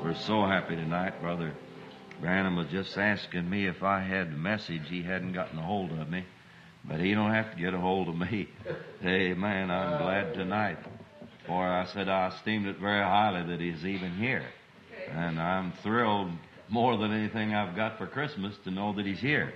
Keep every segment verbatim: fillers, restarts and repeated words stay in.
We're so happy tonight. Brother Branham was just asking me if I had a message. He hadn't gotten a hold of me, but he don't have to get a hold of me. Amen. I'm glad tonight. For I said I esteemed it very highly that he's even here. And I'm thrilled more than anything I've got for Christmas to know that he's here.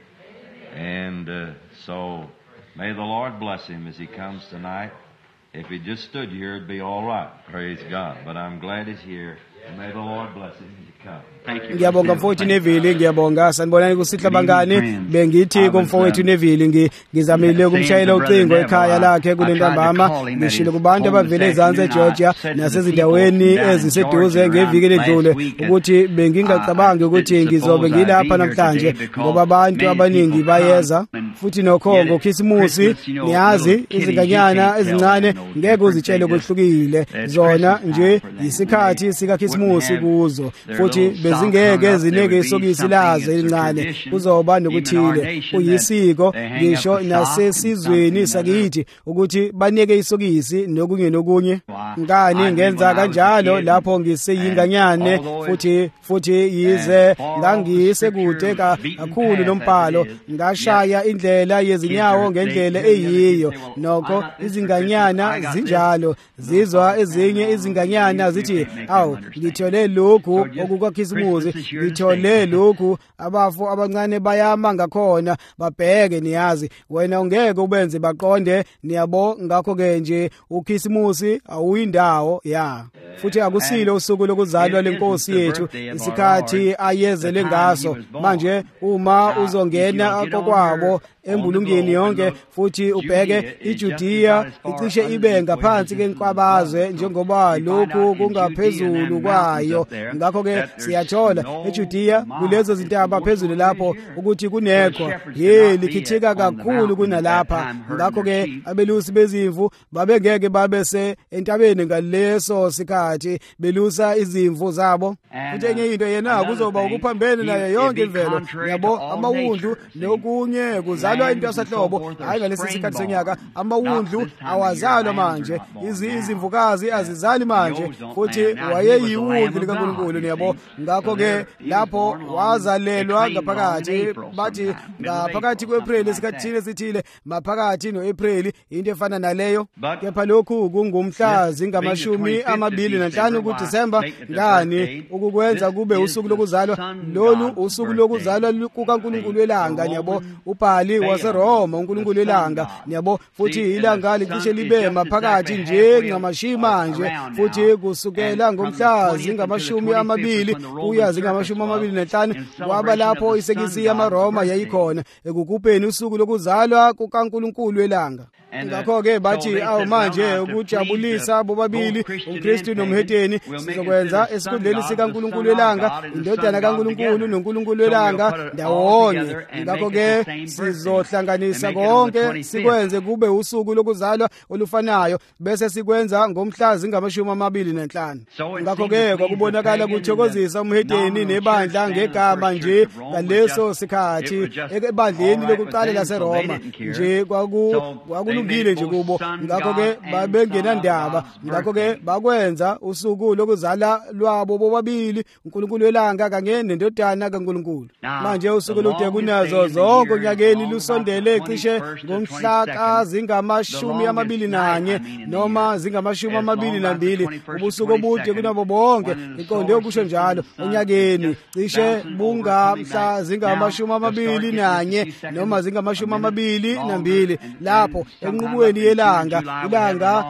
And uh, so may the Lord bless him as he comes tonight. If he just stood here, it'd be all right. Praise God. But I'm glad he's here. And may the Lord bless him as he comes. Thank you. Ngiyabonga mfowethu Neville, ngiyabonga sanibonani kusihlwa bangani bengithi kumfowethu Neville ngizamile kumshayela ucingo ekhaya lakhe kulentambama ngishilo kubantu abavele ezansi eGeorgia nasezindaweni eziseduze ngeviki ledlule ukuthi bengingacabangi ukuthi ngizobe ngilapha namhlanje ngoba abantu abaningi bayeza futhi nokhongo Khisimusi niyazi izinganyana ezincane ngeke uzitshele kuhlukile zona nje isikhathi sika Khisimusi kuzo futhi bezingeke zineke isokisi lazo elincane kuzoba nokuthile kuyisiko ngisho nasesizweni sakithi ukuthi baneke isokisi nokunye nokunye ngani ngenza kanjalo lapho ngiseyinganyane futhi futhi yize ngangise kude kakhulu lombhalo ngashaya indlela yezinyawo ngendlela eyiyo nokho izinganyana zinjalo zizwa ezinye izinganyana zithi awu ngithole lokhu okukaKhisimusi ngithole lokhu abafu abancane bayama ngakhona babheke niyazi wena ungeke ubenze baqonde niyabo ngakho ke nje uKhisimusi awuyindawo ya futhi akusilo usuku lokuzalwa lenkosi yethu isikhathi ayezele ngaso manje uma uzongena kokwabo embulungeni yonke futhi ubheke iJudiya icishe ibe ngaphansi kenkwabazwe njengoba lokhu kungaphezulu kwayo ngakho ke siyathola eJudiya kulezo zintaba phezulu lapho ukuthi kunekho ye likhithika kakhulu kunalapha ngakho ke abelusi bezimvu babengeke babese entabeni ngaleso sikhathi belusa izimvu zabo futhi enye into yena kuzoba ukuphambene nayo yonke imvelo yabo amawundlu nokunye kuzalwa into yasahlobo hayi ngalesi sikhathi sonyaka amawundlu awazalwa manje izimvukazi azizali manje futhi wayeyiwundlu likaNkulunkulu niyabo ngakho ke lapho wazalelwa ngaphakathi bathi ngaphakathi kweApril esikhathini esithile maphakathi noApril into efana naleyo kepha lokhu kungumhla zingamashumi amabili nanhlanu kuDisemba ngani ukukwenza kube usuku lokuzalwa lolu usuku lokuzalwa kukaNkulunkulu welanga niyabo uBhali waseRoma uNkulunkulu welanga niyabo futhi ilanga licishe libe maphakathi nje ngamashumi manje futhi kusukela ngomhla zingamashumi amabili kuya zingamashumi amabili nanhlanu kwaba lapho isekisi yamaRoma yayikhona ekugubheni usuku lokuzalwa kukaNkulunkulu welanga ngakho ke bathi awu manje ukujabulisa bobabili uKristu nomhedeni sizokwenza esikhundleni sikaNkulunkulu welanga indodana kaNkulunkulu noNkulunkulu welanga ndawonye ngakho ke sizohlanganisa konke sikwenze kube usuku lokuzalwa olufanayo bese sikwenza ngomhla zingamashumi amabili nanhlanu ngakho ke kwakubonakala kuthokozisa umhedeni nebandla ngegama nje ngaleso sikhathi ebandleni lokuqala laseRoma nje kwaku kwakulungile nje kubo ngakho ke babengena ndaba ngakho ke bakwenza usuku lokuzala lwabo bobabili uNkulunkulu welanga kanye nendodana kaNkulunkulu manje usuku lude kunazo zonke onyakeni lusondele cishe ngomhla kazingamashumi amabili nanye noma zingamashumi amabili nambili ubusuku obude kunabo bonke inkonde yokusho njalo onyakeni cishe bungamhla zingamashumi amabili nanye noma zingamashumi amabili nambili lapho enqubweni yelanga ilanga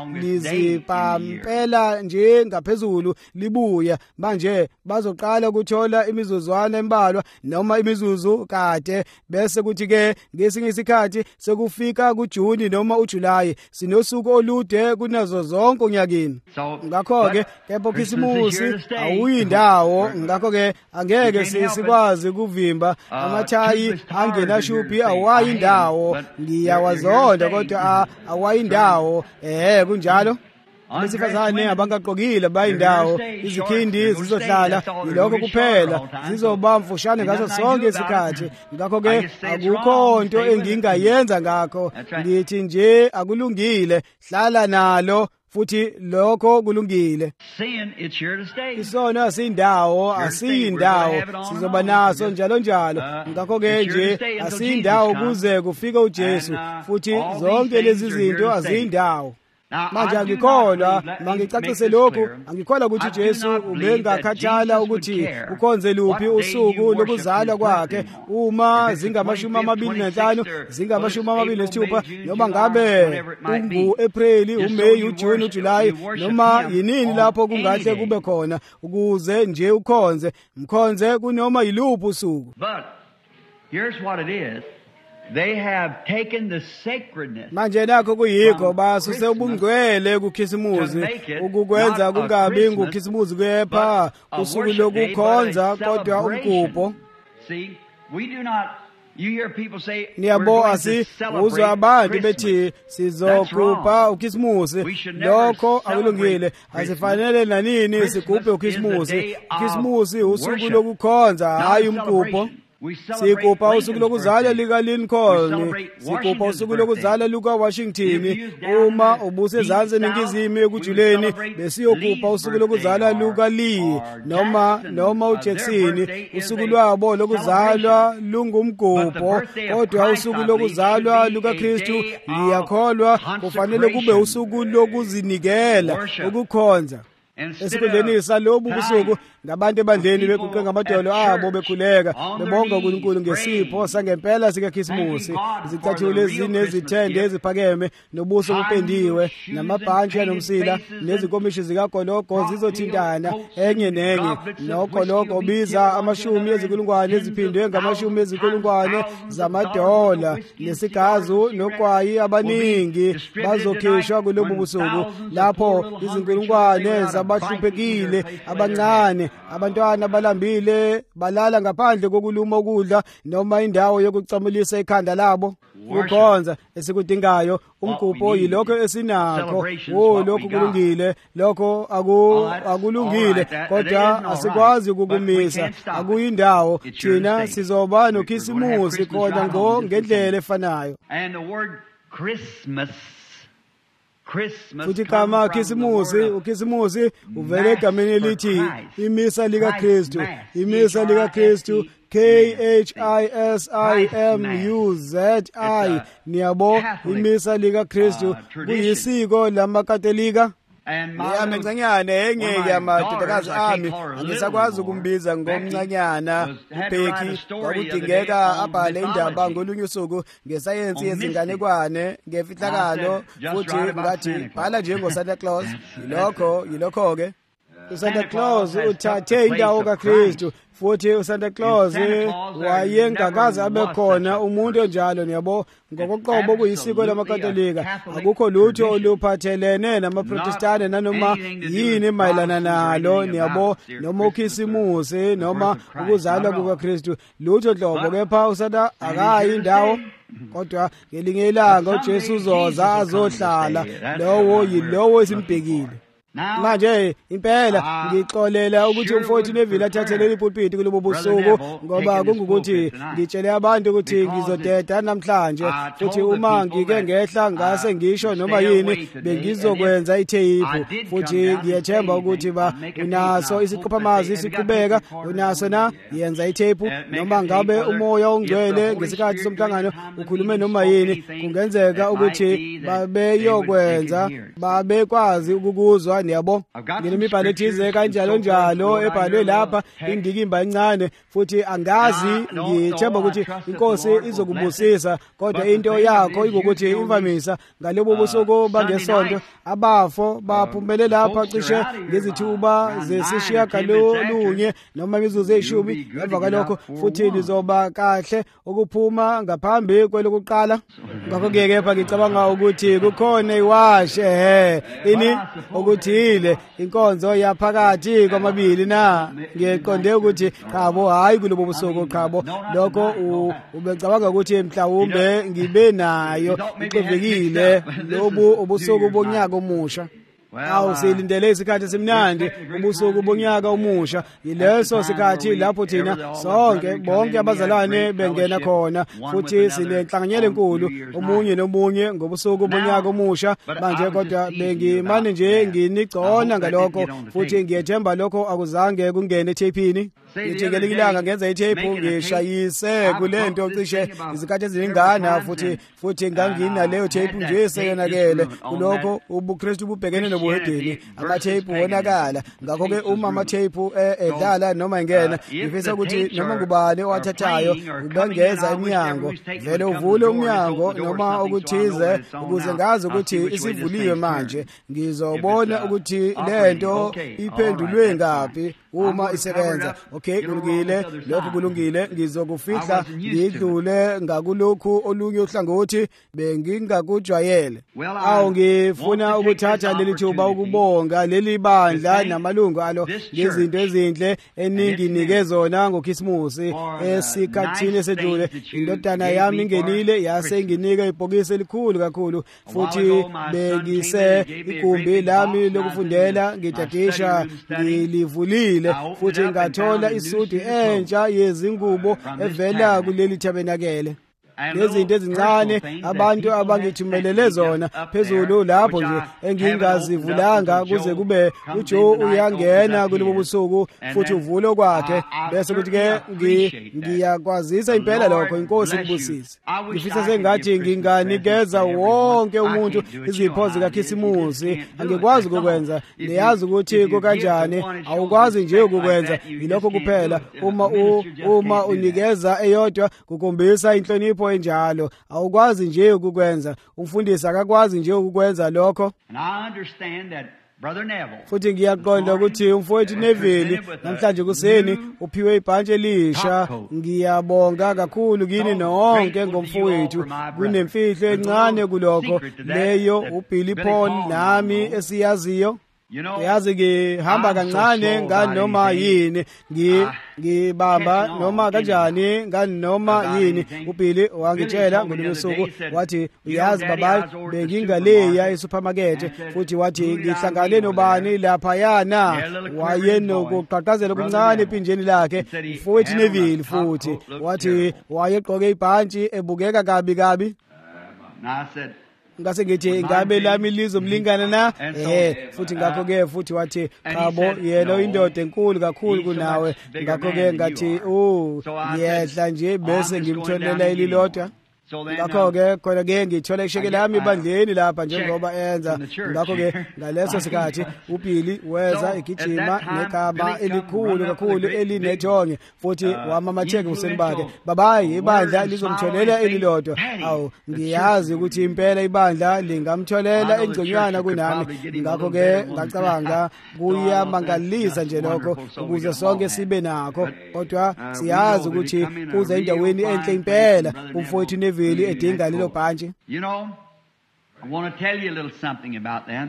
lizipampela nje ngaphezulu libuya manje bazoqala ukuthola imizuzwana embalwa noma imizuzu kade bese kuthi ke ngesinye isikhathi sekufika kuJuni noma uJulayi sinosuku olude kunazo zonke onyakeni ngakho ke kepha Khisimusi awuyindawo ngakho ke angeke sikwazi ukuvimba amathayi angena shuphi awayindawo ngiyawazonda kodwa awayindawo eh kunjalo besifazane abangaqokile bayindawo izikhindi zizohlala yiloko kuphela zizoba mfushane ngaso sonke isikhathi ngakho ke akukho into engingayenza ngakho ngithi nje akulungile hlala nalo futhi lokho kulungile. Isona sindawo asiyindawo sizoba naso njalo njalo ngakho ke nje asiyindawo kuze kufike uJesu futhi zonke lezi zinto aziyindawo. Manje angikholwa mangicacise lokhu angikholwa ukuthi uJesu ubengakhathala ukuthi ukhonze luphi usuku lokuzalwa kwakhe uma zingamashumi amabili nanhlanu zingamashumi amabili nesithupha noma ngabe ungu-April uMay uJune uJulayi noma yinini lapho kungahle kube khona ukuze nje ukhonze mkhonze kunoma yiluphi usuku. But here's what it is. They have taken the sacredness. Manje nakho kuyikho basuse ubungcwele kuKhisimusi ukukwenza kungabi nguKhisimusi kepha usuku lokukhonza kodwa umgubho. See, we do not you hear people say niyabo asi uzwa abantu bethi sizogubha uKhisimusi lokho akulungile asifanele nanini sigubhe uKhisimusi. uKhisimusi usuku lokukhonza hayi umgubho. Sigubha usuku lokuzalwa lika Lincoln, sigubha usuku lokuzalwa luka Washington. Uma ubuse ezansi eningizimu ekujuleni besiyogubha usuku lokuzalwa luka Lee noma noma uJackson. Usuku lwabo lokuzalwa lungumgubho kodwa usuku lokuzalwa luka Kristu liyakholwa kufanele kube usuku lokuzinikela ukukhonza. Esikhundleni salobu busuku ngabantu ebandleni beguqe ngamadolo abo bekhuleka bebonga uNkulunkulu ngesipho sangempela sikaKhisimusi, izicathulo ezine ezithende eziphakeme nobuso obupendiwe namabhantshi anomsila nezinkomishi zikagologo zizothintana enye nenye. Nogologo biza amashumi ezinkulungwane eziphindwe ngamashumi ezinkulungwane zamadola nesigazu nogwayi abaningi bazokhishwa kulobu busuku lapho izinkulungwane zabahluphekile abancane abantwana balambile balala ngaphandle kokuluma ukudla noma indawo yokucamulisa ikhanda labo. Ukukhonza esikudingayo umgubho yilokho esinakho wo lokho kulungile lokho akulungile kodwa asikwazi ukukumisa akuyindawo thina sizoba noKhisimusi khona ngo ngendlela efanayo. And the word Christmas futhi kama Khisimusi uKhisimusi uvele egameni elithi imisa lika Kristu, imisa lika Kristu K H I S I M U Z I. Niyabo imisa lika Kristu kuyisiko lamakatolika. Yami mncanyana engeke amadodakazi ami angisakwazi ukumbiza ngomncanyana uBheki kwakudingeka abhale indaba ngolunye usuku ngesayensi yezinganekwane ngefihlakalo futhi ngathi bhala njengoSanta Claus. Yilokho yilokho ke uSanta Claus uthathe indawo kaKristu futhi uSanta Claus wayengakaze abe khona umuntu onjalo. Niyabo ngokoqobo kuyisiko lamakatolika akukho lutho oluphathelene namaprotestante nanoma yini mayelana nalo. Niyabo noma uKhisimusi noma ukuzalwa kukaKristu lutho hlobo kepha uSanta akayi indawo kodwa ngelinye ilanga uJesu uzoza azohlala lowo yilowo esimbhekile. Manje impela ngixolela ukuthi umfowethu Neville athathe leli pulpit kulobo busuku ngoba kungukuthi ngitshele abantu ukuthi ngizodeda namhlanje futhi uma ngike ngehla ngase ngisho noma yini bengizokwenza itheyiphu futhi ngiyethemba ukuthi ba unaso isiqophamazi isiqhubeka unaso na yenza itheyiphu noma ngabe umoya ongcwele ngesikhathi somhlangano ukhulume noma yini kungenzeka ukuthi babeyokwenza babekwazi ukukuzwa. Niyabo nginemibhalo ethize kanjalo njalo ebhalwe lapha indikimba encane futhi angazi ngithemba ukuthi inkosi izokubusisa kodwa into yakho ikukuthi imvamisa ngalobo busuku bangesonto abafo baphumele lapha cishe ngezithuba zesishiyagalolunye noma imizuzu eyishumi. Emva kwalokho futhi lizoba kahle ukuphuma ngaphambi kwelokuqala. Ngakho ke kepha ngicabanga ukuthi kukhona iwashe he ini ukuthi ile inkonzo yaphakathi kwamabili na ngiqonde ukuthi khabo hayi kulobo busuku khabo lokho ubecabanga ukuthi mhlawumbe ngibe nayo ixovekile lobu ubusuku bonyaka omusha. awu silindele isikhathi esimnandi ubusuku bonyaka omusha yileso sikhathi lapho thina sonke bonke abazalwane bengena khona futhi sinenhlanganyelo enkulu omunye nomunye ngobusuku bonyaka omusha manje kodwa bengimane nje nginicona ngalokho futhi ngiyethemba lokho akuzange kungene ethepini ngithengele ilanga ngenza itape ngishayise kulento ocishe izikhathi eziningana futhi futhi ngangina leyo tape nje seyenakele kulokho ubuKristu bubhekene nobuhedeni ama-tape wonakala ngakho ke uma ama-tape edlala noma ingena ngifisa ukuthi noma ngubani owathathayo ubengeza iminyango vele uvule umnyango noma okuthize ukuze ngazi ukuthi isivuliwe manje ngizobona ukuthi lento iphendulwe ngapi uma isebenza. Okay, kulungile lokho kulungile ngizokufihla ngidlule ngakulokhu olunye uhlangothi bengingakujwayele. Awu ngifuna ukuthatha leli thuba ukubonga leli bandla namalungu alo ngezinto ezinhle eningi nikezona ngoKhisimusi esikhathini esedlule. Indodana yami ingenile yase inginika ibhokisi elikhulu kakhulu futhi bengise igumbi lami lokufundela ngitadisha ngilivulile futhi ngathola isuti entsha yezingubo evela kuleli tabenakele. Lezinto ezincane abantu abangithumelele zona phezulu lapho nje engingazivulanga kuze kube uJoe uyangena kulobo busuku futhi uvule kwakhe bese kuthi ke ngiyakwazisa impela lokho inkosi ibusise. Ngifisa sengathi nginganikeza wonke umuntu izipho zikaKhisimusi angikwazi ukwenza niyazi ukuthi kokanjani awukwazi nje ukwenza yilokho kuphela uma uma unikeza eyodwa kukombisa inhlonipho enjalo awukwazi nje ukukwenza umfundisi akakwazi nje ukukwenza lokho. Futhi ngiyaqonda ukuthi umfowethu Neville namhlanje kuseni uphiwe ibhantshi elisha. Ngiyabonga kakhulu kini nonke ngomfowethu kunemfihlo encane kulokho leyo uBilly Paul nami esiyaziyo. Yazi ngihamba kancane ngani noma yini ngibamba noma kanjani ngani noma yini uBilly wangitshela ngolosuku wathi uyazi baba bengingaleya esupermarket futhi wathi ngihlangane nobani lapha yana wayenokuqhaqhazela kuncane epinjeni lakhe mfowethu Neville futhi wathi wayegqoke ibhantshi ebukeka kabi kabi. Ngase ngithi ngabe lami lizomlingana na eh futhi ngakho ke futhi wathi qabo yena indoda enkulu kakhulu kunawe ngakho ke ngathi oh yehla nje bese ngimtholela ililodwa. Ngakho ke khona ke ngithola isheke lami ebandleni lapha njengoba enza. Ngakho ke ngaleso sikhathi uBilly weza egijima negama elikhulu kakhulu elinejonge futhi wamamatheke usenibake babayi ibandla lizomtholela elilodwa. Awu ngiyazi ukuthi impela ibandla lingamtholela engconywana kunami. Ngakho ke ngacabanga kuyamangalisa nje lokho ukuze sonke sibe nakho kodwa siyazi ukuthi kuza endaweni enhle impela umfowethu Neville edinga lelo bhantshi. You know, I want to tell you a little something about that.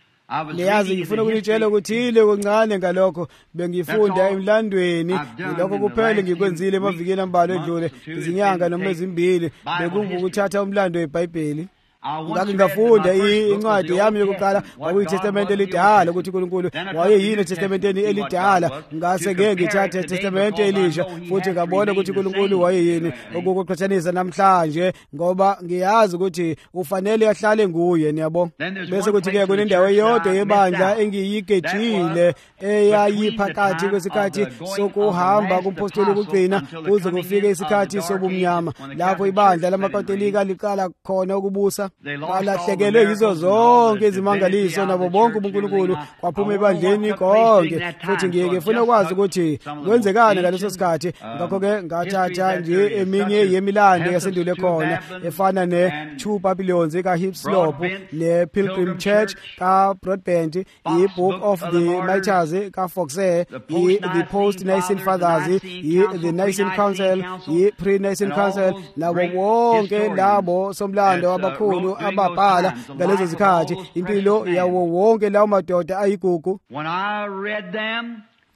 Niyazi ngifuna ukunitshela ukuthi ile kuncane ngalokho bengifunda emlandweni lokho kuphela ngikwenzile emavikeni ambalwa edlule izinyanga noma ezimbili bekungukuthatha umlando weBhayibheli. Ngake ngafunda incwadi yami yokuqala kwakuyiTestament elidala ukuthi uNkulunkulu wayeyini eTestamenteni elidala ngase ke ngithathe iTestament elisha futhi ngabona ukuthi uNkulunkulu wayeyini okukuqhathanisa namhlanje ngoba ngiyazi ukuthi ufanele ahlale nguye niyabona. Bese kuthi ke kunendawo eyodwa yebandla engiyigejile eyayiphakathi kwesikhathi sokuhamba kumpostoli ukugcina kuze kufike isikhathi sobumnyama lapho ibandla lamakatolika liqala khona ukubusa. Balahlekelwe yizo zonke izimangaliso nabo bonke uNkulunkulu kwaphuma ebandleni konke futhi ngiyekefuna ukwazi ukuthi kwenzekani ngaleso sikhathi. Ngakho ke ngathatha nje eminye yemilando yasendulo khona efana ne Two Babylons ka Hislop ne Pilgrim Church ka Broadbent i-Book of the Martyrs ka Foxe i-The Post-Nicene Fathers i-The Nicene Council i-Pre-Nicene Council labo wonke labo somlando abakhulu ababhala ngalezo zikhathi impilo yawo wonke lawo madoda ayigugu. When I read them,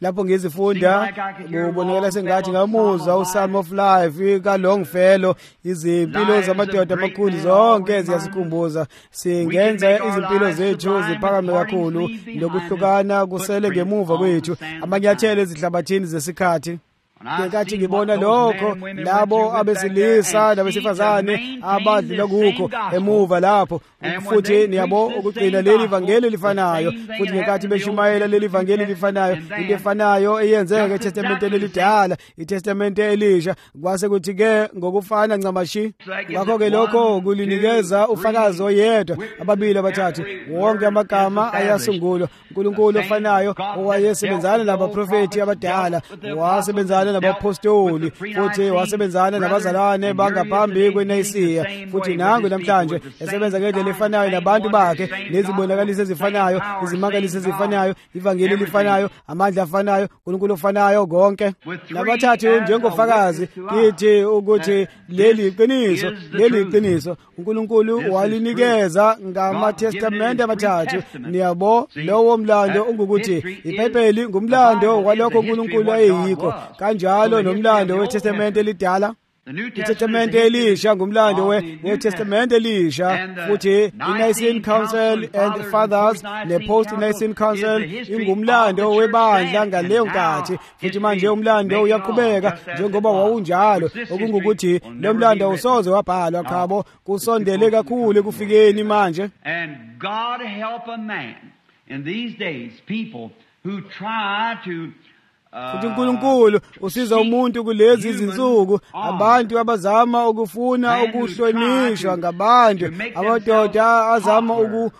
lapho ngizifunda kubonakala sengathi ngamuzwa uSalm of Life kaLongfellow izimpilo zamadoda amakhulu zonke ziyasikhumbuza singenza izimpilo zethu ziphakame kakhulu lokuhlukana kusele ngemuva kwethu amanyathelo ezihlabathini zesikhathi ngenkathi ngibona lokho labo abesilisa nabesifazane abadlula kukho emuva lapho futhi niyabo ukugcina leli vangeli lifanayo futhi ngenkathi beshumayela leli vangeli lifanayo into efanayo eyenzeka eTestamenteni elidala iTestamente elisha kwase kuthi ke ngokufana ncamashi ngakho ke lokho kulinikeza ufakazi oyedwa ababili abathathu wonke amagama ayasungulwa uNkulunkulu ofanayo owayesebenzana nabaprofeti abadala wasebenzana nabapostoli futhi wasebenzana nabazalwane bangaphambi kweNayisiya futhi nangu namhlanje esebenza ngendlela efanayo nabantu bakhe nezibonakaliso ezifanayo izimangaliso ezifanayo ivangeli lifanayo amandla afanayo uNkulunkulu ofanayo konke nabathathu njengofakazi kithi ukuthi leli iqiniso leli iqiniso uNkulunkulu walinikeza ngamaTestamente amathathu niyabo lowo umlando ungukuthi iBhayibheli ngumlando walokho uNkulunkulu ayikho kanjalo nomlando weTestamente elidala iTestamente elisha ngumlando weTestamente elisha futhi iNicene Council and Fathers nePost-Nicene Council ingumlando webandla ngaleyo nkathi futhi manje umlando uyaqhubeka njengoba wawunjalo okungukuthi lo mlando usoze wabhalwa khabo kusondele kakhulu ekufikeni manje. And God help a man in these days, people who try to futhi uNkulunkulu usiza umuntu kulezi izinsuku abantu abazama ukufuna ukuhlonishwa ngabantu amadoda azama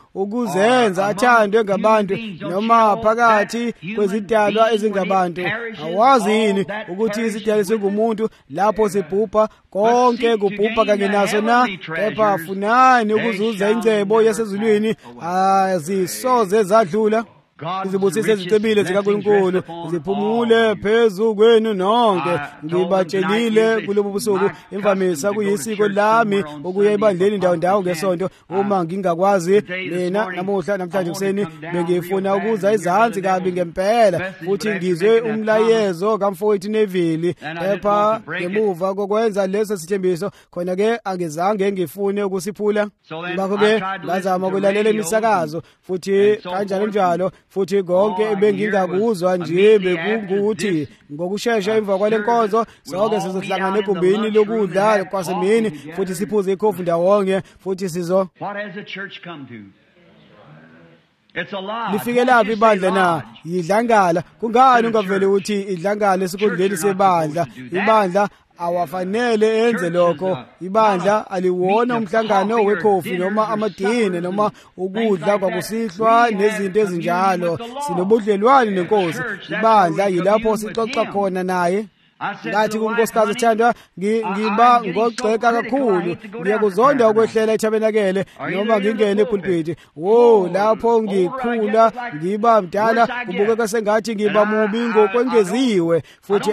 ukuzenza athandwe ngabantu noma phakathi kwezidalwa ezingabantu awazi yini ukuthi isidalwa singumuntu lapho sibhubha konke kubhubha kanye naso na kepha funani ukuzuza incebo yasezulwini azisoze zadlula izibusise ezicebile zikaNkulunkulu ziphumule phezu kwenu nonke ngibatshelile kulobu busuku imvamisa kuyisiko lami ukuya ebandleni ndawo ndawo ngesonto uma ngingakwazi mina namuhla namhlanje kuseni bengifuna ukuza izansi kabi ngempela futhi ngizwe umlayezo kamfowethu Neville epha ngemuva kokwenza leso sithembiso khona ke angizange ngifune ukusiphula ngakho ke ngazama ukulalela imisakazo futhi kanjalo njalo futhi konke ebengingakuzwa nje bekungukuthi ngokusheshsha emva kwalenkonzo sonke sizohlangana egumbini lokudla kwasemini futhi siphuze ikhofi ndawonye futhi sizo lifike laphi ibandla na yidlangala kungani ungavele uthi idlangala esikhundleni sebandla ibandla awafanele enze lokho ibandla aliwona umhlangano wekhofi noma amadini noma ukudla kwakusihlwa nezinto ezinjalo sinobudlelwano nenkosi ibandla yilapho sixoxa khona naye ngathi kunkosikazi Thandwa ngiba ngogxeka kakhulu ngiyakuzonda ukwehlela eTabenakele noma ngingene epulpiti wo lapho ngikhula ngiba mdala kubukeka sengathi ngiba mubi ngokwengeziwe futhi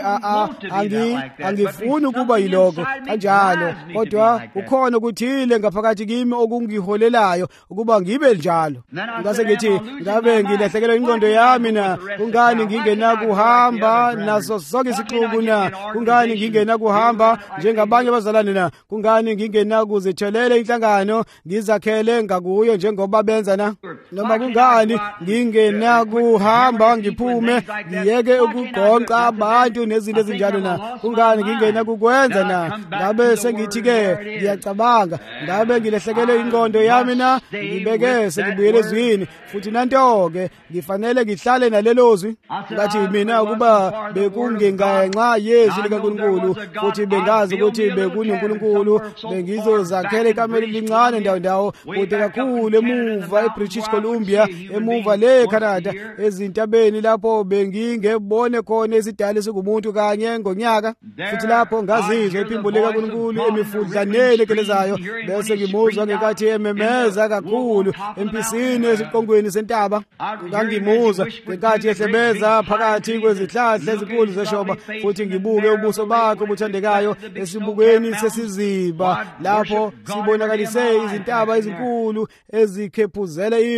angi angifuni ukuba yiloko kanjalo kodwa ukhona ukuthile ngaphakathi kimi okungiholelayo ukuba ngibe njalo ngase ngithi ngabe ngilahlekelwa ingqondo yami na kungani ngingena kuhamba naso sonke isixuku na kungani ngingena kuhamba njengabanye abazalwane na kungani ngingena kuzithelele inhlangano ngizakhele ngakuyo njengoba benza na noma kungani ngingena kuhamba ngiphume ngiyeke ukugonqa abantu nezinto ezinjalo na kungani ngingena kukwenza na ngabe sengithi ke ngiyacabanga ngabe ngilahlekelwe ingqondo yami na ngibeke sekubuyele ezwini futhi nanto ke ngifanele ngihlale nalelozwi ngathi mina ukuba bekungenganxa yezwi likaNkulunkulu futhi bengazi ukuthi bekunuNkulunkulu bengizozakhela ikamela lincane ndawo ndawo kude kakhulu emuva eBritish Columbia emuva le Canada ezintabeni lapho bengingebone khona isidala sikumuntu kanye ngonyaka futhi lapho ngazizwe iphimbo likaNkulunkulu emifudlaneni ekelezayo bese ngimuzwa ngenkathi ememeza kakhulu empisini esiqongweni sentaba ngangimuzwa ngenkathi ehlebeza phakathi kwezihlahla ezinkulu zeshoba futhi ngibuke ubuso bakhe obuthandekayo esibukweni sesiziba lapho sibonakalise izintaba ezinkulu ezikhephuzela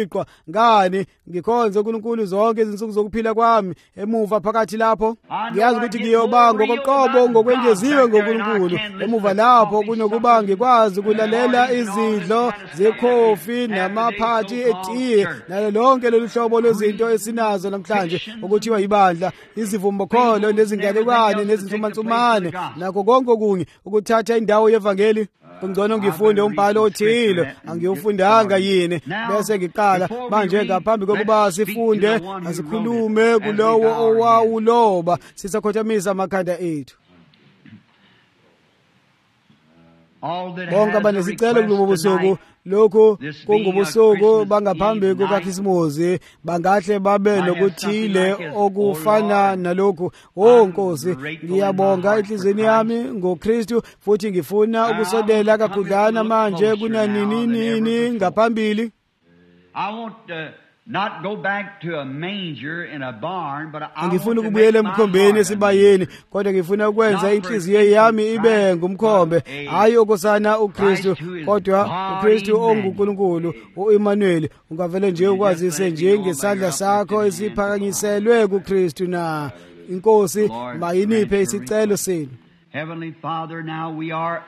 ngiyimiqwa ngani ngikhonze uNkulunkulu zonke izinsuku zokuphila kwami emuva phakathi lapho ngiyazi ukuthi ngiyobanga ngokoqobo ngokwengeziwe ngoNkulunkulu emuva lapho kunokuba ngikwazi ukulalela izidlo zekhofi namaphathi etiye nalo lonke lolu hlobo lwezinto esinazo namhlanje okuthiwa yibandla izivumbokholo nezinganekwane nezinsumansumane nakho konke okunye ukuthatha indawo yevangeli kungcono ngifunde umbhalo othile angiyufundanga yini bese ngiqala manje ngaphambi kokuba sifunde asikhulume kulowo owawuloba sisakhothamisa amakhanda ethu bonke abanesicelo kulobo busuku lokhu kungubusuku bangaphambi kukaKhisimusi bangahle babe nokuthile okufana nalokhu oh Nkosi ngiyabonga enhlizweni yami ngoKristu futhi ngifuna ukusondela kakhudlana manje kunanini nini ngaphambili I want to not go back to a manger in a barn, but I angifuna ukubuyela emkhombeni esibayeni kodwa ngifuna ukwenza inhliziyo yami ibe ngumkhombe hayi okosana uKristu kodwa uKristu onguNkulunkulu uEmmanuel ungavele nje ukwazise nje ngesandla sakho esiphakanyiselwe kuKristu na inkosi mayiniphe isicelo senu Heavenly Father, now we are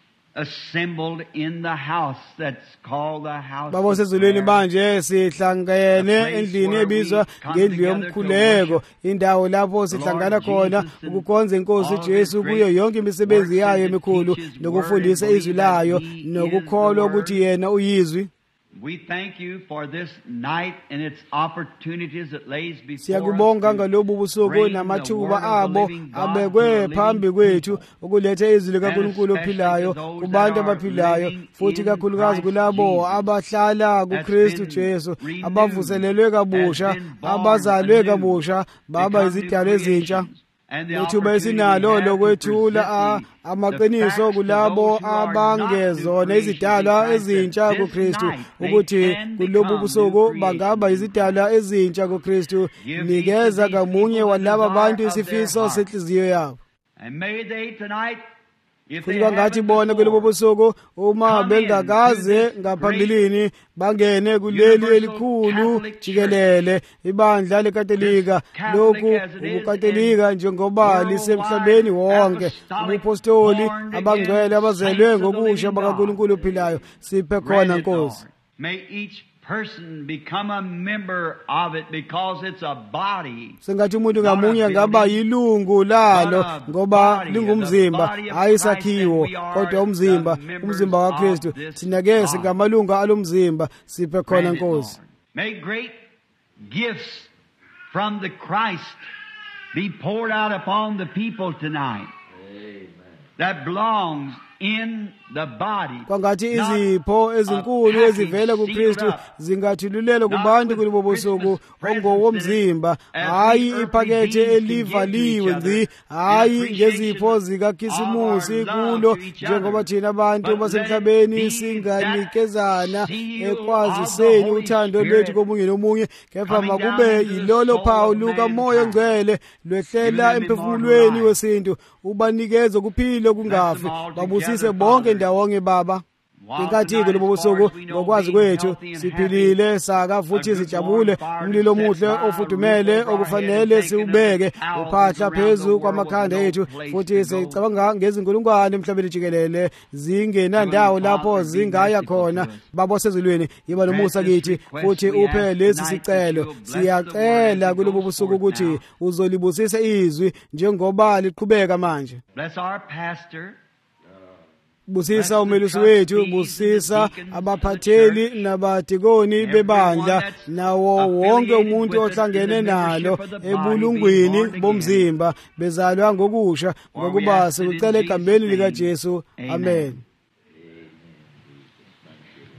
assembled in the house that's called the house Baba sezulwini manje sihlangene endlini ebizwa ngendlu yomkhuleko indawo lapho sihlangana khona ukukhonza inkosi Jesu kuyo yonke imisebenzi yayo emikhulu nokufundisa izwi layo nokukholwa ukuthi yena uyizwi We thank you for this night and its opportunities that lays before us. Siyakubonga ngalobu busuku namathuba abo abekwe phambi kwethu ukuletha izwi likaNkulunkulu ophilayo kubantu abaphilayo futhi kakhulukazi kulabo abahlala kuKristu Jesu abavuselelwe kabusha abazalwe kabusha baba izidalwa ezintsha Nethuba esinalo lokwethula amaqiniso kulabo abangezona izidalwa ezintsha kuKristu ukuthi kulobu busuku bangaba izidalwa ezintsha kuKristu nikeza kamunye walabo abantu isifiso senhliziyo yabo And may they tonight futhi bangathi bona kulobu busuku uma bengakaze ngaphambilini bangene kuleli elikhulu jikelele ibandla leKatolika lokhu ubuKatolika njengoba lisemhlabeni wonke ubupostoli abangcwele abazelwe ngokusha bakaNkulunkulu ophilayo siphe khona Nkosi May each person become a member of it because it's a body. Sengathi umuntu ngamunye ngaba yilungu lalo ngoba lingumzimba hayi isakhiwo kodwa umzimba umzimba waKristu thina ke singamalunga alomzimba siphe khona Nkosi May great gifts from the Christ be poured out upon the people tonight. Amen. That belongs in the body. Kwangathi izipho ezinkulu ezivela kuKristu zingathululelwa kubantu kulobo busuku ongowomzimba hayi iphakethe elivaliwe nzi hayi ngezipho zikaKhisimusi kulo njengoba thina abantu basemhlabeni singanikezana ekwaziseni uthando lwethu komunye nomunye kepha makube yilolo phawu lukaMoya Ngcwele lwehlela emphefumulweni wesintu ubanikeza ukuphila kungafi babusise bonke ndawonye baba Inkathi kulobo busuku ngokwazi kwethu siphilile saka futhi sijabule umlilo omuhle ofudumele okufanele siubeke uphahla phezulu kwamakhanda ethu futhi sicabanga ngezinkulungwane emhlabeni jikelele zingena ndawo lapho zingaya khona baba sezulwini yiba nomusa kithi futhi uphe lesi sicelo siyacela kulobo busuku ukuthi uzolibusisa izwi njengoba liqhubeka manje Bless our pastor Busisa umelusi wethu busisa abaphatheli nabadikoni bebandla nawo wonke umuntu ohlangene nalo ebulungwini bomzimba bezalwa ngokusha ngokuba sikucela egambeni lika Jesu amen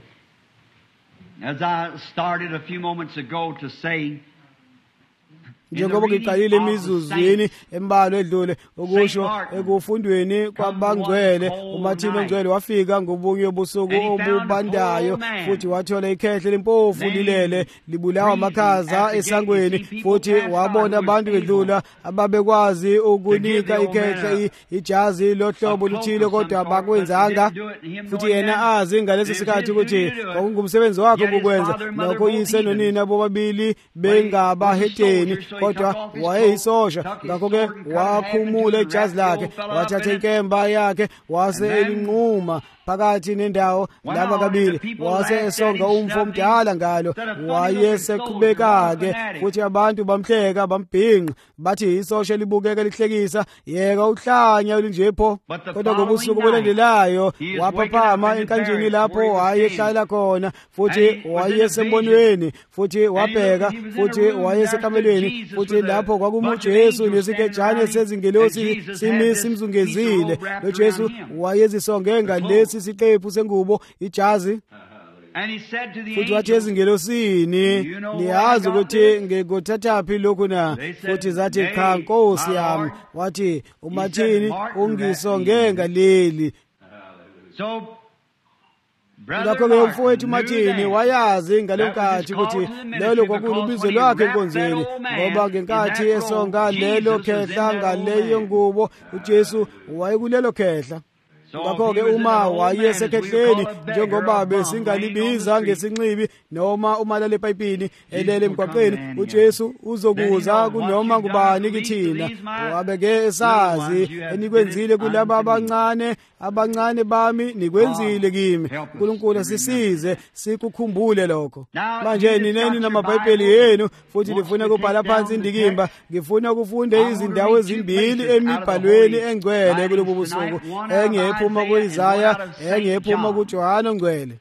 As I started a few moments ago to say njengoba ngiqalile emizuzwini embalwa edlule ukusho ekufundweni kwabangcwele uMartin ongcwele wafika ngobunye ubusuku obubandayo futhi wathola ikhehle lempofu lilele libulawa amakhaza esangweni futhi wabona abantu bedlula ababekwazi ukunika ikhehle ijazi lohlobo luthile kodwa abakwenzanga futhi yena azi ngalesi sikhathi ukuthi kwakungumsebenzi wakhe ukukwenza lokho yise nonina bobabili bengabaheteni kodwa wayeyisosha ngakho-ke wakhumula ijazi lakhe wathatha inkemba yakhe wase elinquma phakathi nendawo laba kabili wase esonga umfo omdala ngalo wayeseqhubeka-ke futhi abantu bamhleka bambhinqa bathi isosha libukeka lihlekisa yeka uhlanya olinjepho kodwa ngobusuku obulandelayo waphaphama enkanjini lapho wayehlala khona futhi wayesembonweni futhi wabheka futhi wayesekamelweni futhi lapho kwakumuJesu nesikejane sezingelosi simi simzungezile noJesu wayezisonge ngalesi isiqephu sengubo ijazi futhi wathi ezingelosini niyazi ukuthi ngikuthathaphi lokhu na futhi zathi cha Nkosi yami wathi uMartin ungisonge ngaleli ngakho-ke umfowethu uMartin wayazi ngalenkathi ukuthi lelo kwakulubizo lwakhe enkonzweni ngoba ngenkathi esonga lelo khehla ngaleyo ngubo uJesu wayekulelo khehla ngakho-ke uma wayesekhehleni njengoba besingalibiza ngesinxibi noma umalala epayipini elele emgwaqeni uJesu uzokuza kunoma ngubani kithina wabe-ke esazi enikwenzile kulaba abancane abancane bami nikwenzile kimi uNkulunkulu asisize sikukhumbule lokho manje nineni namabhayibheli yenu futhi lifuna ukubhala phansi indikimba ngifuna ukufunda izindawo ezimbili emibhalweni engcwele kulobu busuku engephi uma ku-Isaya engephuma kuJohane ongcwele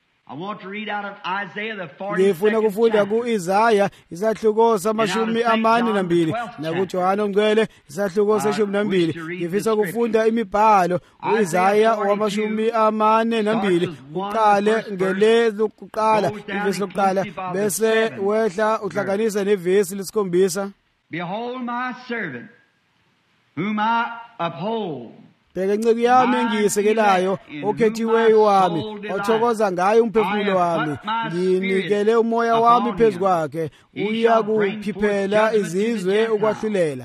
ngifuna kufunda ku-Isaya isahluko samashumi amane nambili nakuJohane ongcwele isahluko seshumi nambili ngifisa kufunda imibhalo u-Isaya wamashumi amane nambili uqale ngelelokuqala ivesi lokuqala bese wehla uhlanganisa nevesi lesikhombisa Behold my servant whom I uphold. Bheka inceke yami engiyisekelayo okhethiweyo wami othokoza ngayo umphefumulo wami nginikele umoya wami phezu kwakhe uyakuphiphela izizwe ukwahlulela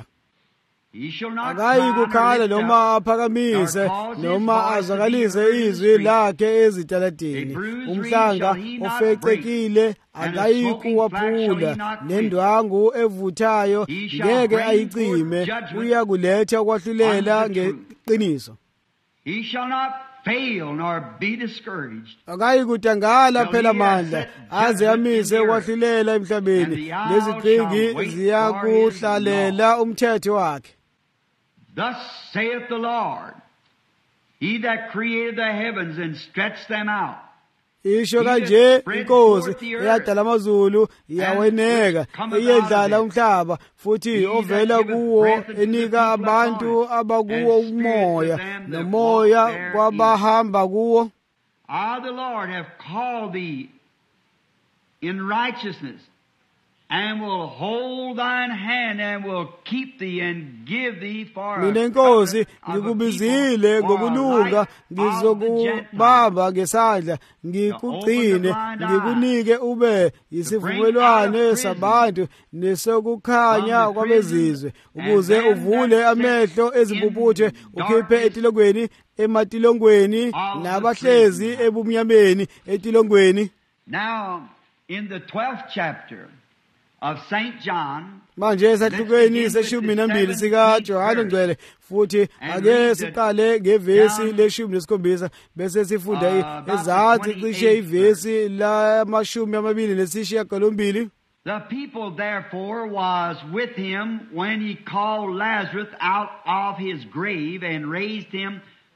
akayi kukhala noma aphakamise noma azwakalise izwi lakhe ezitaladini umhlanga ofecekile akayi kuwaphula nendwangu evuthayo ngeke ayicime uyakuletha ukwahlulela ngeqiniso he shall not fail nor be discouraged akayi kudangala phela amandla aze amise ukwahlulela emhlabeni leziqingi ziyakuhlalela umthetho wakhe. Thus saith the Lord, He that created the heavens and stretched them out. Isho kanje inkosi eyadala amazulu iyaweneka iyedlala umhlaba futhi ovela kuwo enika abantu abakuwo umoya nomoya kwabahamba kuwo. I the Lord have called thee in righteousness, and will hold thine hand and will keep thee and give thee for mina inkosi ngikubizile ngokulunga ngizokubamba ngesandla ngikugcine ngikunike ube isivumelwano sabantu nesokukhanya kwabezizwe ukuze uvule amehlo ezimpuputhe ukhiphe etilongweni ematilongweni nabahlezi ebumnyameni etilongweni. Now in the twelfth chapter of Saint John, manje esahlukweni seshumi nambili sika Johane Ngcwele futhi ake siqale ngevesi leshumi nesikhombisa bese sifunda ezansi cishe ivesi lamashumi amabili nesishiyagalombili. The people therefore was with him when he called Lazarus out of his grave and raised him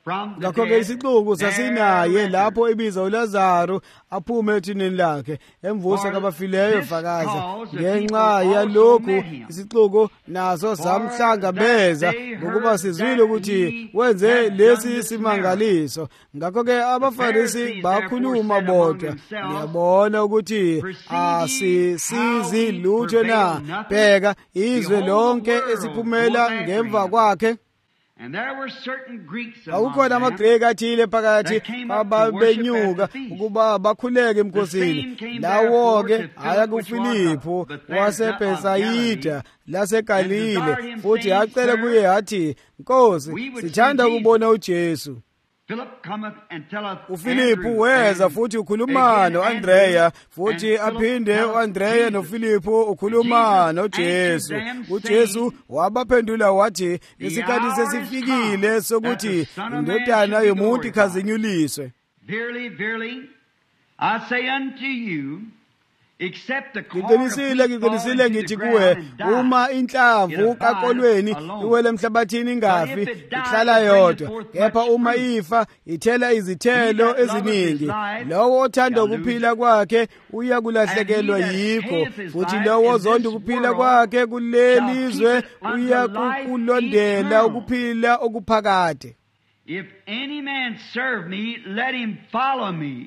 from the ngakho-ke dead, isixuku there sasinaye went lapho ebiza uLazaro aphume ethuneni lakhe emvusa For kwabafileyo this fakaza cause the ngenxa people also yalokhu met him. isixuku naso samhlangabeza that they heard ngokuba sizwile that ukuthi he wenze had done lesi this simangaliso ngakho-ke abafarisi Pharisees bakhuluma therefore said among bodwa themselves, ngiyabona ukuthi "Perceive ye asisizi how we lutho na prevail nothing? bheka izwe Behold, the lonke world esiphumela goeth after ngemva him." kwakhe And there were certain Greeks among akukhona them amagreki athile phakathi that came up to ababenyuka worship at the feast. ukuba bakhuleke The emkhosini same came lawo-ke therefore to aya Philip, which was kufilipu of Bethsaida of wasebhesayida Galilee, lasegalile and desired him, futhi saying, acele "Sir, kuye athi nkosi we would sithanda see ukubona ujesu Philip cometh and telleth ufilipu Andrew, weza and futhi ukhuluma again no-andreya Andrew, futhi and Philip aphinde telleth u-andreya Jesus. nofilipu ukhuluma Jesus nojesu answered them, ujesu saying, wabaphendula wathi "The isikhathi hour is sesifikile come sokuthi that the Son of Man indodana should be yomuntu glorified. ikhazinyuliswe Verily, verily, I say unto you, except the corn of ngiqinisile wheat fall ngiqinisile into the ngithi ground kuwe and die, uma it inhlamvu abideth kakolweni alone. iwele emhlabathini ingafi But if it die, ihlala it bringeth yodwa forth kepha much uma fruit. ifa ithela izithelo He that loveth eziningi his life lowo othanda shall lose ukuphila it. kwakhe uyakulahlekelwa And he that yikho hateth his futhi life lowo in ozonda this ukuphila world kwakhe shall kulelizwe keep it unto life uyakukulondela eternal. ukuphila okuphakade If any man serve me, let him follow me.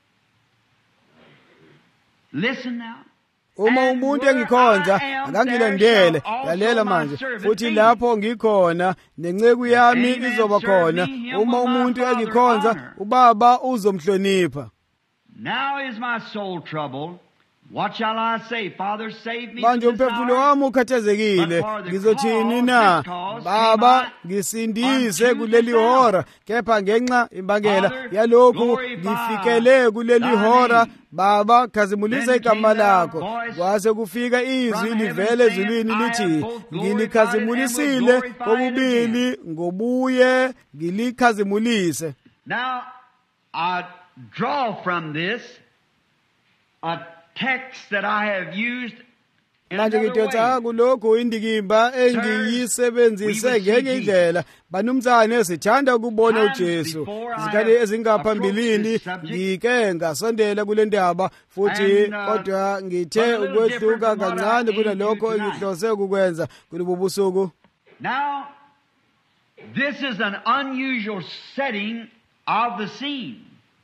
Listen now. uma And umuntu where engikhonza I am, akangilandele there shall lalela also my manje servant futhi be. lapho ngikhona nenceku yami any man izoba serve khona me, him uma will my umuntu Father engikhonza honor. ubaba uzomhlonipha Now is my soul troubled. What shall I say? Father, save me manje from this umphefumulo hour. wami ukhathazekile But for the ngizothini cause, na this cause baba came I ngisindise unto kuleli this hour. hora kepha ngenxa imbangela Father, yalokhu glorify ngifikele kuleli thy hora name. baba khazimulisa Then igama came there a lakho voice kwase kufika izwi from heaven livele saying, ezulwini I have lithi both glorified it and will ngilikhazimulisile glorify it kokubili ngobuye ngilikhazimulise Now, I draw from this a text that I have used in manje another ngidonsa way. kulokhu indikimba engiyisebenzise we will see ngenye indlela banumzane sithanda ukubona Times uJesu before I izikhathi have ezingaphambilini approached this subject, ngike ngasondela kule ndaba futhi and, uh, kodwa ngithe but a little ukwehluka different from what I kancane aim to kunalokho tonight. engihlose ukukwenza kulobu busuku Now, this is an unusual setting of the scene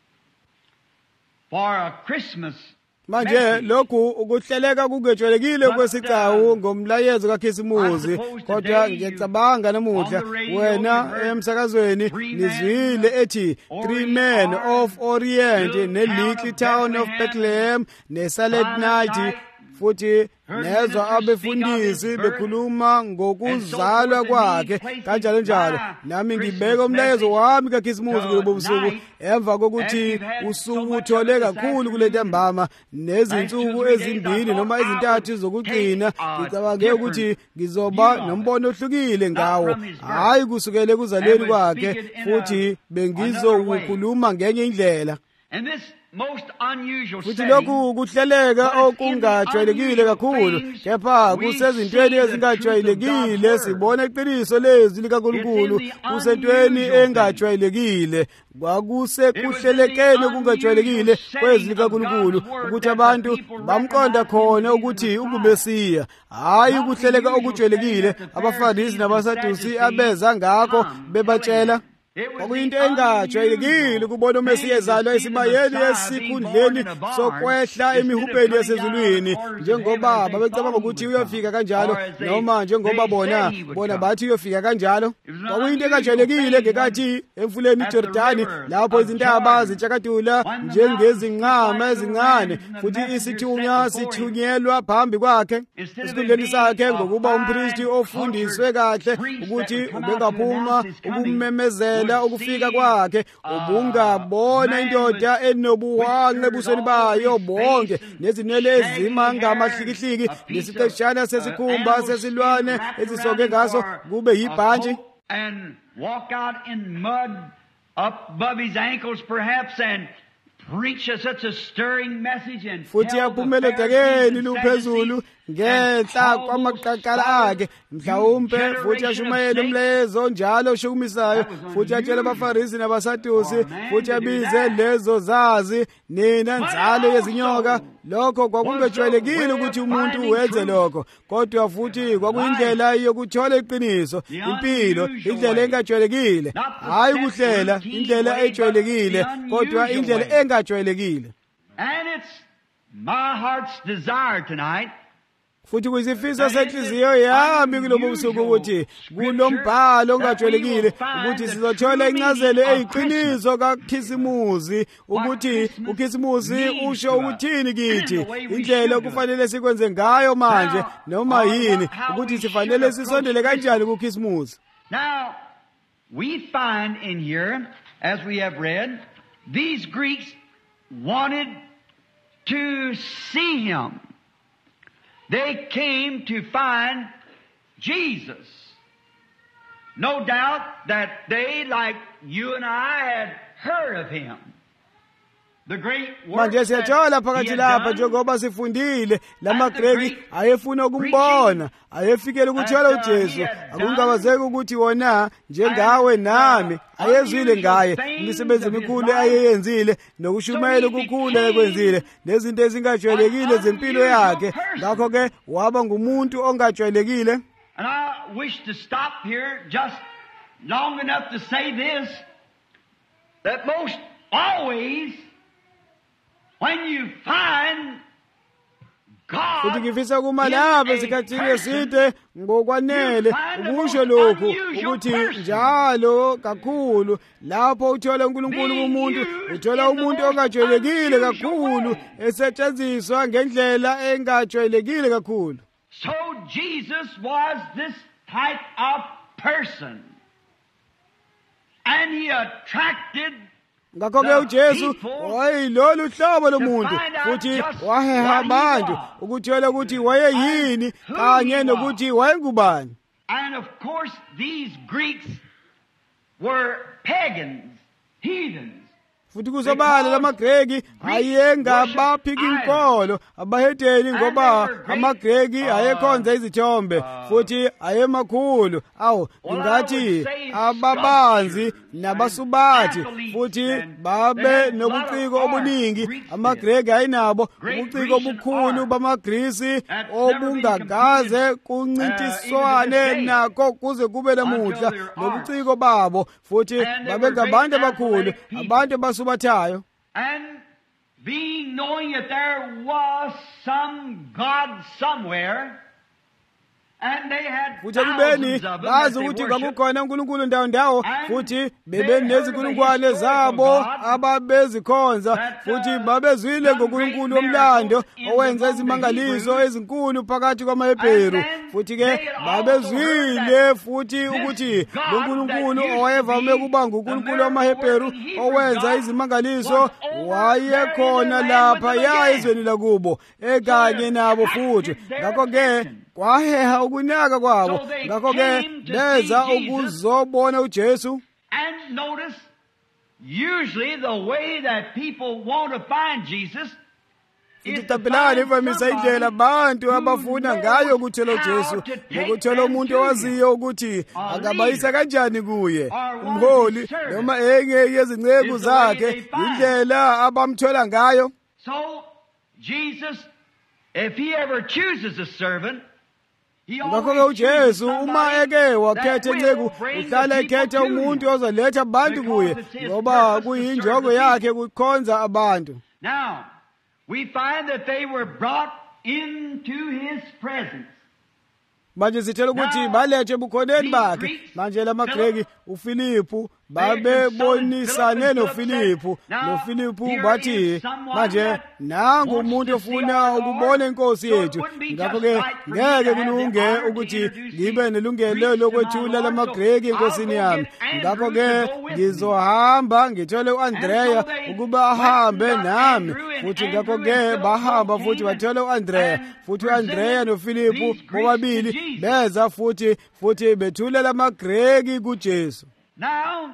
for a Christmas manje message. lokhu ukuhleleka kungejwayelekile But, kwesicawu uh, ngomlayezo I kaKhisimuzi suppose kodwa today ngiyacabanga you- namuhla on the radio wena you heard emsakazweni three men nizwile ethi of three Orient men are of Orient little ne-little town town of of Bethlehem ne-Silent Silent Night Night, futhi heard nezwa ministers speak of abefundisi his birth, bekhuluma and so ngokuzalwa forth, kwakhe and he places kanjalo njalo my nami Christmas ngibeka umlayezo message wami kaKhisimuzi kulobo busuku tonight, emva kokuthi as we've had so usuku much uthole of this kakhulu kule ntambama nezinsuku Last two, three days, ezimbili I noma thought I ezintathu would zokugcina take a ngicabange ukuthi different ngizoba view of nombono ohlukile ngawo from his birth. hayi kusukela ekuzalweni And would kwakhe speak it in futhi a- bengizokukhuluma ngenye indlela And this most unusual futhi setting, lokhu kuhleleka but it's in the okungajwayelekile unusual kakhulu things kepha we kusezintweni see the ezingajwayelekile truth of God's sibona iqiniso lezwi likaNkulunkulu It's in the kusentweni unusual engajwayelekile kwakusekuhlelekeni okungajwayelekile kwezwi likaNkulunkulu ukuthi abantu bamqonda khona ukuthi ungumesiya hayi ukuhleleka okujwayelekile abaFarisi nabaSadusi abeza ngakho bebatshela kwakuyinto engajwayelekile ukubona uMesiya ezalwa esibayeni esikhundleni sokwehla emihubeni yasezulwini njengoba babecabanga ukuthi uyofika kanjalo noma njengoba bona bona bathi uyofika kanjalo kwakuyinto engajwayelekile ngekathi emfuleni iJordani lapho izintaba zitshakadula njengezinqama ezincane futhi isithunywa sithunyelwa phambi kwakhe esikhundleni sakhe ngokuba umpristi ofundiswe kahle ukuthi ubengaphuma ukumemezela ukufika kwakhe ubungabona indoda enobuhanqe ebusweni bayo bonke nezinwele ezimanga amahlikihliki nesiceshana sesikhumba sesilwane ezisoke ngaso kube yibhantshi and walk out in mud up above his ankles perhaps and preach such a stirring message and futhi tell the aphumele Pharisees odakeni and luphezulu Sadducees ngenhla kwamaqaqala akhe mhlawumbe futhi ashumayele umlezo njalo oshukumisayo futhi atshele abafarisi nabasadusi futhi abize lezo zazi nina nzalo yezinyoka. Lokho kwakungejwayelekile ukuthi umuntu wenze lokho, kodwa futhi kwakuyindlela yokuthola iqiniso, impilo, indlela engajwayelekile, hayi ukuhlela, indlela ejwayelekile, kodwa indlela engajwayelekile. And it's my heart's desire tonight futhi kuyisifiso senhliziyo yami kulobu busuku ukuthi kulo mbhalo ongajwayelekile ukuthi sizothola incazelo eyiqiniso kaKhisimusi, ukuthi uKhisimusi usho ukuthini kithi, indlela okufanele sikwenze ngayo manje noma yini, ukuthi sifanele sisondele kanjani kuKhisimusi. Now, we find in here, as we have read, these Greeks wanted to see him. They came to find Jesus. No doubt that they, like you and I, had heard of him. The great work manje siyathola phakathi lapha njengoba sifundile lamaGreki ayefuna ukumbona, ayefikele ukuthola uJesu. Akungabazeki ukuthi wona njengawe nami ayezwile ngaye imisebenzi emikhulu ayeyenzile nokushumayela okukhulu ayekwenzile nezinto ezingajwayelekile zempilo yakhe. Ngakho ke waba ngumuntu ongajwayelekile. And I wish to stop here just long enough to say this, that most always when you find God futhi ngifisa kuma lapha esikhathini eside ngokwanele ukusho lokhu ukuthi njalo kakhulu lapho uthola uNkulunkulu kumuntu uthola umuntu ongajwayelekile kakhulu esetshenziswa ngendlela engajwayelekile kakhulu. So Jesus was this type of person, and he attracted ngakho ke uJesu wayilolu hlobo lomuntu futhi waheha abantu ukuthola ukuthi wayeyini kanye nokuthi wayengubani. And of course these Greeks were pagans, heathens. futhi kuzobala lamaGreki ayengabaphiki inkolo abahedeni ngoba amaGreki ayekhonza izithombe futhi ayemakhulu awu ingathi ababanzi nabasubathi futhi babe nobuciko obuningi. AmaGreki ayinabo ubuciko obukhulu bamaGrisi obungagaze kuncintiswane nakho kuze kube namuhla nobuciko babo futhi babengabantu abakhulu, abantu basubathayo. And being knowing that there was some God somewhere, and they had futhi akubeni thousands of them bazi that they ukuthi worshiped. kwakukhona uNkulunkulu ndawo ndawo futhi bebenezinkulungwane zabo ababezikhonza futhi babezwile ngoNkulunkulu womlando owenza izimangaliso ezinkulu phakathi kwamaHebheru futhi ke babezwile futhi ukuthi lo uNkulunkulu owayevame ukuba nguNkulunkulu wamaHebheru owenza izimangaliso wayekhona lapha ya ezweni lakubo ekanye nabo futhi. Ngakho ke kwaheha ukunaka kwabo, ngakho ke beza ukuzobona uJesu. And notice, usually the way that people want to find Jesus is to Itapelani find ivamisa indlela abantu abafuna ngayo ukuthola uJesu, ukuthola umuntu owaziyo ukuthi angabayisa kanjani kuye, umholi noma enye yezinceku zakhe, indlela abamthola ngayo. So Jesus, if he ever chooses a servant, ngakho ke uJesu uma eke wakhetha inceku uhlala ekhetha umuntu ozoletha abantu kuye ngoba kuyinjongo yakhe ukukhonza abantu. Now, we find that they were brought into his presence. Manje sithela ukuthi balethwe ebukhoneni bakhe. Manje lamaGreki uFilipu babebonisane noFilipu, noFilipu bathi manje nangu umuntu ofuna ukubona inkosi yethu. Ngakho ke ngeke kulunge ukuthi ngibe nelungelo lokwethula lamaGreki enkosini yami. Ngakho ke ngizohamba ngithole uAndreya ukuba ahambe nami futhi. Ngakho ke bahamba futhi bathole uAndreya futhi uAndreya noFilipu bobabili beza futhi futhi bethule lamaGreki kuJesu. Now,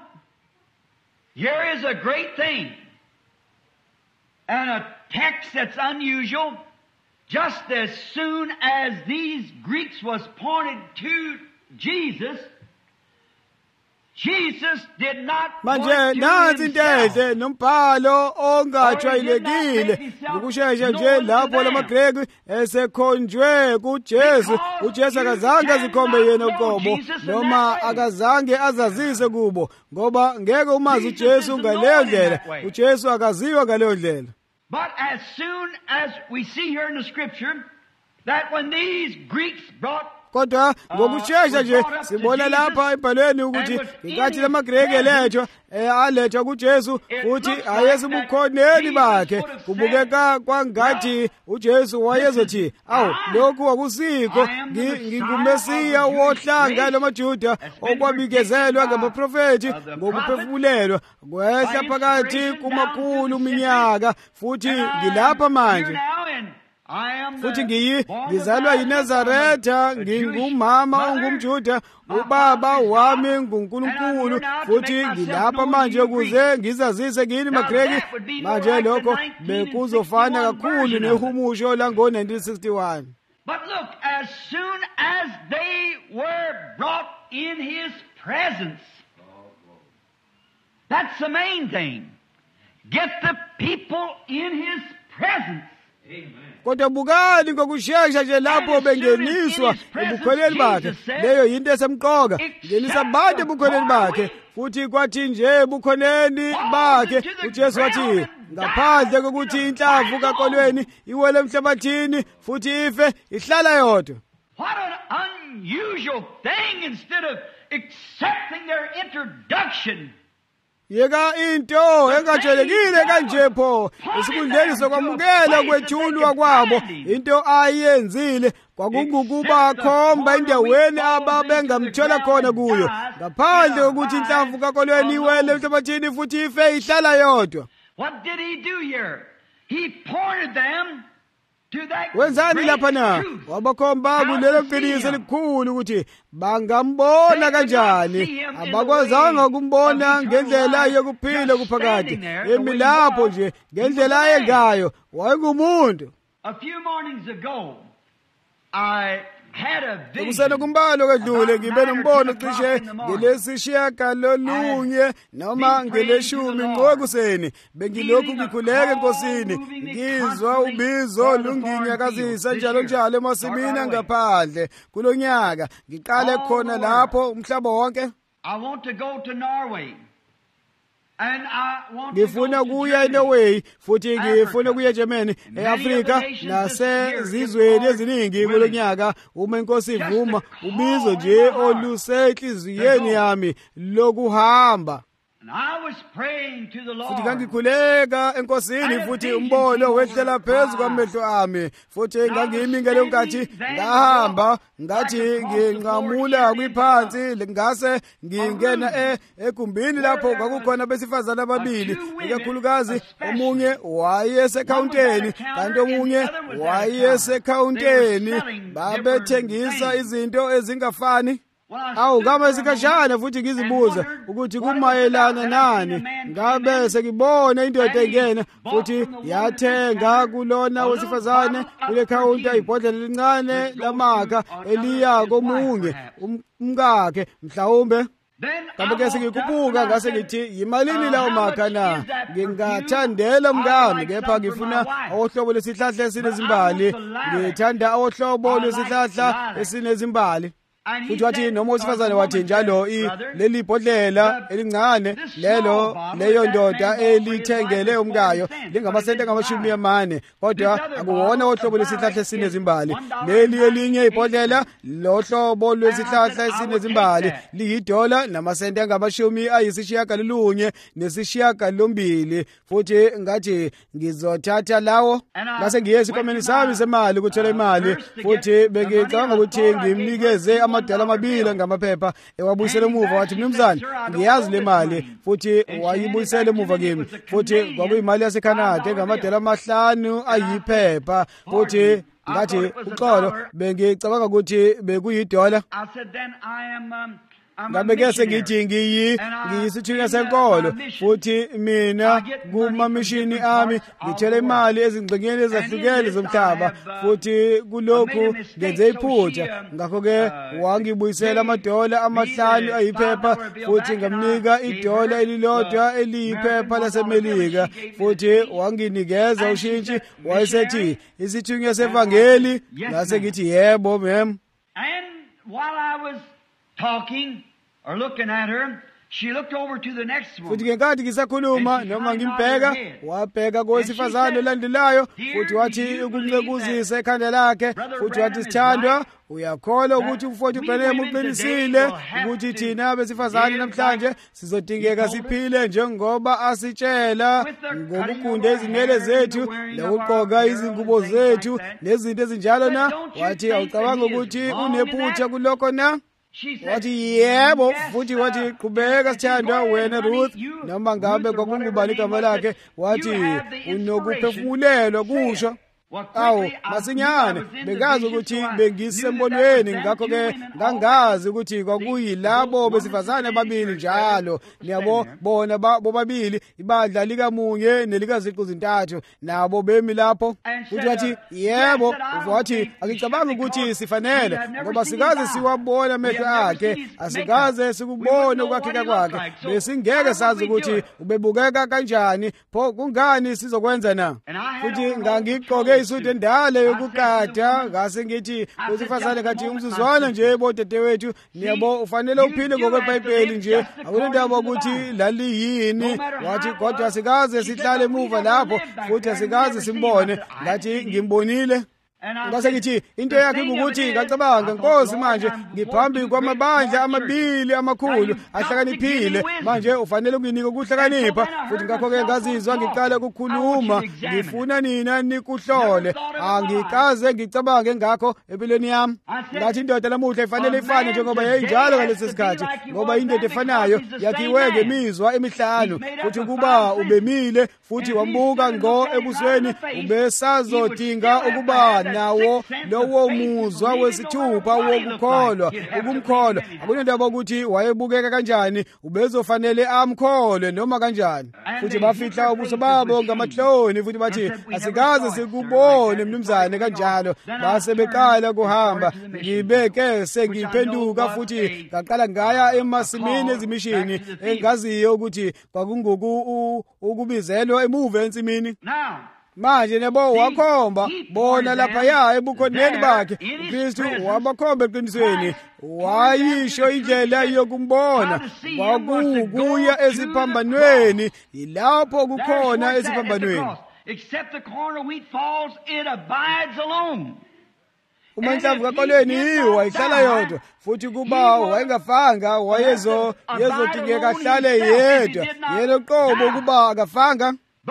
here is a great thing, and a text that's unusual, just as soon as these Greeks was pointed to Jesus, Jesus did not manje point to nansi himself. intedle nombhalo ongajwayelekile ngokushesha nje lapho lamaGreki esekhonjwe kuJesu uJesu akazange azikhombe yena uqobo noma akazange azazise kubo ngoba ngeke umazi uJesu ngaleyo ndlela uJesu akaziwa ngaleyo ndlela. But as soon as we see here in the scripture that when these Greeks brought kodwa ngokushesha nje sibona lapha ebhalweni ukuthi inkathi lamaGreki elethwa alethwa kuJesu futhi ayesebukhoneni bakhe kubukeka kwangathi uJesu wayezothi awu lokhu akusikho ngingumesiya wohlanga lamaJuda okwabikezelwa ngabaprofeti ngokuphefumulelwa kwehla phakathi kumakhulu minyaka futhi ngilapha manje futhi ngiyi ngizalwa yiNazaretha ngingumama ongumJuda ubaba wami nguNkulunkulu futhi ngilapha manje ukuze ngizazise kini maGreki manje lokho bekuzofana kakhulu nehumusho lango nineteen sixty-one. But look, as soon as they were brought in his presence, that's the main thing. Get the people in his presence. Kodwa bukani ngokushesha nje lapho bengeniswa ebukhoneni bakhe leyo yinto esemqoka ngenisa abantu ebukhoneni bakhe futhi kwathi nje ebukhoneni bakhe uJesu wathi ngaphandle kokuthi inhlavu kakolweni iwele emhlabathini futhi ife ihlala yodwa. What an unusual thing instead of accepting their introduction. Yeka into engajwayelekile kanje pho esikhundleni sokwamukela kwethulwa kwabo into ayenzile kwakungukuba khomba endaweni ababengamthola khona kuyo ngaphandle kokuthi inhlamvu kakolweni iwele emhlabathini futhi ife ihlala yodwa. What did he do here? He pointed them to that wenzani lapha na wabakhomba kulelo qiniso elikhulu ukuthi bangambona kanjani abakwazanga ukumbona ngendlela yokuphila kuphakade emi lapho nje ngendlela ayengayo wayengumuntu. A few mornings ago I had a vision. Kusena kumbalo kedlule ngibe nombono cishe ngelesishiyagalolunye noma ngeleshumi ngokuseni bengilokhu ngikhuleka enkosini ngizwa ubizo lunginyakazisa njalo njalo emasimini ngaphandle kulonyaka ngiqale khona lapho umhlaba wonke. I want to go to Norway. And I want ngifuna kuya eNorway futhi ngifuna kuya eGermany eAfrika nasezizweni eziningi kulonyaka uma inkosi ivuma ubizo nje olusenhliziyweni yami lokuhamba. I was praying to the Lord. Futhi ngangikhuleka enkosini futhi umbono wehlela phezu kwamehlo ami futhi ngangimi ngale nkathi ngahamba ngathi nginqamula kwiphansi ngase ngingena egumbini lapho kwakukhona besifazana ababili ikakhulukazi omunye wayesekhawunteni kanti omunye wayesekhawunteni babethengisa izinto ezingafani. Awu kama isikhashana futhi ngizibuza ukuthi kumayelana nani ngabe sekibona indoda engena futhi yathenga kulona wesifazane kule counter ibhodlela elincane lamakha eliya komunye umkakhe mhlawumbe. Kambe ke sengikubuka ngase ngithi yimalini lawo makha na ngingathandela umngane kepha ngifuna ohlobo lesihlahla esinezimbali ngithanda ohlobo lesihlahla esinezimbali. Futhi wathi noma owesifazane wathi njalo leli bhodlela elincane lelo leyo ndoda elithengele umkayo lingamasente angamashumi amane kodwa akuwona ohlobo lesihlahla esinezimbali. Leli elinye ibhodlela lohlobo lwesihlahla esinezimbali liyidola namasente angamashumi ayisishiyagalolunye nesishiyagalombili futhi ngathi ngizothatha lawo ngase ngiye esikhwameni sami semali ukuthola imali futhi bengicabanga ukuthi ngimnikeze amadala amabili ngamaphepha ewabuyisela emuva wathi mnumzane ngiyazi le mali futhi wayibuyisela emuva kimi futhi kwakuyimali yaseCanada engamadala amahlanu ayiphepha futhi ngathi uxolo bengicabanga ukuthi bekuyidola. I said then I am um, ngabe ke sengithi ngiyi ngiyisithunywa senkolo futhi mina kumamishini ami ngithele imali ezingxenyeni ezahlukene zomhlaba futhi kulokhu ngenze iphutha ngakho ke wangibuyisela amadola amahlanu ayiphepha futhi ngamnika idola elilodwa eliyiphepha laseMelika futhi wanginikeza ushintshi wayesethi isithunywa sevangeli ngase ngithi yebo mem. And while I was talking or looking at her, she looked over to the next one. futhi ngenkathi ngisakhuluma noma ngimbheka wabheka kowesifazane olandelayo futhi wathi ukunqekuzisa ekhanda lakhe futhi wathi sithandwa uyakholwa ukuthi uForty Branham uqinisile ukuthi thina abesifazane namhlanje sizodingeka siphile njengoba asitshela ngokugunda izinwele zethu lokugqoka izingubo zethu nezinto ezinjalo na. Wathi awucabanga ukuthi unephutha kulokho na? Wathi yebo futhi wathi qhubeka sithandwa wena Ruth noma ngabe kwakungubani igama lakhe wathi unokuphefumulelwa kusho. Awu masinyane bengazi ukuthi bengisembonweni ngakho ke ngangazi ukuthi kwakuyilabo besifazane ababili njalo niyabo bona bobabili ibandla likamunye nelikaziqu zintathu nabo bemi lapho futhi wathi yebo wathi akicabanga ukuthi sifanele ngoba sikaze siwabona amehlo akhe asikaze sikubone ukwakheka kwakhe besingeke sazi ukuthi ubebukeka kanjani pho kungani sizokwenza na. Futhi ngangigqoke isudu endala yokukada ngase ngithi usifazane kathi umzuzwana nje bodadewethu niyabo ufanele uphile ngokweBhayibheli nje akunendaba ukuthi laliyini. Wathi kodwa sikaze sihlale emuva lapho futhi asikaze simbone ngathi ngimbonile. Ngase ngithi into yakhe ukuthi ngacabanga Nkosi manje ngiphambi kwamabandla amabili amakhulu ahlakaniphile manje ufanele unginike ukuhlakanipha futhi ngakho ke ngazizwa ngiqala ukukhuluma ngifuna nina nikuhlole angikaze ngicabange ngakho empilweni yami. Ngathi indoda lamuhla ifanele ifane njengoba yayinjalo ngalesi sikhathi ngoba indoda efanayo yakhiwe ngemizwa emihlanu futhi kuba ubemile futhi wambuka ngo ebusweni ubesazodinga ukuba nawo lowo muzwa wesithupha wokukholwa ukumkholwa akunendaba ukuthi wayebukeka kanjani ubezofanele amkholwe noma kanjani. Futhi bafihla ubuso babo ngamahloni futhi bathi asikaze sikubone mnumzane kanjalo base beqala kuhamba ngibeke sengiphenduka futhi ngaqala ngaya emasimini ezimishini engaziyo ukuthi kwakungoku ukubizelwa emuva ensimini. Manje nabo wakhomba bona lapha ya ebukhoneni bakhe uKristu wabakhomba eqinisweni wayisho indlela yokumbona kwakukuya eziphambanweni ilapho kukhona eziphambanweni. Except the corn of wheat falls, it abides alone. Uma inhlamvu kakolweni iwa ihlala yodwa futhi kuba wayengafanga wayezo yezodingeka ahlale yedwa yena qobo kuba akafanga.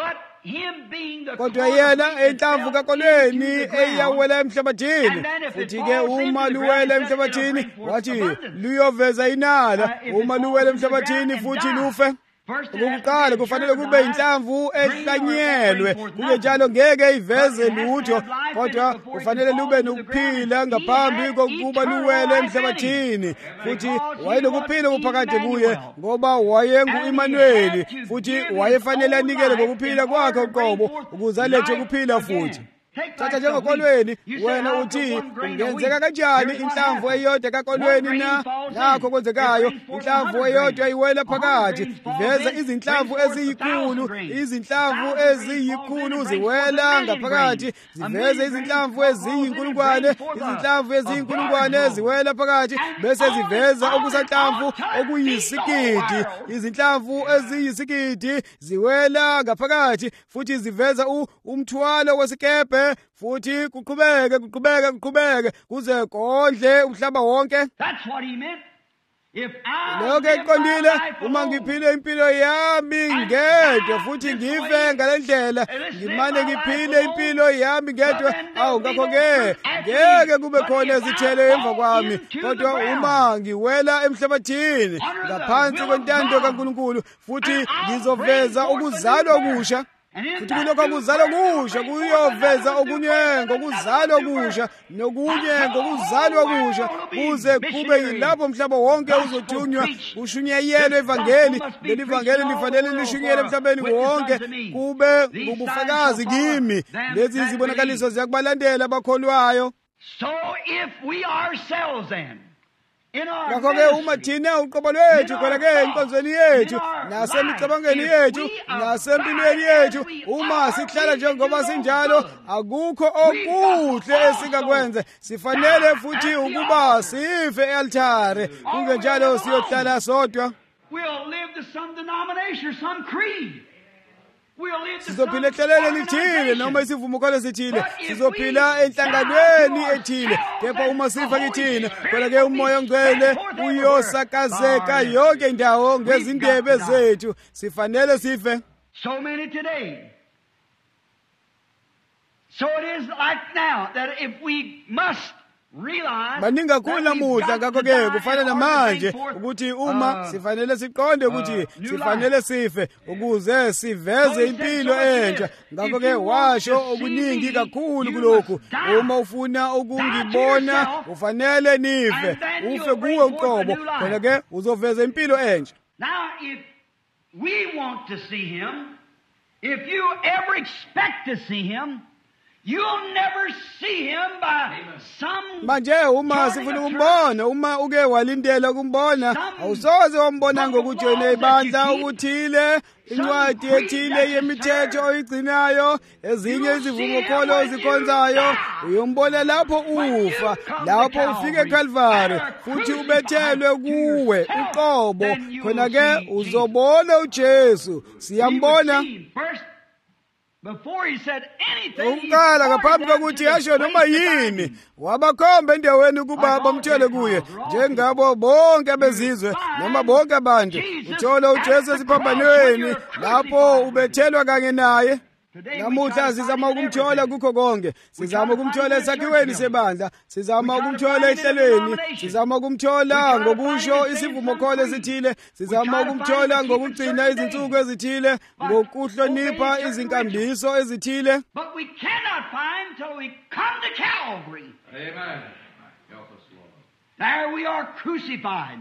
Kodwa yena inhlamvu kakolweni eyawela emhlabathini futhi ke uma luwela emhlabathini wathi luyoveza inala uma luwela emhlabathini futhi lufe. Ukuqala kufanele kube inhlamvu ehlanyelwe kube njalo ngeke iveze lutho kodwa kufanele lube nokuphila ngaphambi kokuba luwele emhlabathini futhi wayenokuphila kuphakade kuye ngoba wayengu-Immanueli futhi wayefanele anikele ngokuphila kwakhe uqobo ukuze alethe ukuphila futhi. Thatha njengokolweni wena uthi kungenzeka kanjani inhlamvu eyodwa kakolweni na nakho kwenzekayo inhlamvu eyodwa iwela phakathi iveza izinhlamvu eziyikhulu izinhlamvu eziyikhulu ziwela ngaphakathi ziveza izinhlamvu eziyinkulungwane izinhlamvu eziyinkulungwane ziwela phakathi bese ziveza okusanhlamvu okuyisikidi izinhlamvu eziyisikidi ziwela ngaphakathi futhi ziveza umthwalo wesikebhe futhi kuqhubeke kuqhubeke kuqhubeke kuze kondle umhlaba wonke. That's what he meant. If lokho eqondile uma ngiphile impilo yami ngedwa futhi ngife ngalendlela ngimane ngiphile impilo yami ngedwa awu ngakho ke ngeke kube khona izithelo emva kwami kodwa uma ngiwela emhlabathini ngaphansi kwentando kaNkulunkulu futhi ngizoveza ukuzalwa okusha. futhi kulokho kuzalwa kusha kuyoveza okunye ngokuzalwa kusha nokunye ngokuzalwa kusha kuze kube yilapho mhlaba wonke uzothunywa kushunyayelwe evangeli. Leli vangeli lifanele lishunyelwe emhlabeni wonke kube ngubufakazi kimi. Lezi zibonakaliso ziyakubalandela abakholwayo. So if we ourselves then ngakho-ke uma thina uqobo lwethu khona-ke enkonzweni yethu nasemicabangweni yethu nasempilweni yethu uma sihlala njengoba sinjalo akukho okuhle esingakwenza. Sifanele futhi ukuba sife e-althare kungenjalo siyohlala sodwa. we'll live to some denomination or some creed. Sizophila ehlelweni elithile noma isivumelwano esithile. Sizophila enhlanganweni ethile. Kepha uma sifa kithina khona-ke umoya ongcwele uyosakazeka yonke indawo ngezindebe zethu. Sifanele sife. So many today. So it is like now that if we must baningi kakhulu namuhla ngakho-ke kufanele manje ukuthi uma sifanele siqonde ukuthi sifanele sife ukuze siveze impilo entsha. Ngakho-ke washo okuningi kakhulu kulokhu. Uma ufuna ukungibona ufanele nife ufe kuwe uqobo khona-ke uzoveza impilo entsha. Now if we want to see him, if you ever expect to see him, you'll never see him by some manje uma sifuna ukumbona uma uke walindela ukumbona awusoze wambona ngokujoyina ibandla ukuthile incwadi ethile yemithetho oyigcinayo ezinye izivumokholo ozikhonzayo uyombona lapho ufa lapho ufike eCalvary futhi ubethelwe kuwe uqobo khona-ke uzobona uJesu. Siyambona umqala ngaphambi kokuthi yasho noma yini wabakhomba endaweni ukuba bamthole kuye njengabo bonke abezizwe noma bonke abantu. Uthola uJesu esiphambanweni lapho ubethelwa kanye naye. Namuhla sizama ukumthola kukho konke. Sizama ukumthola esakhiweni sebandla, sizama ukumthola ehlelweni, sizama ukumthola ngokusho isivumokholo esithile, sizama ukumthola ngokugcina izinsuku ezithile, ngokuhlonipha izinkambiso ezithile. But we cannot find till we come to Calvary. Amen. Help us, Lord. There we are crucified.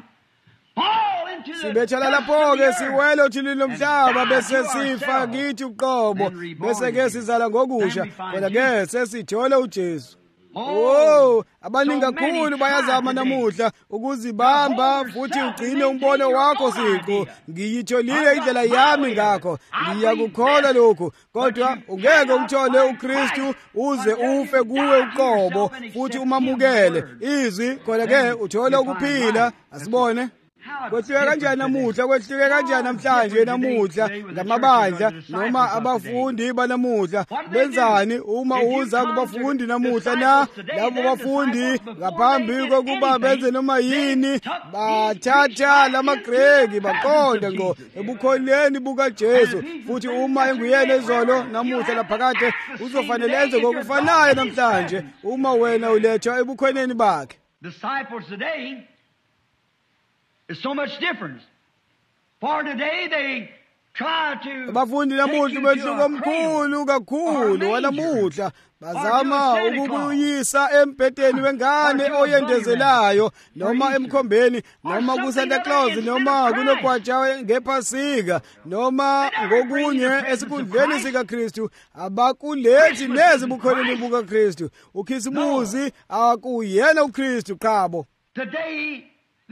Sibethala lapho-ke siwele othilini lomhlaba bese sifa kithi uqobo bese-ke sizala ngokusha kodwa-ke sesithole uJesu. Oh, abaningi kakhulu bayazama namuhla ukuzibamba futhi ugcine umbono wakho siqu. Ngiyitholile indlela yami ngakho ngiyakukholwa lokhu kodwa ungeke umthole uKristu uze ufe kuwe uqobo futhi umamukele izwi khona-ke uthole ukuphila. Asibone kwehluke kanjani namuhla kwehluke kanjani namhlanje namuhla ngamabandla noma abafundi banamuhla benzani uma uza kubafundi namuhla na labo bafundi ngaphambi kokuba benze noma yini bathatha lamaGreki baqonda ngo ebukholweni bukaJesu futhi uma enguyena izolo namuhla laphakade uzofanele enze ngokufanayo namhlanje uma wena ulethwa ebukhoneni bakhe. Disciples today is so much difference. For today they try to abafundi namuhla behluko omkhulu kakhulu wanamuhla bazama ukukuyisa embhedeni wengane oyendezelayo noma emkhombeni noma kuSanta Claus noma kunogwaja ngephasika noma ngokunye esikhundleni sikaKristu. Abakulethi nezi bukhoneni bukaKristu. uKhisimusi akuyena uKristu qabo. Today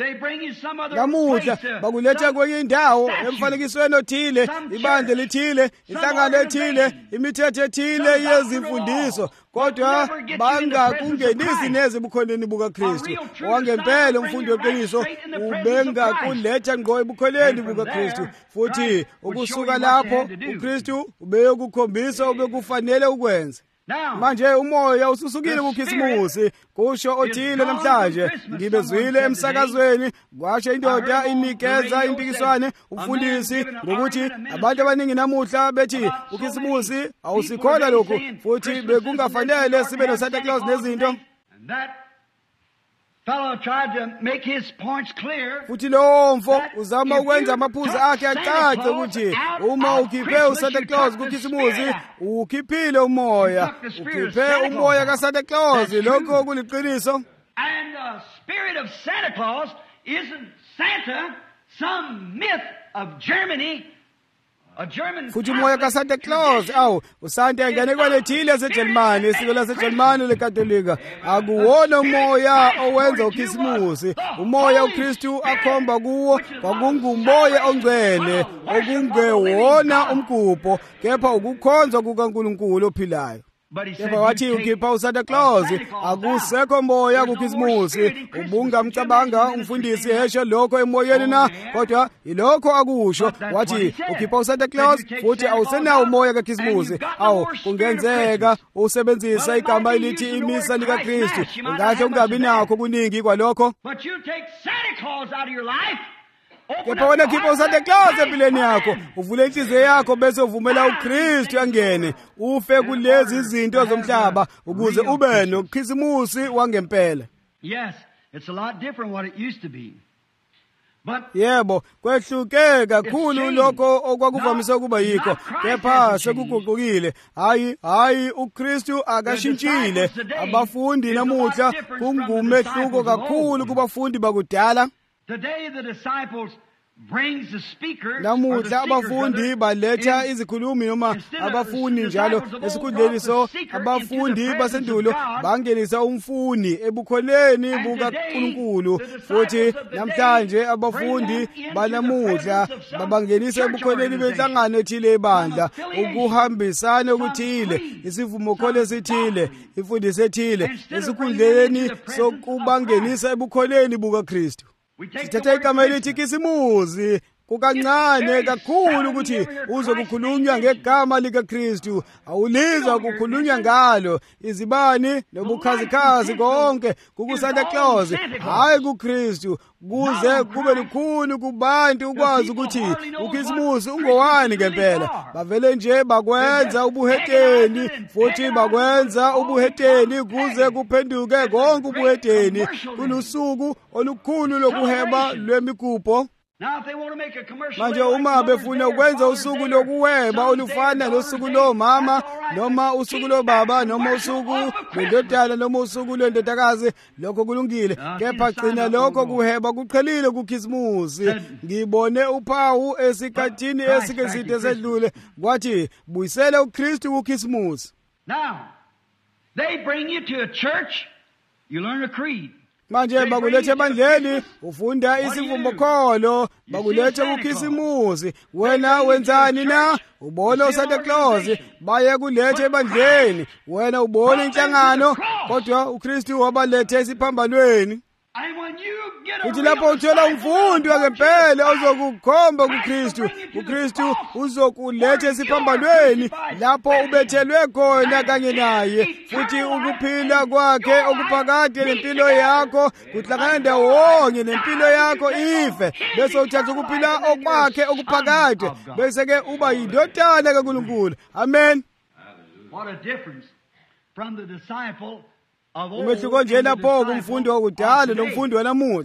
namuhla bakuletha kwenye indawo emfanekisweni othile, ibandla lithile, inhlangano ethile, imithetho ethile yezimfundiso, kodwa bangakungenisi neze ebukhoneni bukaKristu. Owangempela umfundi weqiniso ubengakuletha ngqo ebukhoneni bukaKristu, futhi ukusuka lapho uKristu ubeyokukhombisa obekufanele ukwenza. Manje umoya ususukile kuKhisimusi kusho othile namhlanje. Ngibezwile emsakazweni kwasho indoda inikeza impikiswane umfundisi ngokuthi abantu abaningi namuhla bethi uKhisimusi awusikholwa lokho futhi bekungafanele sibe noSanta Claus nezinto. fellow tried to make his points clear. futhi lowo mfo uzama ukwenza amaphuzu akhe acace ukuthi uma ukhiphe uSanta Claus kukhisimusi ukhiphile umoya ukhiphe umoya kaSanta Claus lokho kuliqiniso. And the spirit of Santa Claus isn't Santa, some myth of Germany. futhi umoya kaSanta Claus awu uSanta inganekwane ethile yaseJalimani isiko laseJalimani lekatolika akuwona umoya owenza ukhisimusi. umoya uKristu akhomba kuwo kwakungumoya ongcwele okungewona umgubho kepha ukukhonzwa kukaNkulunkulu ophilayo. Kepha wathi ukhipha uSanta Claus akusekho moya kukhisimusi. Ubungamcabanga umfundisi esho lokho emoyeni na kodwa ilokho akusho. Wathi ukhipha uSanta Claus futhi awusenawo umoya kakhisimusi. Awu kungenzeka usebenzisa igama elithi imisa likaKristu ungahle ungabi nakho kuningi kwalokho. But you take Santa Claus out of your life. Kepha wena khipha uSanta Claus empilweni yakho uvule inhliziyo yakho bese uvumela uKristu angene ufe kulezi izinto zomhlaba ukuze ube nokhisimusi wangempela. Yes, it's a lot different what it used to be. But yebo kwehluke kakhulu lokho okwakuvamise ukuba yikho kepha sekuguqukile. hayi hayi uKristu akashintshile. abafundi namuhla kungumehluko kakhulu kubafundi bakudala. today the disciples brings the speaker. Namuhla abafundi baletha izikhulumi noma abafundi njalo esikhundleni so abafundi basendulo bangenisa umfuni ebukholeni bukaNkulunkulu futhi namhlanje abafundi banamuhla babangenisa ebukholeni benhlangano ethile ebandla ukuhambisana okuthile isivumo khole sithile imfundiso ethile esikhundleni sokubangenisa ebukholeni bukaKristu. Sithatha igama elithi khisimusi kukancane kakhulu ukuthi uzokukhulunywa ngegama likaKristu. awuliza ukukhulunywa ngalo izibani nobukhazikhazi konke kukuSanta Claus hayi kuKristu kuze kube lukhulu kubantu ukwazi ukuthi ukhisimusi ungowani ngempela. bavele nje bakwenza ubuheteni futhi bakwenza ubuheteni kuze kuphenduke konke ubuheteni kulusuku olukhulu lokuheba lwemigubho. Manje uma befuna ukwenza usuku lokuhweba olufana nosuku lomama noma usuku lobaba noma usuku lwendodana noma usuku lwendodakazi lokho kulungile kepha gcina lokho kuheba kuqhelile kuKhisimusi. ngibone uphawu esikhathini esike side sedlule kwathi buyisela uKristu kuKhisimusi. Now they bring you to a church, you learn a creed. Manje bakulethe ebandleni ufunda isivumbokholo bakulethe kuKhisimusi. wena wenzani na? ubona uSanta Claus baye kulethe ebandleni wena ubona inhlangano kodwa uKristu wabalethe esiphambanweni. Uthi lapho uthola umfundi wangempela ozokukhomba kuKristu. uKristu uzokuletha esiphambanweni lapho ubethelwe khona kanye naye futhi ukuphila kwakhe okuphakade nempilo yakho kuhlangana ndawonye nempilo yakho ife bese uthatha ukuphila okwakhe okuphakade bese ke uba yindodana kaNkulunkulu. Amen. What a difference from the disciple. umehluko nje lapho kumfundi wakudala nomfundi wanamuhla.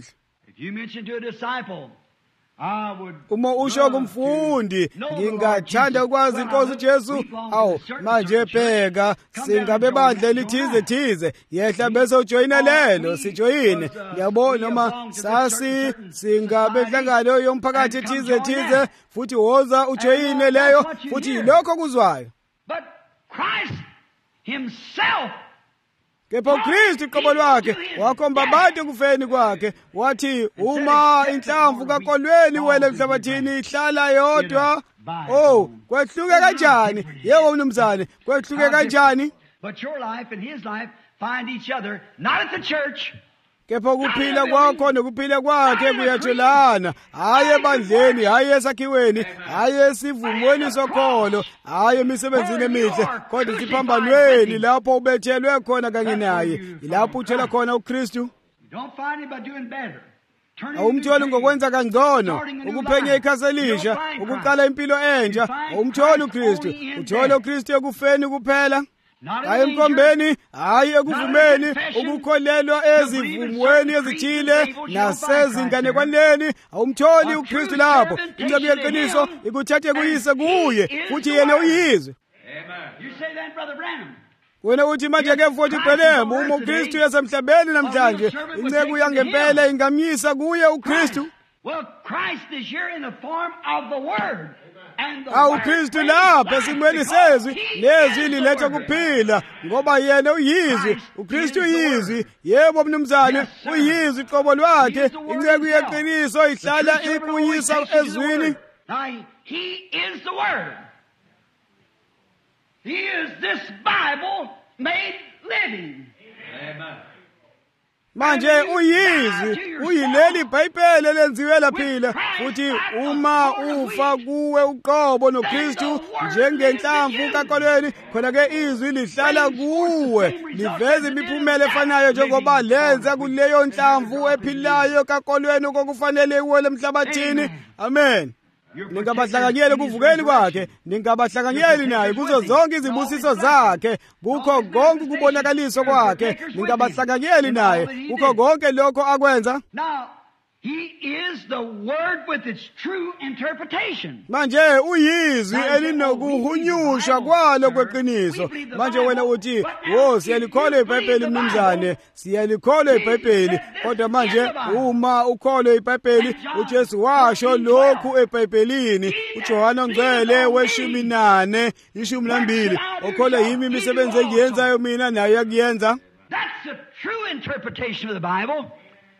Uma usho kumfundi ngingathanda ukwazi inkosi Jesu awu manje bheka singabe bandla lithize thize yehla bese ujoyina lelo sijoyine ngiyabona noma sasi singabe inhlangano yomphakathi thize thize futhi woza ujoyine leyo futhi lokho kuzwayo. But Christ himself kepha uKristu iqobo lwakhe wakhomba abantu kufeni kwakhe wathi uma inhlamvu kakolweni wele emhlabathini ihlala yodwa. oh kwehluke kanjani yebo mnumzane kwehluke kanjani. But your life and his life find each other not at the church. Kepha ukuphila kwakho nokuphila kwakhe kuyatholana hayi ebandleni hayi esakhiweni hayi esivumweni sokholo hayi emisebenzini emihle kodwa siphambanweni lapho ubethelwe khona kanye naye ilapho uthola khona uKristu. awumtholi ngokwenza kangcono ukuphenya ikhasi elisha ukuqala impilo entsha awumtholi uKristu uthola uKristu ekufeni kuphela. hayi emkombeni, hayi ekuvumeni, ukukholelwa ezivumweni ezithile nasezinganekwaneni. Awumtholi uKristu lapho. Incebo yeqiniso ikuthathe kuyise kuye, futhi yena uyizwe. Wena uthi manje ke futhi Branham, uma uKristu yasemhlabeni namhlanje, incebo yangempela ingamyisa kuye uKristu. Well, Christ is here in the form of the Word. Awu Kristu lapha esimweni sezwi, nezwi liletha kuphila ngoba yena uyizwi. UKristu uyizwi. Yebo mnumzane, uyizwi qobo lwakhe. Incebo yeqiniso ihlala ikuyisa ezwini. Now, he is the Word. He is this Bible made living. Amen. Manje uyizwi, uyileli iBhayibheli lenziwe laphila, futhi uma ufa kuwe uqobo noKristu njengenhlamvu kakolweni, khona ke izwi lihlala kuwe, liveza imiphumela efanayo njengoba lenza kuleyo nhlamvu ephilayo kakolweni kokufanele uwele emhlabathini. Amen. Ningabahlanganyeli kuvukeni kwakhe, ningabahlanganyeli naye kuzo zonke izibusiso zakhe, kukho konke kubonakaliso kwakhe, ningabahlanganyeli naye kukho konke lokho akwenza. Now, he is the Word with its true interpretation. Manje uyizwi elinokuhunyushwa kwalo kweqiniso. Manje wena uthi, "Wo, siyalikholwa iBhayibheli mnumzane, siyalikholwa iBhayibheli." Kodwa manje uma ukholwa iBhayibheli, uJesu washo lokhu eBhayibhelini. uJohane Ongcwele weshumi nane, ishumi nambili. Okholwa yimi imisebenzi engiyenzayo mina naye yakuyenza. That's the true interpretation of the Bible.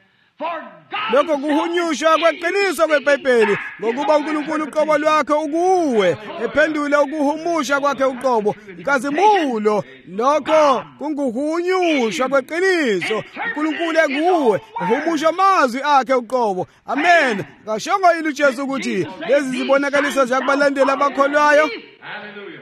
Lokho kuhunyushwa kweqiniso kweBhayibheli, ngokuba uNkulunkulu uqobo lwakhe ukuwe, ephendula ukuhumusha kwakhe uqobo. Inkazimulo, lokho kunguhunyushwa kweqiniso. uNkulunkulu ekuwe, uhumusha amazwi akhe uqobo. Amen. Kashongo yini uJesu ukuthi lezi zibonakaliso ziyakubalandela abakholwayo? Hallelujah.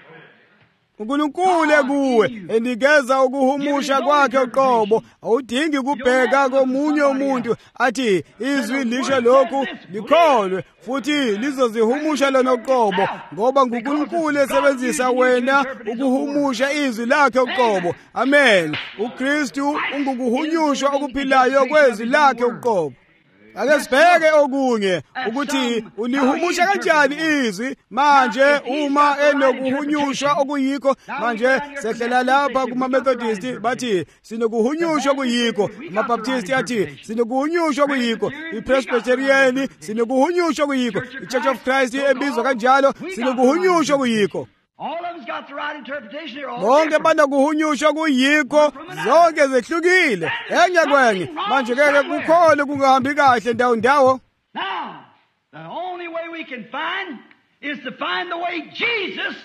uNkulunkulu ekuwe enikeza ukuhumusha kwakhe uqobo. Awudingi kubheka komunye umuntu athi izwi lisho lokhu likholwe futhi lizozihumusha lona uqobo, ngoba nguNkulunkulu esebenzisa wena ukuhumusha izwi lakhe uqobo. Amen. uKristu ungukuhunyushwa okuphilayo kwezwi lakhe uqobo. Ake sibheke okunye ukuthi ulihumusha kanjani izwi manje uma enokuhunyushwa okuyikho. Manje sehlela lapha kuma Methodist bathi sinokuhunyushwa okuyikho, amaBaptist athi sinokuhunyushwa okuyikho, iPresbyterian sinokuhunyushwa okuyikho, iChurch of Christ ebizwa kanjalo sinokuhunyushwa okuyikho. All of them's got the right interpretation. They're all bonke different. banokuhunyushwa kuyikho, zonke zehlukile enye kwenye. Manje keke kukhona kungahambi kahle ndawo ndawo. Now, the only way we can find is to find the way Jesus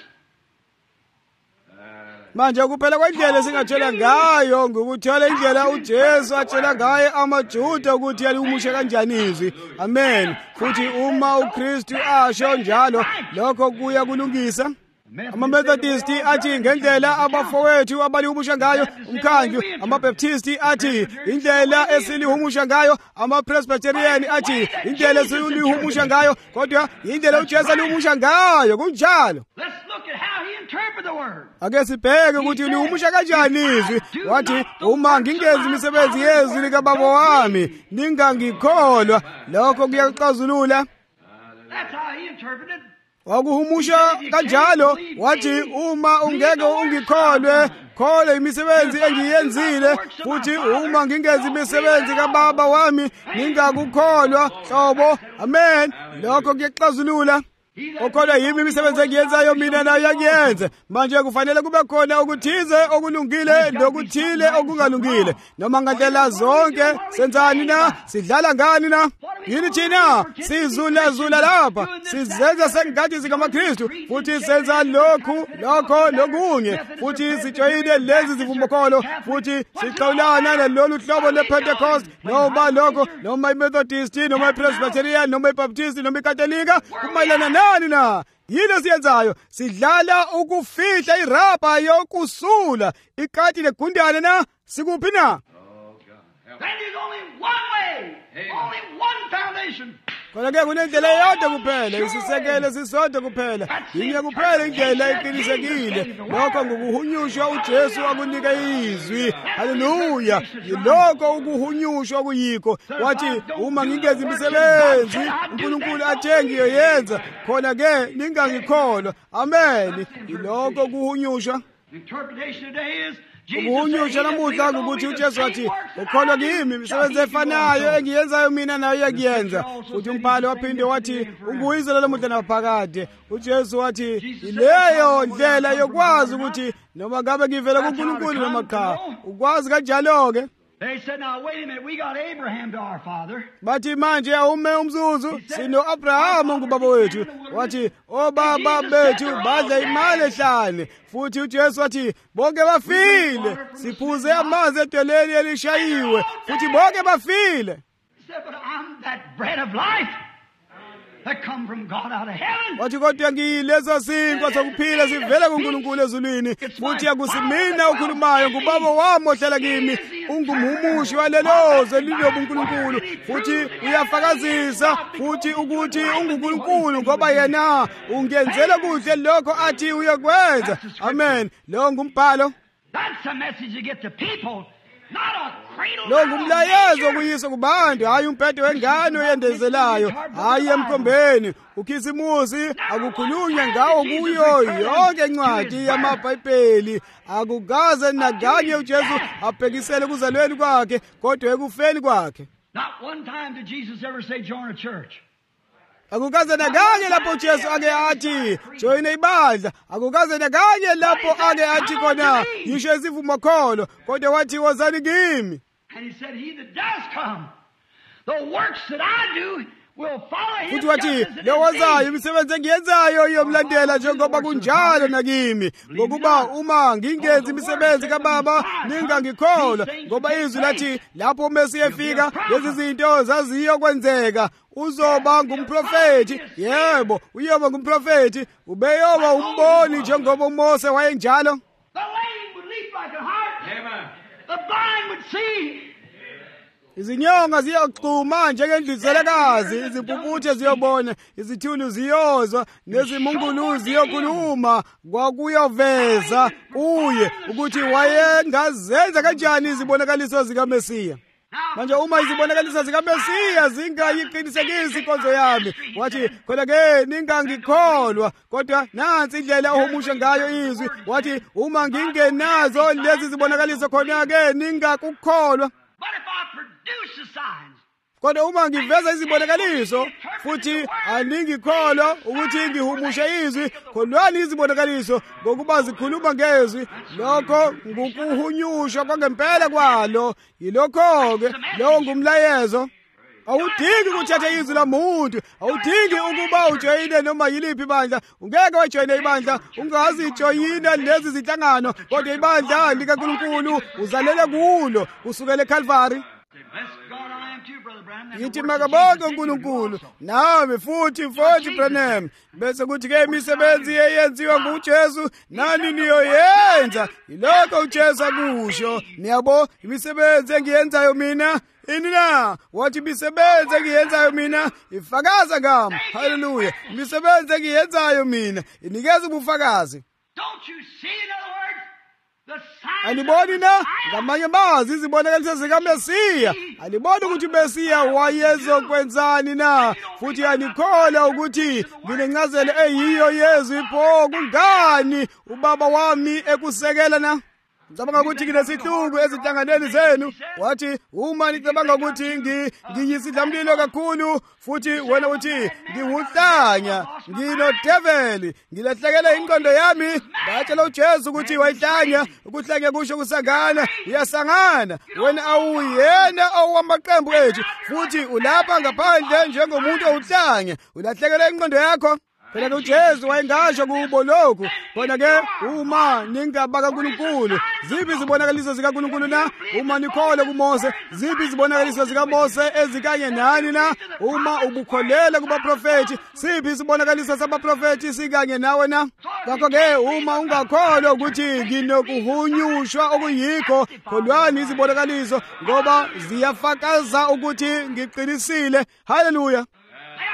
Manje kuphela kwendlela esingathola ngayo ngokuthola indlela uJesu atshela ngaye amaJuda ukuthi yalihumushe kanjani izwi. Amen. Futhi uma uKristu asho njalo, lokho kuya kulungisa. AmaMethodist athi ngendlela abafowethu abalihumusha ngayo umkhandlu, amaBaptist athi indlela esilihumusha ngayo, amaPresbyterian athi indlela esilihumusha ngayo, kodwa indlela uJesu alihumusha ngayo kunjalo. Let's look at how he interpreted the word. Ake sibheke ukuthi ulihumusha kanjani izwi. Wathi uma ngingenzi imisebenzi yezwi likaBaba wami ningangikholwa, lokho kuyaxazulula. That's how he interpreted. Wakuhumusha kanjalo, wathi uma ungeke ungikholwe, kholwe imisebenzi engiyenzile, futhi uma ngingenzi imisebenzi kaBaba wami ningakukholwa hlobo. Amen. Lokho kuyaxazulula. Okholwa yimi imisebenzi engiyenzayo mina nayo yakuyenza. Manje kufanele kube khona ukuthize okulungile nokuthile okungalungile. Noma ngandlela zonke senzani na? Sidlala ngani na? Yini thina sizula zula lapha, sizenza sengathi zikaMkristu, futhi senza lokhu lokho lokunye, futhi sijoyine lezi zivumbokolo, futhi sixolana nalolu hlobo lePentecost noma lokho noma iMethodist noma iPresbyterian noma iBaptist noma iKatolika. Kumayelana nani na? Yini siyenzayo? Sidlala ukufihla irabha yokusula ikati legundane na? Sikuphi na? Then there's only one way, only one foundation. Kodwa ke kunendlela eyodwa kuphela, isisekelo sisodwa kuphela. Yinye kuphela indlela eqinisekile. Lokho ngokuhunyushwa uJesu akunika izwi. Haleluya. Yilokho ukuhunyushwa kuyikho. Wathi uma ngingenza imisebenzi uNkulunkulu athe ngiyoyenza, khona ke ningangikholwa. Amen. Yilokho ukuhunyushwa. Interpretation today is Ukuhunyushwa namuhla ukuthi uJesu wathi ukholwa kimi imisebenzi efanayo engiyenzayo mina nayo yakuyenza. Futhi umbhalo waphinde wathi unguyizelo lamuhla naphakade. uJesu wathi ileyo ndlela yokwazi ukuthi noma ngabe ngivela kuNkulunkulu noma cha, ukwazi kanjalo ke. They said, now wait a minute, we got Abraham to our father. Bathi manje awume umzuzu sino Abraham ngubaba wethu. Wathi obaba bethu badla imali ehlane. Futhi uJesu wathi bonke bafile. Siphuze amanzi edweleni elishayiwe. Futhi bonke bafile. He said, but I'm that bread of life that come from God out of heaven. Wathi kodwa ngiyilezo sinkwa sokuphila sivela kuNkulunkulu ezulwini. Futhi akusimina ukhulumayo ngubaba wami ohlala kimi. Ungumhumushi walelozo linobuNkulunkulu. Futhi uyafakazisa futhi ukuthi unguNkulunkulu ngoba yena ungenzela kuhle lokho athi uyakwenza. Amen. Lo ngumbhalo. That's a message to get to people, not a cradle. Lo ngumlayezo kuyisa kubantu, hayi umphetho wengane oyendezelayo, hayi emkhombeni. Ukhisimusi akukhulunywa ngawo kuyo yonke incwadi yamaBhayibheli. Akukaze nakanye uJesu abhekisele kuzalweni kwakhe kodwa ekufeni kwakhe. Not one time did Jesus ever say join a church. Akukaze nakanye lapho uJesu ake athi joyina ibandla. Akukaze nakanye lapho ake athi khona yisho isivumo kholo, kodwa wathi wozani kimi. And he said, he that does come, the works that I do will follow him. Futhi wathi lowozayo imisebenzi engiyenzayo iyomlandela njengoba kunjalo nakimi. Ngokuba uma ngingenza imisebenzi kaBaba ningangikholwa, ngoba izwi lathi lapho uMesiya efika lezi zinto zaziyokwenzeka. Uzoba ngumprofeti. Yebo, uyoba ngumprofeti. Ubeyoba umboni njengoba uMose wayenjalo. The lame would leap like a hart. Amen. The blind would see. Izinyonga ziyoxhuma njengendluzelekazi, izimpuputhe ziyobona, izithulu ziyozwa, nezimungulu ziyokhuluma. Kwakuyoveza kuye ukuthi wayengazenza kanjani izibonakaliso zikaMesiya. Manje uma izibonakaliso zikaMesiya zingayiqinisekisi inkonzo yami, wathi khona ke ningangikholwa, kodwa nansi indlela ohumusha ngayo izwi. Wathi uma ngingenazo lezi zibonakaliso khona ke ningakukholwa. But if I produce the signs, kodwa uma ngiveza izibonakaliso futhi aningikholwa ukuthi ngihumushe izwi, kholwani izibonakaliso ngokuba zikhuluma ngezwi. Lokho ngukuhunyushwa kwangempela kwalo. Yilokho-ke lowo ngumlayezo. Awudingi ukuthatha izwi lomuntu, awudingi ukuba ujoyine noma yiliphi ibandla. Ungeke wajoyine ibandla ungazi ijoyina lezi zinhlangano, kodwa ibandla likaNkulunkulu uzalele kulo usukela eCalvary. bless God I am too, Brother Branham. Yithi makabonke uNkulunkulu nami futhi mfowethu Branham. Bese kuthi ke imisebenzi eyenziwa nguJesu nani niyoyenza. Yilokho uJesu akusho. Niyabo imisebenzi engiyenzayo mina ini na wathi imisebenzi engiyenzayo mina ifakaza ngami. Hallelujah. Imisebenzi engiyenzayo mina inikeza ubufakazi. Don't you see, in other words, the signs Aliboni of na the Messiah? ngamanye amazwi izibonakaliso zikaMesiya. Aliboni ukuthi uMesiya wayezokwenzani na, futhi anikholwa ukuthi nginencazelo eyiyo yezwi pho kungani ubaba wami ekusekela na. Ngicabanga ukuthi nginesihluku ezinhlanganeni zenu. Wathi uma nicabanga ukuthi ngiyisidlamlilo kakhulu futhi wena uthi ngiwuhlanya, nginodeveli, ngilahlekela ingqondo yami. Batshela uJesu ukuthi wayihlanya, ukuhlanya kusho kusangana, uyasangana. Wena awuyena owamaqembu ethu futhi ulapha ngaphandle njengomuntu owuhlanya, ulahlekela ingqondo yakho. Phela uJesu wayengasho kubo lokhu. Khona ke uma ningabaka uNkulunkulu, ziphi izibonakaliso zikaNkulunkulu na? Uma nikholwa kuMose, ziphi izibonakaliso zikaMose ezikanye nani na? Uma ubukholela kubaprofeti, siphi isibonakaliso sabaprofeti sikanye nawe na? Ngakho ke uma ungakholwa ukuthi nginokuhunyushwa okuyikho, kholwani izibonakaliso ngoba ziyafakaza ukuthi ngiqinisile. Hallelujah. They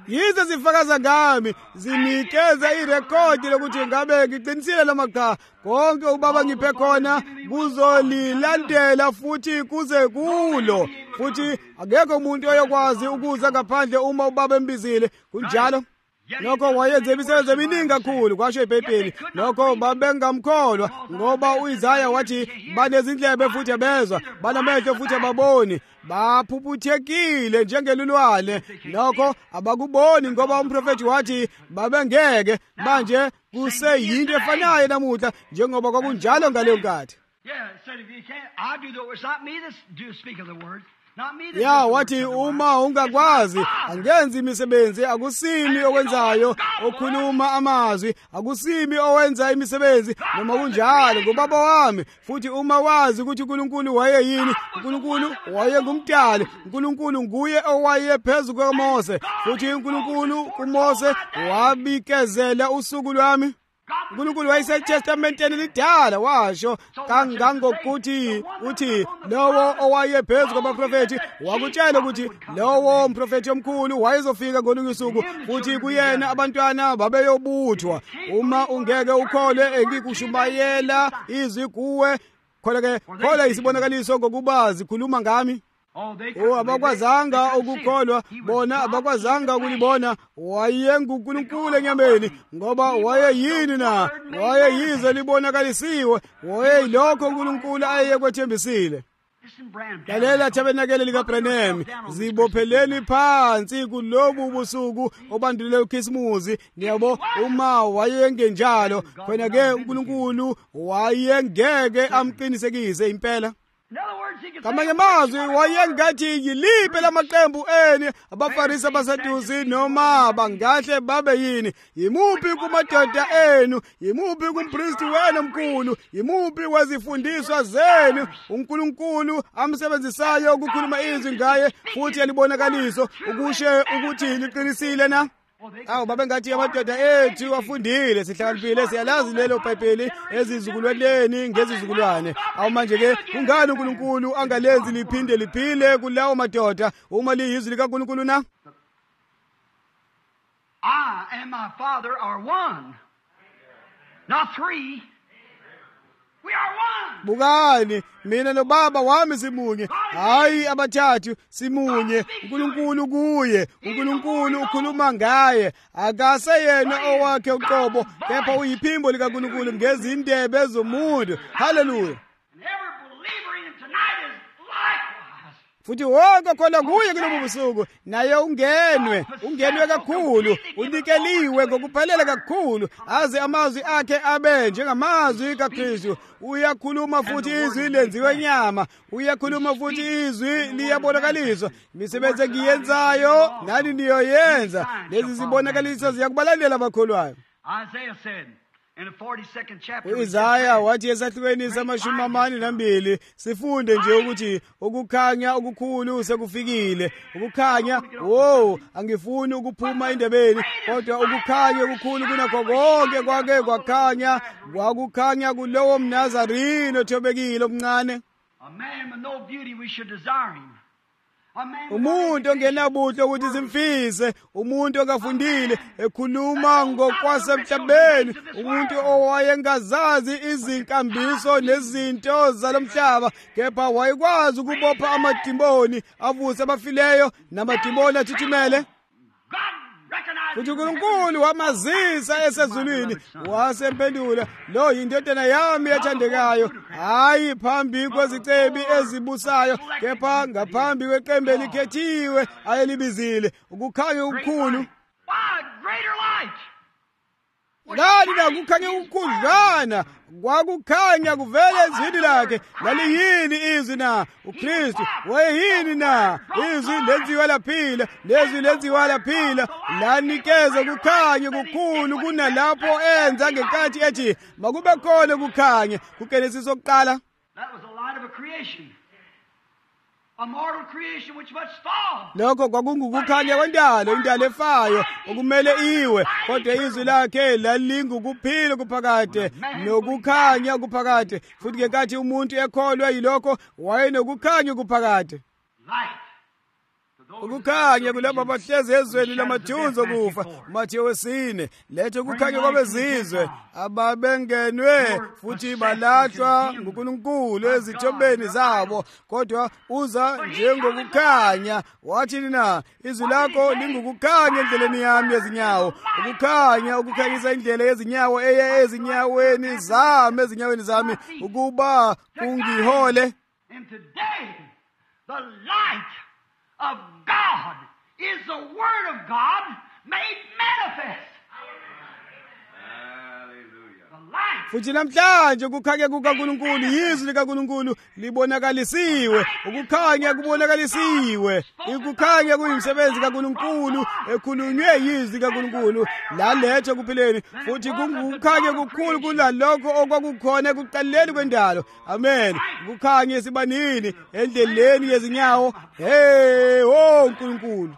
yize zifakaza ngami zinikeza irekhodi lokuthi ngabe ngiqinisile lamakhaya konke ubaba ngiphe khona kuzolilandela futhi kuze kulo futhi akekho umuntu oyokwazi ukuza ngaphandle uma ubaba embizile kunjalo lokho wayenze imisebenzi eminingi kakhulu kwasho iBhayibheli lokho babengamkholwa ngoba uIsaya wathi banezindlebe futhi abezwa banamehlo futhi ababoni baphuphuthekile njengelulwane lokho abakuboni ngoba umprofeti wathi babengeke manje kuseyinto efanayo namuhla njengoba kwakunjalo ngaleyo nkathi ya wathi uma ungakwazi angenzi imisebenzi akusimi okwenzayo okhuluma amazwi akusimi owenza imisebenzi noma kunjalo ngobaba wami futhi uma wazi ukuthi uNkulunkulu waye yini uNkulunkulu waye ngumdali uNkulunkulu nguye owaye phezulu kwaMose futhi uNkulunkulu kuMose wabikezela usuku lwami uNkulunkulu wayeseTestamenteni lidala washo kangangokuthi uthi lowo owaye phezulu kwabaprofeti wakutshela ukuthi lowo umprofeti omkhulu wayezofika ngolunye usuku futhi kuyena abantwana babeyobuthwa uma ungeke ukhole engikushumayela izwi kuwe khona-ke khola isibonakaliso ngokuba zikhuluma ngami Oh abakwazanga ukukholwa bona abakwazanga ukulibona wayenguNkulunkulu enyameni ngoba waye yini na waye yize libonakalisiwe waye lokho uNkulunkulu ayekwethembisile lalela tabenakele lika Branham zibopheleni phansi kulobu busuku obandulele uKhisimusi niyabo uma wayengenjalo khona ke uNkulunkulu wayengeke amqinisekise impela Kamanye amazwi wayengathi yilipe lamaqembu eni abaFarisi abaSadusi noma bangahle babe yini yimuphi kumadoda enu yimuphi kumpristi wenu omkhulu yimuphi wezifundiswa zenu uNkulunkulu amsebenzisayo ukukhuluma izwi ngaye futhi alibonakaliso ukushe ukuthi liqinisile na Awu babengathi amadoda ethu afundile sihlakaniphile siyalazi lelo Bhayibheli ezizukulwaneni ngezizukulwane awu manje ke ungani uNkulunkulu angalenzi liphinde liphile kulawo madoda uma liyizwi likaNkulunkulu na I and my Father are one not three we are one Bukani mina nobaba wami simunye hayi abathathu simunye uNkulunkulu kuye uNkulunkulu ukhuluma ngaye akaseyena owakhe uqobo kepha uyiphimbo likaNkulunkulu ngezindebe zomuntu haleluya futhi wonke khona kuye kulobu busuku naye ungenwe ungenwe kakhulu unikeliwe ngokuphelela kakhulu aze amazwi akhe abe njengamazwi kaKristu uyakhuluma futhi izwi lenziwe inyama uyakhuluma futhi izwi liyabonakaliswa imisebenzi engiyenzayo nani niyoyenza lezi zibonakaliso ziyakubalandela abakholwayo Isaiah said in the forty-second chapter uIsaya wathi esahlukweni samashumi amane nambili sifunde nje ukuthi ukukhanya okukhulu sekufikile ukukhanya wo angifuni ukuphuma indebeni kodwa ukukhanya okukhulu kunakho konke kwake kwakhanya kwakukhanya kulowo mNazarini othobekile omncane a man with no beauty we should desire him umuntu ongenabuhle ukuthi simfise umuntu ongafundile ekhuluma ngokwasemhlabeni umuntu owayengazazi izinkambiso nezinto zalomhlaba kepha wayekwazi ukubopha amadimoni avuse abafileyo namadimoni athuthumele futhi uNkulunkulu wamazisa esezulwini wasempendula lo yindodana yami ethandekayo hayi phambi kwezicebi ezibusayo kepha ngaphambi kweqembu elikhethiwe ayelibizile ukukhanya okukhulu ngani na kukhanya ukukhudlwana kwakukhanya kuvela ezwini lakhe laliyini izwi na uKristu wayini na izwi lenziwa laphila lezwi lenziwa laphila lanikeza ukukhanya okukhulu kunalapho enza ngenkathi ethi makube khona ukukhanya kuGenesis sokuqala that was the light of a creation a mortal creation which must fall lokho kwakungukukhanya kwendalo indalo efayo okumele iwe kodwa izwi lakhe lalingukuphila kuphakade nokukhanya kuphakade futhi ngenkathi umuntu ekholwa yilokho wayenokukhanya kuphakade light to ukukhanya kulabo abahlezi ezweni lamathunzi okufa. Umatthewu wesine, letha ukukhanya kwabezizwe ababengenwe futhi balahlwa nguNkulunkulu ezithobeni zabo, kodwa uza njengokukhanya. Wathini na? Izwi lakho lingukukhanya endleleni yami yezinyawo, ukukhanya ukukhanyisa indlela yezinyawo eye ezinyaweni zami ezinyaweni zami ukuba kungihole. And today, the light of God is the Word of God made manifest. The light. Futhi namhlanje ukukhanya kukaNkulunkulu, izwi likaNkulunkulu libonakalisiwe, ukukhanya kubonakalisiwe. Ukukhanya kuyimsebenzi kaNkulunkulu ekhulunywe yizwi likaNkulunkulu lalethe kuphileni, futhi kungukukhanya kukhulu kulalokho okwakukhona ekuqaleni kwendalo. Amen. Ukukhanya esibanini endleleni yezinyawo. Hey, oh Nkulunkulu.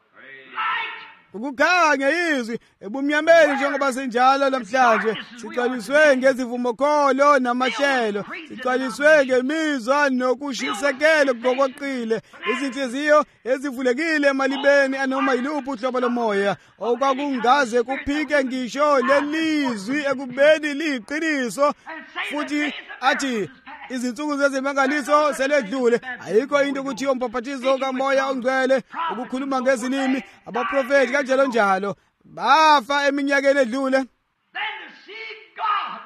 Ukukhanya izwi ebumnyameni njengoba sinjalo namhlanje, sigcwaliswe ngezivumokholo namahlelo, sigcwaliswe ngemizwa nokushisekelo ngokwaqile, izinhliziyo ezivulekile emalibeni anoma yiluphi uhlobo lomoya okwakungaze kuphike ngisho lelizwi ekubeni liyiqiniso. Futhi athi izinsuku zezimangaliso seledlule, ayikho into ukuthi umbhaphathizo kaMoya oNgcwele, ukukhuluma ngezilimi, abaprofeti kanjalo njalo bafa eminyakeni edlule. Then to see God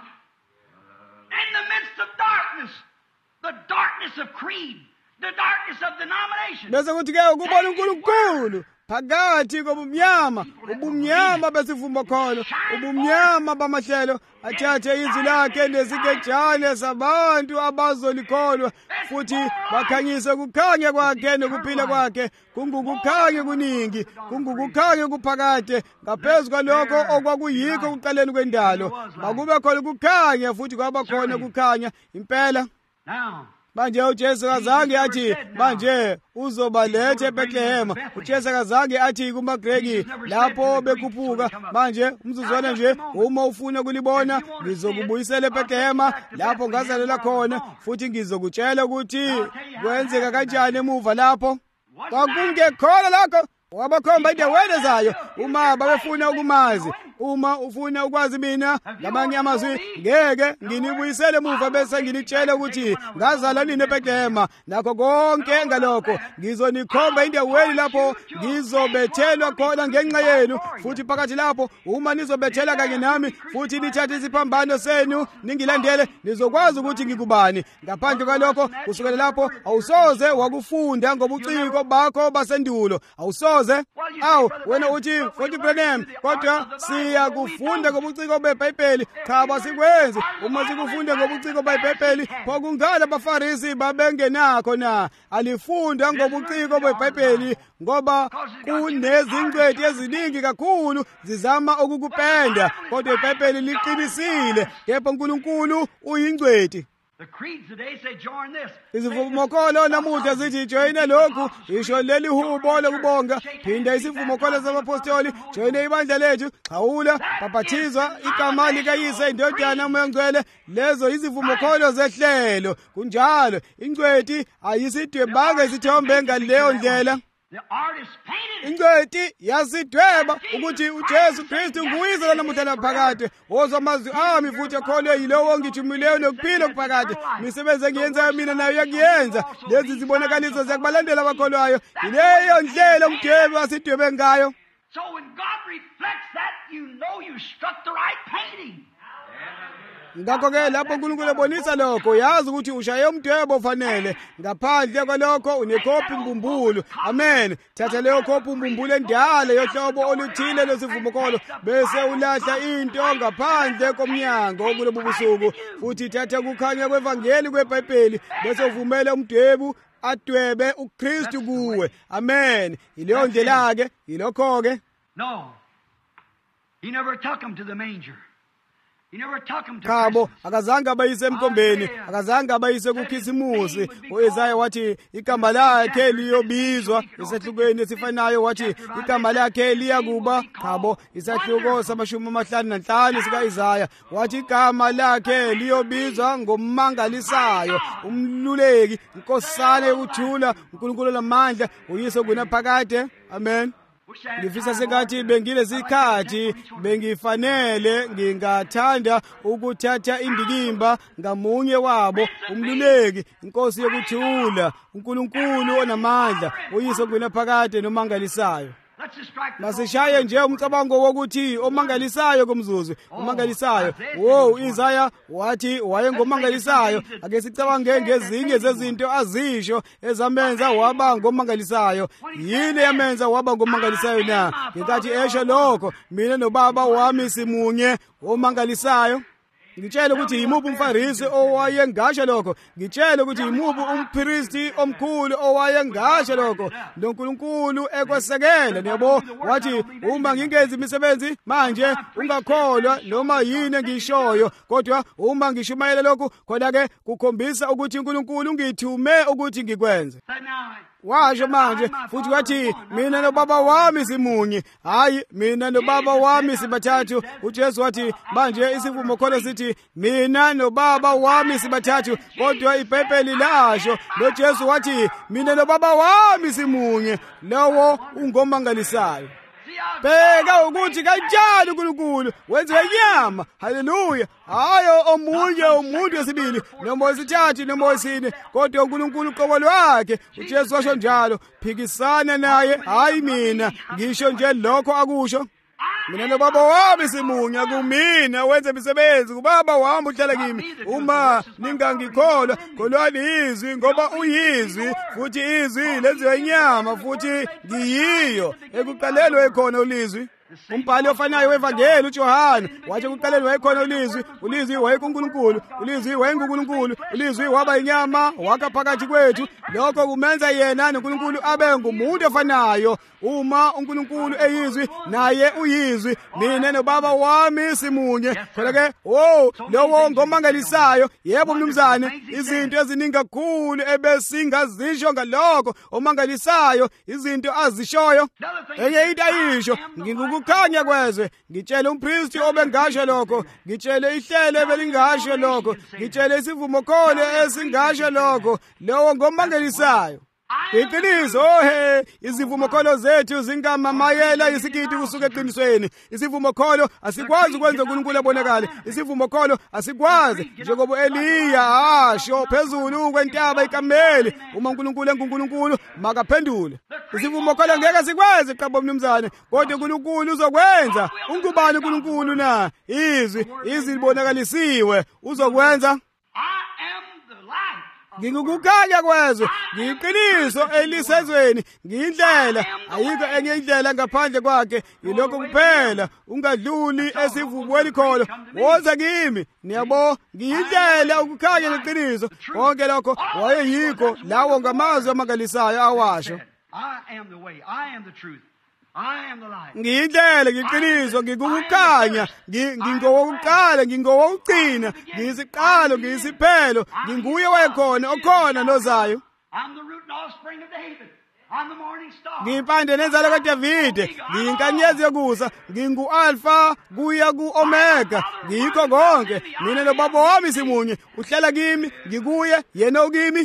in the midst of darkness, the darkness of creed, the darkness of denomination. Bese kuthi ke ukubona uNkulunkulu phakathi kobumnyama, ubumnyama besivumokholo, ubumnyama bamahlelo, athathe izwi lakhe nesikejane sabantu abazolikholwa, futhi bakhanyise ukukhanya kwakhe nokuphila kwakhe. Kungukukhanya kuningi, kungukukhanya kuphakade ngaphezu kwalokho okwakuyikho kuqaleni kwendalo. Makube khona ukukhanya, futhi kwaba khona ukukhanya impela. Now, Manje uJesu kazange athi manje uzobalethe eBethlehem. uJesu kazange athi kumaGreki lapho bekhuphuka, manje umzuzwana nje uma ufuna kulibona ngizokubuyisela eBethlehem lapho ngazalela khona, futhi ngizokutshela ukuthi kwenzeka kanjani emuva lapho. Kwakungekhona lakho wabakhomba indaweni zayo uma babefuna ukumazi. Uma ufuna ukwazi mina ngamanye amazwi, ngeke nginibuyisele emuva bese nginitshela ukuthi ngazala nini eBethlehem. Nakho konke ngalokho ngizonikhomba indaweni lapho ngizobethelwa khona ngenxa yenu, futhi phakathi lapho uma nizobethela kanye nami futhi nithathe isiphambano senu ningilandele, nizokwazi ukuthi ngikubani. Ngaphandle kwalokho, kusukela lapho awusoze wakufunda ngobuciko bakho basendulo, awusoze. Awu wena uthi futhi Branham, kodwa siya kufunda ngobuciko beBhayibheli. Cha, basikwenzi. Uma sikufunda ngobuciko beBhayibheli, pho kungani abaFarisi babengenakho na? Alifunda ngobuciko beBhayibheli ngoba kunezingcwethi eziningi kakhulu zizama ukukupenda, kodwa iBhayibheli liqinisile, kepha uNkulunkulu uyingcwethi. the creeds today say join this. Izivumokholo namuhla zithi joyine lokhu, isho leli hubo lokubonga. Phinda isivumokholo zabapostoli, joyine ibandla lethu, xhawula, baphathizwa igama likayise, indodana uMoya oNgcwele. Lezo izivumokholo zehlelo. Kunjalo ingcwethi ayisidwebanga isithombe ngaleyo ndlela. The artist painted it. Ingcwethi yasidweba ukuthi uJesu Kristu nguyise namuhla naphakade. Wozwa amazwi ami futhi akholwe yilowo ngithumileyo nokuphila okuphakade. Imisebenzi engiyenzayo mina nayo yakuyenza. Lezi zibonakaliso ziyakubalandela abakholwayo. Yileyo ndlela umdwebi wasidwebe ngayo. So when God reflects that, you know you struck the right painting. Ngakho-ke lapho uNkulunkulu ebonisa lokho, yazi ukuthi ushaye umdwebo ofanele. Ngaphandle kwalokho unekhophi mbumbulu. Amen. Thatha leyo khophi mbumbulu endala yohlobo oluthile lwesivumokholo, bese ulahla into ngaphandle komnyango okulobu busuku, futhi thatha ukukhanya kwevangeli kweBhayibheli, bese uvumela umdwebu adwebe uKristu kuwe. Amen. Ileyo ndlela-ke, ilokho-ke. No. He never took them to the manger. khabo akazange abayise emkombeni, akazange abayise kukhisimusi. U-Isaya wathi igama lakhe liyobizwa. Isehlukweni esifanayo wathi igama lakhe liyakuba khabo. Isahluko samashumi amahlanu nanhlanu sika-Isaya wathi igama lakhe liyobizwa ngomangalisayo, umluleki, inkosana yokuthula, uNkulunkulu lamandla, uyise kunaphakade. Amen. Ngifisa sengathi bengilesikhathi bengifanele ngingathanda ukuthatha indikimba ngamunye wabo, umluleki, inkosi yokuthula, uNkulunkulu onamandla, uyise kunaphakade nomangalisayo. Masishaye nje umcabango wokuthi omangalisayo kumzuzu, omangalisayo. Wo, Isaya wathi wayengomangalisayo. Ake sicabange ngezinye zezinto azisho ezamenza waba ngomangalisayo. Yini yamenza waba ngomangalisayo na? Ngenkathi esho lokho, mina nobaba wami simunye omangalisayo. Ngitshela ukuthi yimuphi umfarisi owayengasho lokho. Ngitshela ukuthi yimuphi umpristi omkhulu owayengasho lokho. NoNkulunkulu ekwesekela, yabo, wathi uma ngingenzi imisebenzi manje ungakholwa noma yini engiyishoyo, kodwa uma ngishumayela lokhu khona ke kukhombisa ukuthi uNkulunkulu ungithume ukuthi ngikwenze. Washo manje futhi wathi mina nobaba wami simunye, hayi mina nobaba wami sibathathu. uJesu wathi manje isivumo khona sithi mina nobaba wami sibathathu, kodwa iBhayibheli lasho noJesu wathi mina nobaba wami simunye. Lowo ungomangalisayo. Bheka ukuthi kanjani uNkulunkulu wenze inyama. Haleluya. Hayo omunye umuntu wesibili noma wesithathu noma wesine, kodwa uNkulunkulu qobo lwakhe. uJesu washo njalo, phikisana naye, hayi mina ngisho nje lokho akusho. Mina nobaba wami simunye, kumina wenze imisebenzi, kubaba wami uhlala kimi. Uma ningangikholwa, kholwani izwi ngoba uyizwi, futhi izwi lenziwe inyama, futhi ngiyiyo. Ekuqaleni wayekhona ulizwi. Umbhali ofanayo wevangeli uJohane wathi ekuqaleni wayekhona ulizwi, ulizwi wayekuNkulunkulu, ulizwi wayenguNkulunkulu, ulizwi waba inyama wakha phakathi kwethu. Lokho kumenza yena noNkulunkulu abe ngumuntu ofanayo. Uma uNkulunkulu eyizwi naye uyizwi, mina nobaba wami simunye. Phela ke wo lowo ngomangalisayo. Yebo mnumzane, izinto eziningi kakhulu ebesingazisho ngalokho omangalisayo, izinto azishoyo. Enye into ayisho ngikukukhanya kwezwe. Ngitshele umpristi obengasho lokho, ngitshele ihlelo ebelingasho lokho, ngitshele isivumo khona esingasho lokho. Lowo ngomangalisayo. Iqiniso, he, izivumo kholo zethu zingamamayela isikidi kusuka eqinisweni. Isivumo kholo asikwazi ukwenza uNkulunkulu abonakale. Isivumo kholo asikwazi njengoba Eliya asho phezulu kwentaba iKameli, uma uNkulunkulu enguNkulunkulu makaphendule. Isivumo kholo ngeke sikwazi qabo mnumzane, kodwa uNkulunkulu uzokwenza. Ungubani uNkulunkulu na? Izwi, izwi libonakalisiwe, uzokwenza. Ngikukukhanya kwezwe, ngiyiqiniso elisezweni, ngiyindlela, ayikho enye indlela ngaphandle kwakhe. Yilokho kuphela, ungadluli esivumweni kholo. Woza kimi, niyabo, ngiyindlela, ukukhanya neqiniso. Konke lokho wayeyikho lawo ngamazwi amangalisayo awasho. I am the way, I am the truth. Ngiyindlela, ngiqiniso, ngikukukhanya, ngingowokuqala, ngingowokugcina, ngiyisiqalo, ngiyisiphelo, nginguye wayekhona, okhona nozayo. Ngiyimpande nenzalo kaDavide, ngiyinkanyezi yokusa, ngingu-Alpha kuya ku-Omega, ngiyikho konke. Mina nobaba wami simunye, uhlala kimi, ngikuye, yena ukimi.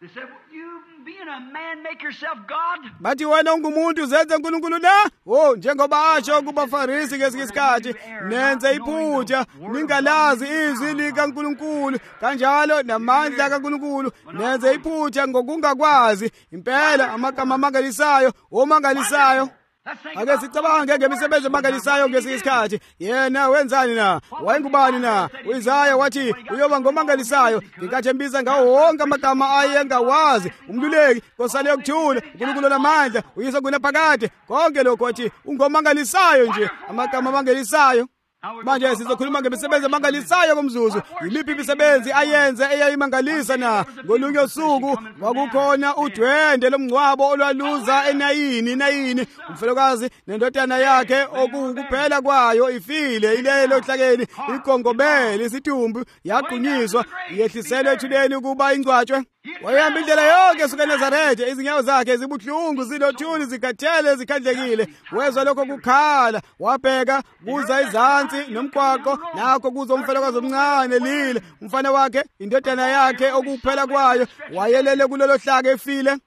Bathi wena ungumuntu uzenze uNkulunkulu na? Oh, njengoba asho kubaFarisi ngesinye isikhathi, nenze iphutha, ningalazi izwi likaNkulunkulu, kanjalo namandla kaNkulunkulu, nenze iphutha ngokungakwazi. Impela amagama amangalisayo, omangalisayo. Ake sicabange ngemisebenzi emangalisayo ngesinye isikhathi. Yena wenzani na? Wayengubani na? uIsaya wathi uyoba ngomangalisayo. Ngenkathi embiza ngawo wonke amagama ayengawazi, umluleki, nkosana yokuthula, uNkulunkulu namandla, uyise kunaphakade. Konke lokho wathi ungomangalisayo nje, amagama amangalisayo. Manje sizokhuluma ngemisebenzi emangalisayo komzuzu. Yimiphi imisebenzi ayenze eyayimangalisa na? Ngolunye usuku kwakukhona udwende lomngcwabo olwaluza enayini nayini. Umfelokazi nendodana yakhe okukuphela kwayo ifile ilelo hlakeni ikongobele isitumbu yaqunyiswa yehliselwe ethuleni ukuba ingcwatshwe. Wayehamba indlela yonke esuka eNazaretha, izinyawo zakhe zibuhlungu zilothuli zikhathele zikhandlekile. Wezwa lokho kukhala, wabheka kuza izansi nomqwaqo, nakho kuza umfelokazi omncane lile, umfana wakhe indodana yakhe okuphela kwayo wayelele kulelo hlaka efile.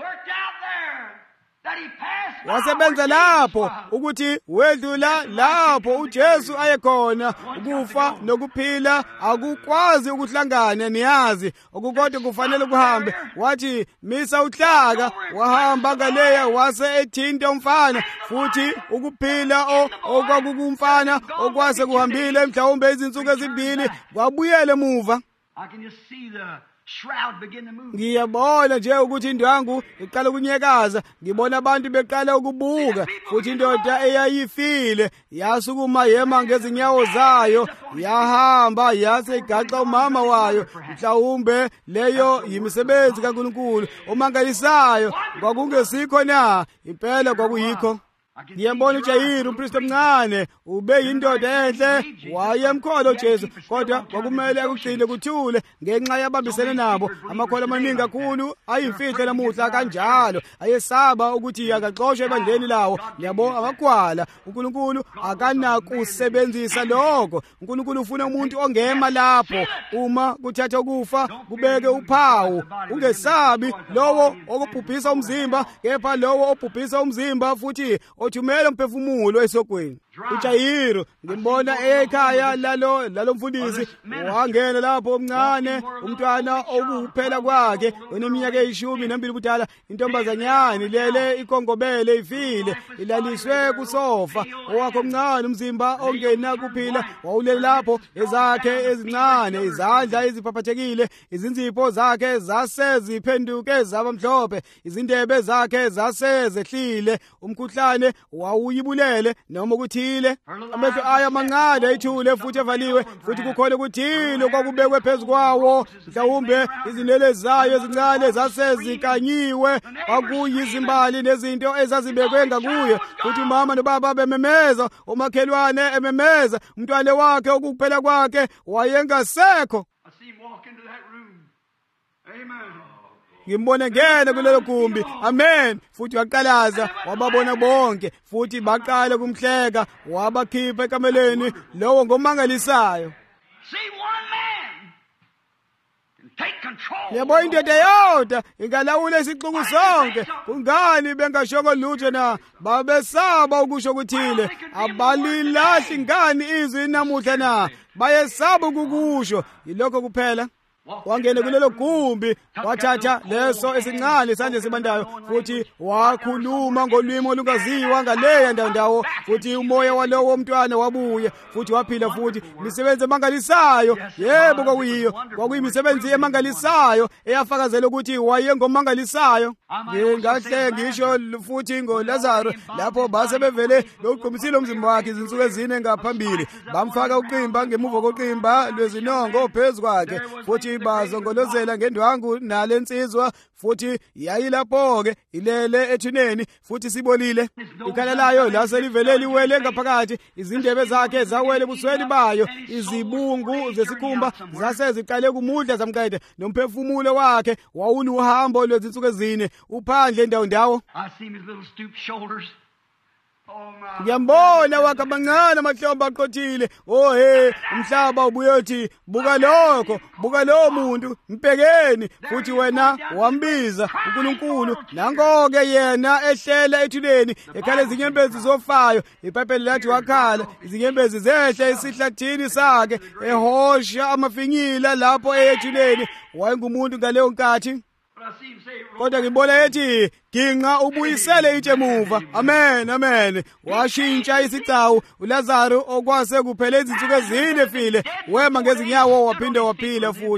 Wasebenza lapho ukuthi wedlula lapho uJesu ayekhona. Ukufa nokuphila akukwazi ukuhlangana niyazi, okukodwa kufanele kuhambe. Wathi misa uhlaka, wahamba ngaleya wase ethinta umfana, futhi ukuphila okwakukumfana okwase kuhambile mhlawumbe izinsuku ezimbili kwabuyela emuva. Ngiyabona nje ukuthi indwangu iqala ukunyekaza, ngibona abantu beqala ukubuka, futhi indoda eyayifile yasukuma yema ngezinyawo zayo, yahamba yase igaxa umama wayo. Mhlawumbe leyo yimisebenzi kaNkulunkulu omangalisayo. Kwakungesikho na? Impela kwakuyikho. Ngiyambona uJayiri umpristi omncane, ube yindoda enhle, wayemkholwa uJesu, kodwa kwakumele akugcine kuthule ngenxa yabambisene nabo. Amakholwa amaningi kakhulu ayimfihlo namuhla kanjalo, ayesaba ukuthi akaxoshwe ebandleni lawo. Yabo abagwala. uNkulunkulu akanakusebenzisa lokho. uNkulunkulu ufuna umuntu ongema lapho uma kuthatha ukufa kubeke uphawu. Ungesabi lowo okubhubhisa umzimba, kepha lowo obhubhisa umzimba futhi othumela umphefumulo esogweni. uJayiri ngimbona ekhaya lalo lalo mfundisi, wangena lapho omncane, umntwana okuphela kwakhe oneminyaka eyishumi nambili budala. Intombazanyana lele ikongobele ifile, ilaliswe kusofa. Owakho omncane umzimba ongena kuphila wawulele lapho, ezakhe ezincane, izandla eziphaphathekile, izinzipho zakhe zase ziphenduke zaba mhlophe, izindebe zakhe zase zehlile, umkhuhlane wawuyibulele noma ukuthi amehlo ayo amancane ayithule futhi evaliwe, futhi kukhona ukuthile okwakubekwe phezu kwawo. Mhlawumbe izinwele zayo ezincane zasezikanyiwe, kwakuyizimbali nezinto ezazibekwe ngakuyo. Futhi umama nobaba bememeza, umakhelwane ememeza, umntwana wakhe okuphela kwakhe wayengasekho. Ngimbona ngene kulelo gumbi. Amen. Futhi waqalaza, wababona bonke, futhi baqala kumhleka, wabakhipha ekameleni lowo ngomangalisayo. Yebo indoda yodwa ingalawula isixuku sonke. Kungani bengashoko lutho na? Babesaba ukusho ukuthile. Abalilahli ngani izwi namuhla na? Bayesaba ukukusho. Yilokho kuphela. Wangena kulelo gumbi, wathatha leso esincane sanje sibandayo, futhi wakhuluma ngolwimi olungaziwa ngaleya ndawo, futhi umoya walowo mntwana wabuye, futhi waphila futhi. Imisebenzi emangalisayo, yebo kwakuyiyo, kwakuyimisebenzi emangalisayo eyafakazela ukuthi wayengomangalisayo. Ngingahle ngisho futhi ngoLazaro, lapho base bevele lokuqhumisile umzimba wakhe izinsuku ezine ngaphambili, bamfaka uqimba ngemuva koqimba lwezinongo phezu kwakhe, futhi bazongolozela ngendwangu nalensizwa, futhi yayilapho-ke ilele ethuneni, futhi sibolile. Ikhala layo laselivele liwele ngaphakathi, izindebe zakhe zawele ebusweni bayo, izibungu zesikhumba zase ziqale kumudla zamqede, nomphefumulo wakhe wawuluhambo lwezinsuku ezine uphandle ndawo ndawo. Ngiyambona wakhe amancane amahlombe aqothile. Oh he, umhlaba ubuye uthi buka lokho, buka lo muntu, mpekeni. Futhi wena wambiza uNkulunkulu, nango-ke yena ehlela ethuleni, ekhala izinyembezi zofayo. Iphephe lathi wakhala, izinyembezi zehle esihlathini sakhe, ehosha amafinyila lapho ethuleni. Wayengumuntu ngaleyo nkathi. Kodwa ngibona ethi ginqa ubuyisele itshe emuva. Amen, amen. Washintsha isicawu. uLazaro okwase kuphela izinsuku ezine efile, wema ngezinyawo waphinde waphila futhi.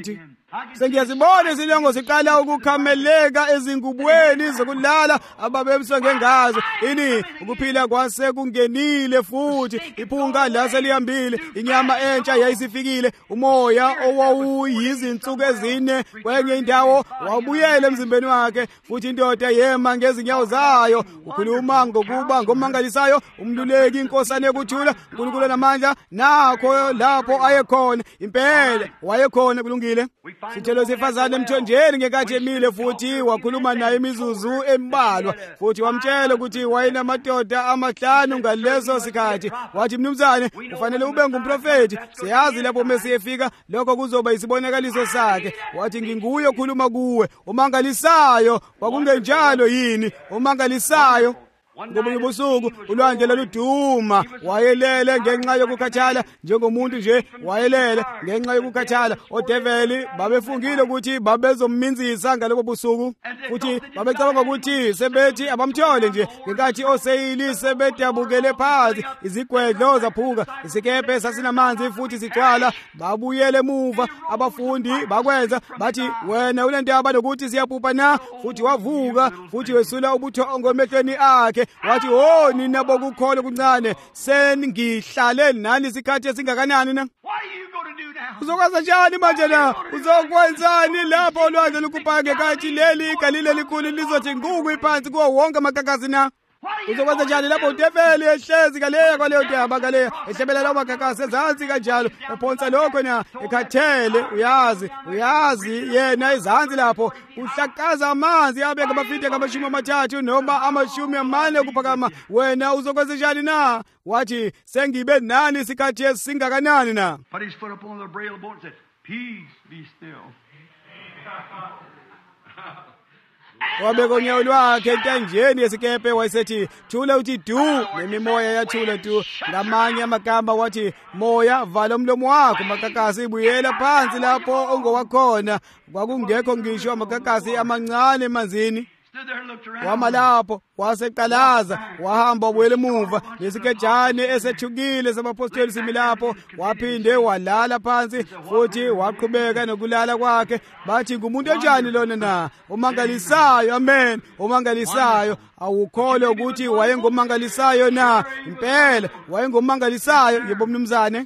Sengiyazibona isilongo siqala ukukhameleka ezingubweni zokulala ababemswe ngengazo. Ini ukuphila kwase kungenile futhi iphunga lase lihambile, inyama entsha yayisifikile, umoya owawuyizinsuku ezine kwenye indawo wabuyela emzimbeni wakhe, futhi indoda yema ngezinyawo zayo. Ukhuluma ngokuba ngomangalisayo, umluleki, inkosana yokuthula, uNkulunkulu namandla, nakho lapho ayekhona impela wayekhona kulungile. Sithelo sefazane emthonjeni ngekathi emile, futhi wakhuluma naye imizuzu embalwa, futhi wamtshela ukuthi wayenamadoda amahlanu ngaleso sikhathi. Wathi, mnumzane, ufanele ube ngumprofeti, siyazi lapho mesiyefika lokho kuzoba isibonakaliso sakhe. Wathi, nginguye okhuluma kuwe. Umangalisayo kwakungenjalo yini? Umangalisayo ngoba ubusuku ulwandle lwaluduma, wayelele ngenxa yokukhathala njengomuntu nje, wayelele ngenxa yokukhathala. Odeveli babefungile ukuthi babezomminzisa ngalobo busuku, futhi babecabanga ukuthi sebethi abamthole nje, ngenkathi oseyili sebedabukele phansi, izigwedlo zaphuka, isikepe sasinamanzi futhi sigcwala. Babuyele emuva abafundi bakwenza, bathi, wena unendaba lokuthi siyaphupa na? Futhi wavuka futhi wesula ubuthongo emehlweni akhe. Wathi, oh nina bokukholwa kuncane, sengihlale nani isikhathi esingakanani na? Uzokwenza njani manje na? Uzokwenzani lapho ulwandle lukhuphayo ngekathi leli igalile likhulu lizothi nguku iphansi kuwo wonke amakakasi na? Uzokwenza njani lapho udeveli ehlezi kaleya kwaleyo ndaba kaleya, ehlebela lawo makakasi ezansi kanjalo, ephonsa lokho na ekhathele? Uyazi, uyazi yena ezansi lapho uhlakaza amanzi abe ngabafite ngamashumi amathathu noma amashumi amane kuphakama. Wena uzokwenza njani na? Wathi, sengibe nani isikhathi esingakanani na? Put his foot up on the brail of the boat and said, peace, be still. Wabeka unyawo lwakhe entanjeni yesikepe, wayesethi, thula, uthi du, nemimoya yathula tu. Ngamanye amagama wathi, moya, vala umlomo wakho, makakasi ibuyela phansi lapho ongowakhona. Kwakungekho ngisho amakakasi amancane emanzini. Wama lapho waseqalaza, wahamba wabuyela emuva, nesikejane esethukile sabapostoli simi lapho, waphinde walala phansi futhi waqhubeka nokulala kwakhe. Bathi, ngumuntu onjani lona na? Umangalisayo. Amen, umangalisayo. Awukholwe ukuthi wayengomangalisayo na? Impela wayengomangalisayo. Yebo mnumzane.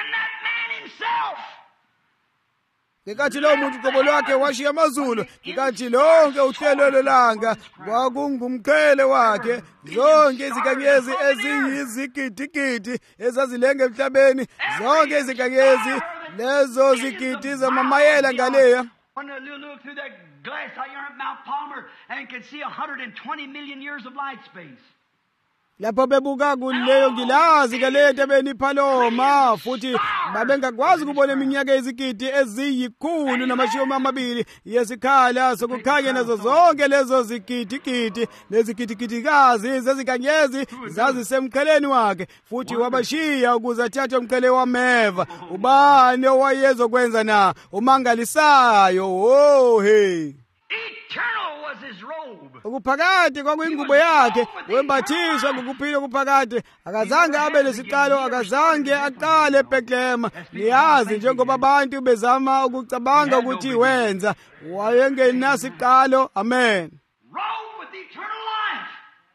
Ngekathi lo muntu uqobo lwakhe washiya amazulu, ngekathi lonke uhlelo lelanga kwakungumqhele wakhe, zonke izinkanyezi eziyizigidigidi ezazilenge emhlabeni, zonke izinkanyezi lezo zigidi zamamayela ngaleya. When you look through that glass out here at Mount Palmer and can see one hundred twenty million years of light space. Lapho bebuka kuleyo ngilazi kale ntabeni Paloma, futhi babengakwazi ukubona iminyaka ezigidi eziyikhulu namashumi amabili yesikhala sokukhanya nazo zonke lezo zigidigidi nezigidigidikazi zezinkanyezi zazisemqheleni wakhe, futhi wabashiya ukuze athathe umqhele wameva. Ubani owayezokwenza na? Umangalisayo. Oh hey, Eternal was his robe. ukuphakade kwakuyingubo yakhe, wembathiswa ngokuphila okuphakade. Akazange abe lesiqalo, akazange aqale eBhethlehema. Niyazi, njengoba abantu bezama ukucabanga ukuthi wenza, wayengenasiqalo. Amen. Robe with eternal life.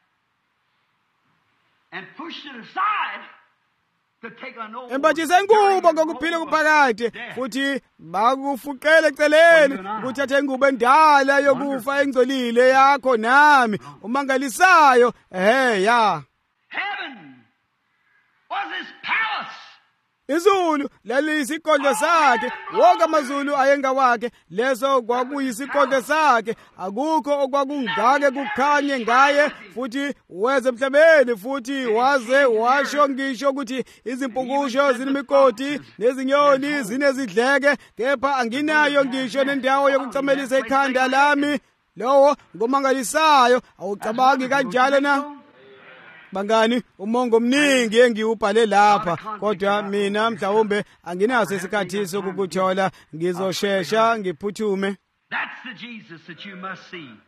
And pushed it aside to take an old. Embathise ingubo ngokuphila okuphakade, futhi bakufuqele eceleni ukuthi athe ingubo endala yokufa engcolile yakho nami. Umangalisayo. Ehe ya. Heaven was his palace. Izulu laliyisikondlo sakhe, wonke amazulu ayengawakhe. Leso kwakuyisikondlo sakhe, akukho okwakungake kukhanye ngaye, futhi weze emhlabeni, futhi waze washo ngisho ukuthi izimpukusho zinemikoti nezinyoni zinezidleke, kepha anginayo ngisho nendawo yokucamelisa ikhanda lami. Lowo ngomangalisayo. Awucabangi kanjalo na? Bangani, umongo omningi engiwubhale lapha, kodwa mina mhlawumbe anginaso isikhathi sokukuthola, ngizoshesha ngiphuthume. That's the Jesus that you must see.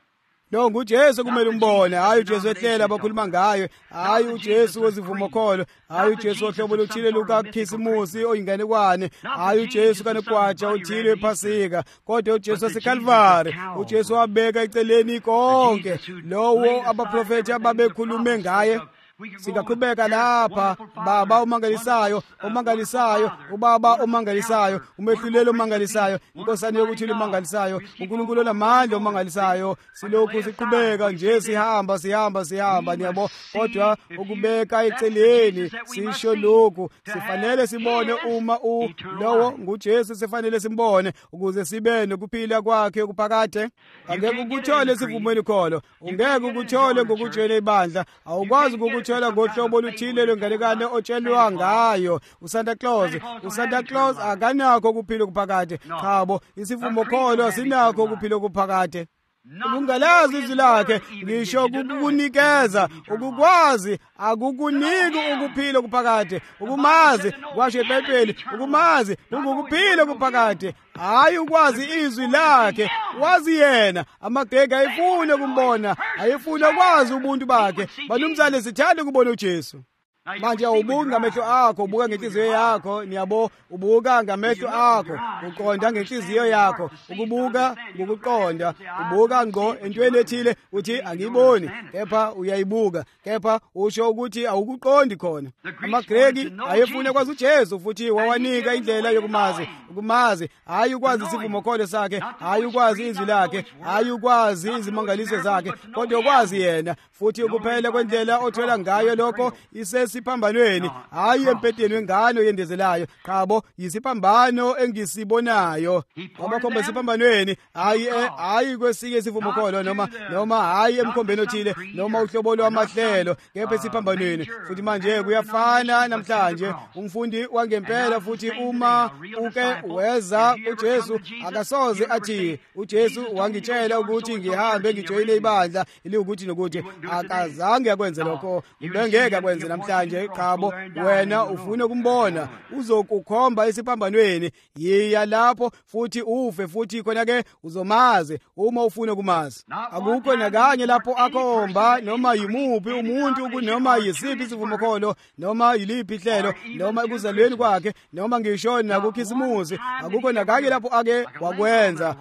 lo nguJesu kumele umbone, hayi uJesu ehlela abakhuluma ngayo, hayi uJesu wezivumo kholo, hayi uJesu ohlobo luthile lukaKhisimusi oyinganekwane, hayi uJesu kanegwaja uthile ephasika, kodwa uJesu waseKalvari, uJesu wabeka eceleni konke lowo abaprofeti ababekhulume ngaye. Singaqhubeka lapha, baba umangalisayo, umangalisayo, ubaba umangalisayo, umehlulelo umangalisayo, inkosana yokuthula umangalisayo, uNkulunkulu onamandla umangalisayo. Silokhu siqhubeka nje, sihamba sihamba sihamba, niyabo, kodwa ukubeka eceleni sisho lokhu sifanele sibone uma u lowo nguJesu sifanele simbone ukuze sibe nokuphila kwakhe okuphakade. Angeke ukuthole sivumweni kholo, ungeke ukuthole ngokujwayela ibandla, awukwazi ukuthi thola ngohlobo oluthile lwenganekane otshelwa ngayo uSanta Claus. uSanta Claus akanakho ukuphila okuphakade. Chabo, isivumo kholo asinakho ukuphila okuphakade. Ukungalazi izwi lakhe ngisho ukukunikeza, ukukwazi akukuniki ukuphila okuphakade. Ukumazi kwasho eBhayibheli, ukumazi kungukuphila okuphakade, hayi ukwazi izwi lakhe. Wazi yena, amaGreki ayifune kumbona, ayifune ukwazi ubuntu bakhe. Banumzane sithanda ukubona uJesu. Manje awubuki ngamehlo akho, ubuka ngenhliziyo yakho, niyabo, ubuka ngamehlo akho, uqonda ngenhliziyo yakho, ukubuka ngokuqonda, ubuka ngqo entweni ethile uthi angiyiboni, kepha uyayibuka, kepha usho ukuthi awukuqondi khona. AmaGreki ayefuna kwazi uJesu futhi wawanika indlela yokumazi, ukumazi, hayi ukwazi isivumo kholo sakhe, hayi ukwazi izwi lakhe, hayi ukwazi izimangaliso zakhe, kodwa ukwazi yena futhi ukuphela kwendlela othola ngayo lokho isesiphambanweni, hayi empedeni wengane oyendezelayo. Chabo, yisiphambano engisibonayo. Abakhomba isiphambanweni, hayi hayi kwesinye isivumo kholo noma noma hayi emkhombeni othile noma uhlobo lwamahlelo, kepha isiphambanweni. Futhi manje kuyafana namhlanje umfundi wangempela futhi uma uke weza uJesu akasoze athi uJesu wangitshela ukuthi ngihambe ngijoyine ibandla ili ukuthi nokuthi akazange akwenze lokho, ubengeke akwenze namhlanje. Chabo, wena ufuna ukumbona, uzokukhomba isiphambanweni, yiya lapho futhi ufe futhi khona ke uzomazi uma ufuna ukumazi. Akukho nakanye lapho akhomba noma yimuphi umuntu kunoma yisiphi isivumo kholo noma yiliphi ihlelo noma ekuzalweni kwakhe noma ngisho nakuKhisimusi, akukho nakanye lapho ake wakwenza.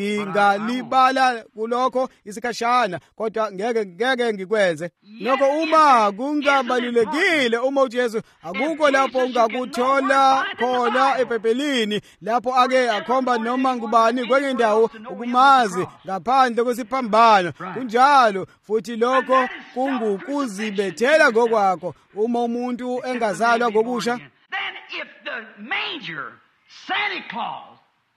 Ngingalibala kulokho isikhashana, kodwa ngeke ngeke ngikwenze nokho uma kungabalulekile. Uma uJesu akukho lapho ungakuthola khona eBhayibhelini lapho ake akhomba noma ngubani kwenye indawo ukumazi ngaphandle kwesiphambano. Kunjalo futhi lokho kungukuzibethela ngokwakho uma umuntu engazalwa ngokusha. Then if the manger, Santa Claus,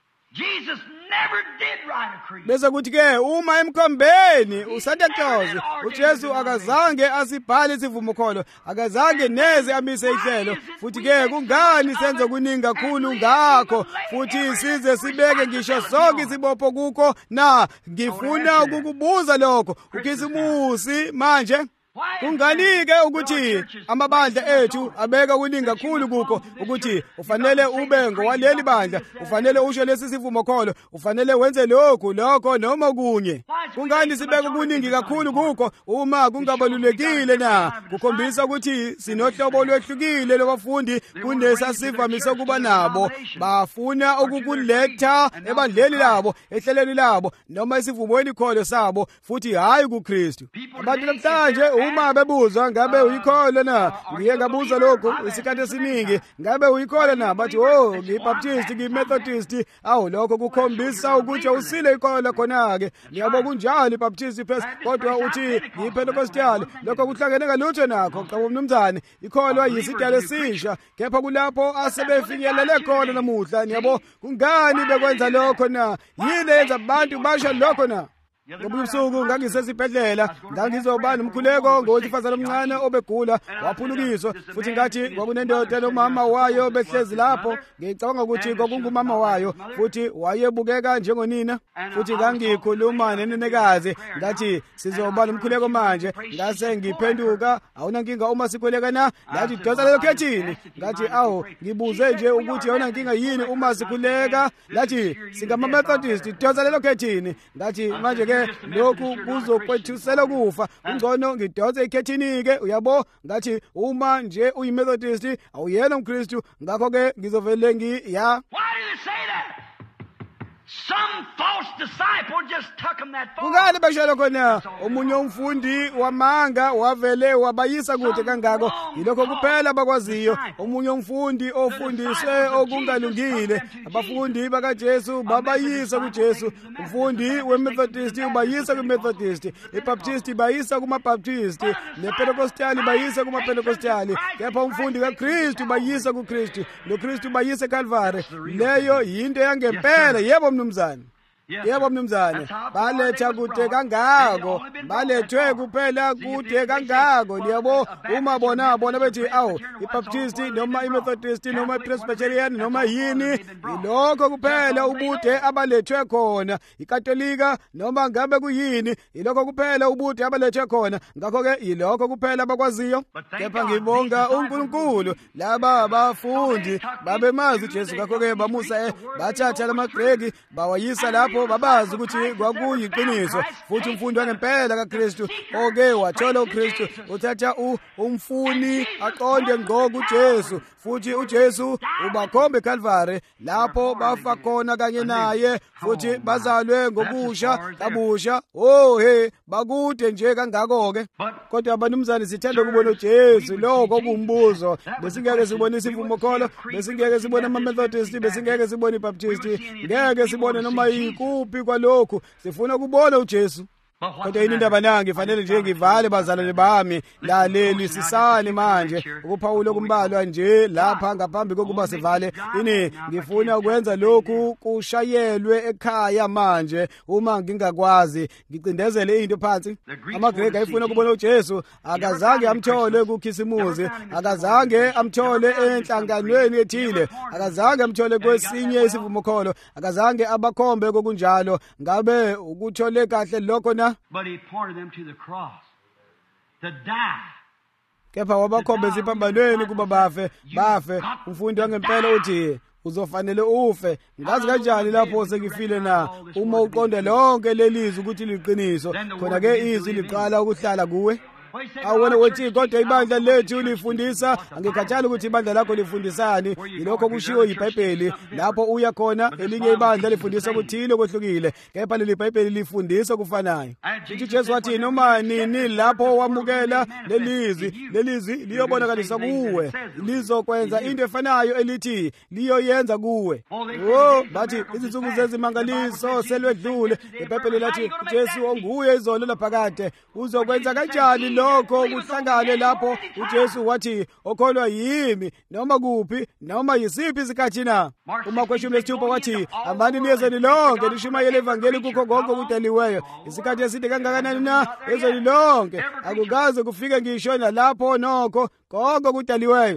Jesus never did write a creed. Bese kuthi ke uma emkhombeni uSanta Claus uJesu akazange asibhale isivumo kholo, akazange neze amise ihlelo. Futhi ke kungani senze kuningi kakhulu ngakho futhi size sibeke ngisho sonke isibopho kukho na? Ngifuna ukukubuza lokho uKhisimusi manje. Kunganike ukuthi amabandla ethu abeka kuningi kakhulu kukho ukuthi ufanele ube ngowaleli bandla, ufanele usho lesi sivumo kholo, ufanele wenze lokhu lokho noma kunye. Kungani sibeka kuningi kakhulu kukho uma kungabalulekile na? Kukhombisa ukuthi sinohlobo olwehlukile lobafundi kunesasivamise ukuba nabo, bafuna ukukuletha ebandleni labo, ehlelweni labo noma isivumweni kholo sabo futhi hayi kuKristu. Abantu namhlanje uma bebuzwa ngabe uyikholwa na, ngiye ngabuza lokho isikhathi esiningi, ngabe uyikholwa na? Bathi oh ngiBaptist ngiMethodist. Awu lokho kukhombisa ukuthi awusile ikholwa khona ke. Ngiyabo kunjalo iBaptist first kodwa uthi ngiPentecostal, lokho kuhlangene kalutho nakho. Cha mnumzane, ikholwa yisidalo esisha, kepha kulapho asebefinyelele khona namuhla. Ngiyabo kungani bekwenza lokho na? Yini yenza abantu basho lokho na? Ngobusuku ngangisesibhedlela, ngangizobana umkhuleko ngowesifazana omncane obegula waphulukiswa, futhi ngathi kwakunendoda nomama wayo behlezi lapho. Ngicabanga ukuthi kwakungumama wayo futhi wayebukeka njengonina, futhi ngangikhuluma nenenekazi ngathi sizobana umkhuleko manje. Ngase ngiphenduka, awuna nkinga uma sikhuleka na? Ngathi dosa lelo khethini. Ngathi awu ngibuze nje ukuthi awuna nkinga yini uma sikhuleka? Ngathi singama Methodist dosa lelo khethini. Ngathi manje ngakho-ke lokhu kuzokwethusela kufa kungcono ngidonse ikhethini-ke uyabo ngathi uma nje uyi-Methodist awuyena umKristu ngakho-ke ngizovele ngiya. Some false disciple just took him that far. Kungani bashalo khona omunye umfundi wamanga wavele wabayisa kude kangako yilokho kuphela bakwaziyo. Omunye umfundi ofundiswe okungalungile abafundi bakaJesu babayisa kuJesu. Umfundi weMethodist ubayisa kuMethodist, iBaptist bayisa kumaBaptist, nePentecostal bayisa kumaPentecostal, kepha umfundi kaKristu bayisa kuKristu, noKristu bayisa eCalvary. Leyo yinto yangempela. Yebo mnumzane, yebo mnumzane, baletha kude kangako, balethwe kuphela kude kangako. Liyabo uma bona bona bethi awu iBaptist noma iMethodist noma iPresbyterian noma yini, ilokho kuphela ubude abalethwe khona. iKatolika noma ngabe kuyini, ilokho kuphela ubude abalethwe khona. Ngakho-ke ilokho kuphela abakwaziyo. Kepha ngibonga uNkulunkulu laba abafundi babemazi uJesu, ngakho-ke bamusa bathatha lamaGreki bawayisa lapho babazi ukuthi kwakuyiqiniso. Futhi umfundi wangempela kaKristu oke wathola uKristu uthatha umfuni aqonde ngqo kuJesu, futhi uJesu ubakhombe eCalvary lapho bafa khona kanye naye, futhi bazalwe ngobusha kabusha. Oh he, bakude nje kangako-ke. Kodwa abanumzane sithanda ukubona uJesu lokho kumbuzo. Besingeke sibone isivumo kholo, besingeke sibone amaMethodist, besingeke sibone iBaptist, ngeke sibone noma yikuphi kwalokhu. Sifuna ukubona uJesu. Kodwa yini indaba nangi ifanele nje ngivale bazalwane bami, laleli sisale manje ukuphawula kumbalwa nje lapha ngaphambi kokuba sivale. Ini ngifuna ukwenza lokhu kushayelwe ekhaya manje. Uma ngingakwazi ngicindezele into phansi. AmaGreki ayifuna ukubona uJesu, akazange amthole kuKhisimusi, akazange amthole enhlanganweni ethile, akazange amthole kwesinye isivumo kholo, akazange abakhombe kokunjalo. Ngabe ukuthole kahle lokho na? But he pointed them to the cross to die. Kepha wabakhombeza iphambanweni kuba bafe bafe. Umfundi wangempela uthi uzofanele ufe. Ngazi kanjani lapho sekufile na? Uma uqonde lonke lelizwi ukuthi liqiniso, khona ke izwi liqala ukuhlala kuwe. Awona wethi kodwa ibandla lethu ulifundisa, angikhathali ukuthi ibandla lakho lifundisani, yilokho kushiwo yiBhayibheli. Lapho uya khona elinye ibandla lifundisa ukuthile okwehlukile, kepha leli iBhayibheli lifundisa kufanayo. Uthi Jesu wathi noma nini lapho wamukela lelizwi, lelizwi liyobonakalisa kuwe, lizokwenza into efanayo elithi liyoyenza kuwe. Oh, bathi izinsuku zezimangaliso selwedlule. iBhayibheli lathi uJesu onguye izolo laphakade. Uzokwenza kanjani lokho kuhlangane lapho uJesu wathi okholwa yimi noma kuphi noma yisiphi isikhathi na? Uma kweshumi lesithupha wathi hambani niyezweni lonke lishumayele ivangeli kukho konke okudaliweyo. Isikhathi eside kangakanani na? Ezweni lonke akukaze kufike ngisho nalapho nokho konke okudaliweyo.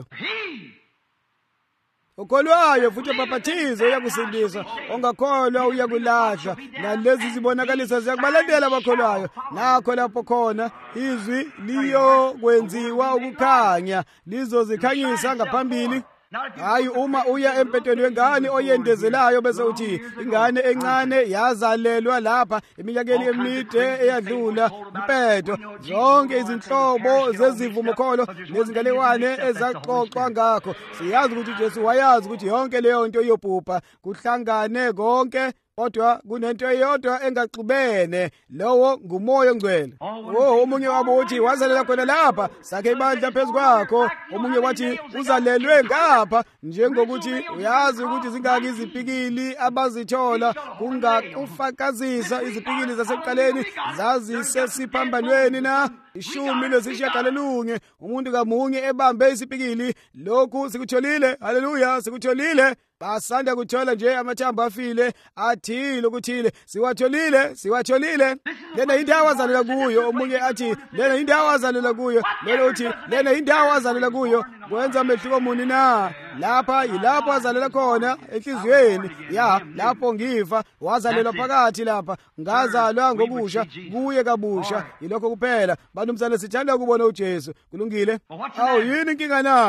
Ukholwayo futhi ubhaphathizo uyakusindiswa, ongakholwa uyakulahla. Nalezi zibonakalisa ziyakubalandela abakholwayo. Nakho lapho khona izwi liyokwenziwa ukukhanya, lizozikhanyisa ngaphambili. Hayi uma uya empetweni wengane oyendezelayo bese uthi ingane encane yazalelwa lapha eminyakeni emide eyadlula impeto. Zonke izinhlobo zezivumokholo nezinganekwane ezaxoxwa ngakho, siyazi ukuthi uJesu wayazi ukuthi yonke leyo nto iyobhubha, kuhlangane konke. Kodwa kunento eyodwa engaxubene, lowo nguMoya oNgcwele. Oh, omunye wabo uthi wazalela khona lapha, sakhe ibandla phezu kwakho. Omunye wathi uzalelwe ngapha, njengokuthi uyazi ukuthi zingaki izipikili abazithola kungakufakazisa. Izipikili zasekuqaleni zazisesiphambanweni na? Ishumi lesishiyagalolunye, umuntu ngamunye ebambe isipikili. Lokhu sikutholile, haleluya, sikutholile. Basanda kuthola nje amathambo afile athile ukuthile. Siwatholile, siwatholile. Lena indawo azalela kuyo. Omunye athi lena indawo azalela kuyo. Lena uthi lena indawo azalela kuyo. Kwenza mehluko muni na? Lapha yilapho azalela khona enhliziyweni. Ya, lapho ngifa wazalelwa phakathi lapha. Ngazalwa ngobusha kuye kabusha. Yilokho kuphela. Bantu mzane sithanda ukubona uJesu. Kulungile? Awu yini inkinga na?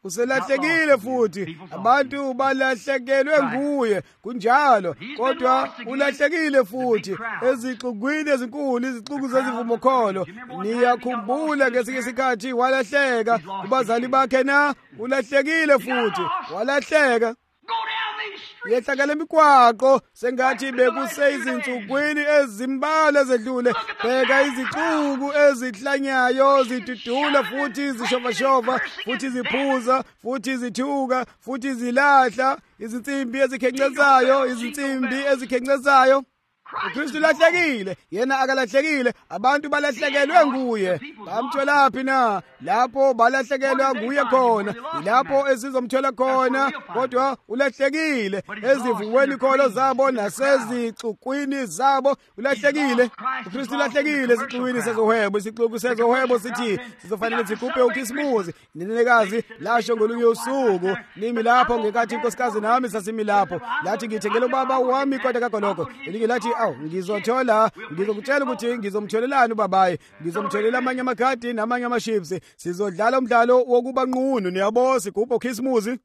uselahlekile futhi abantu balahlekelwe nguye kunjalo kodwa ulahlekile futhi ezixukwini ezinkulu izixuku zezivumokholo niyakhumbula ngesinye isikhathi walahleka kubazali bakhe na ulahlekile futhi walahleka yehlakala imigwaqo sengathi bekuseyizinsukwini ezimbalwa ezedlule bheka izixuku ezihlanyayo zidudula futhi zishova-shova futhi ziphuza futhi zithuka futhi zilahla izinsimbi ezikhencezayo izinsimbi ezikhencezayo uKristu lahlekile yena akalahlekile abantu balahlekelwe nguye bamtholaphi na lapho balahlekelwa nguye khona lapho esizomthola khona kodwa ulahlekile ezivuweni kholo zabo nasezixukwini zabo ulahlekile uKristu lahlekile esixukwini sezohwebo isixuku sezohwebo sithi sizofanele sikhuphe ukhisimuzi inenekazi lasho ngolunye usuku nimi lapho ngekathi inkosikazi nami sasimi lapho lathi ngithengele ubaba wami kodwa kakoloko elinye lathi awu ngizothola ngizokutshela ukuthi ngizomtholelani ubabayi ngizomtholela amanye amakhadi namanye amashipsi sizodlala umdlalo wokuba nqunu niyabo sigubha ukhisimuzi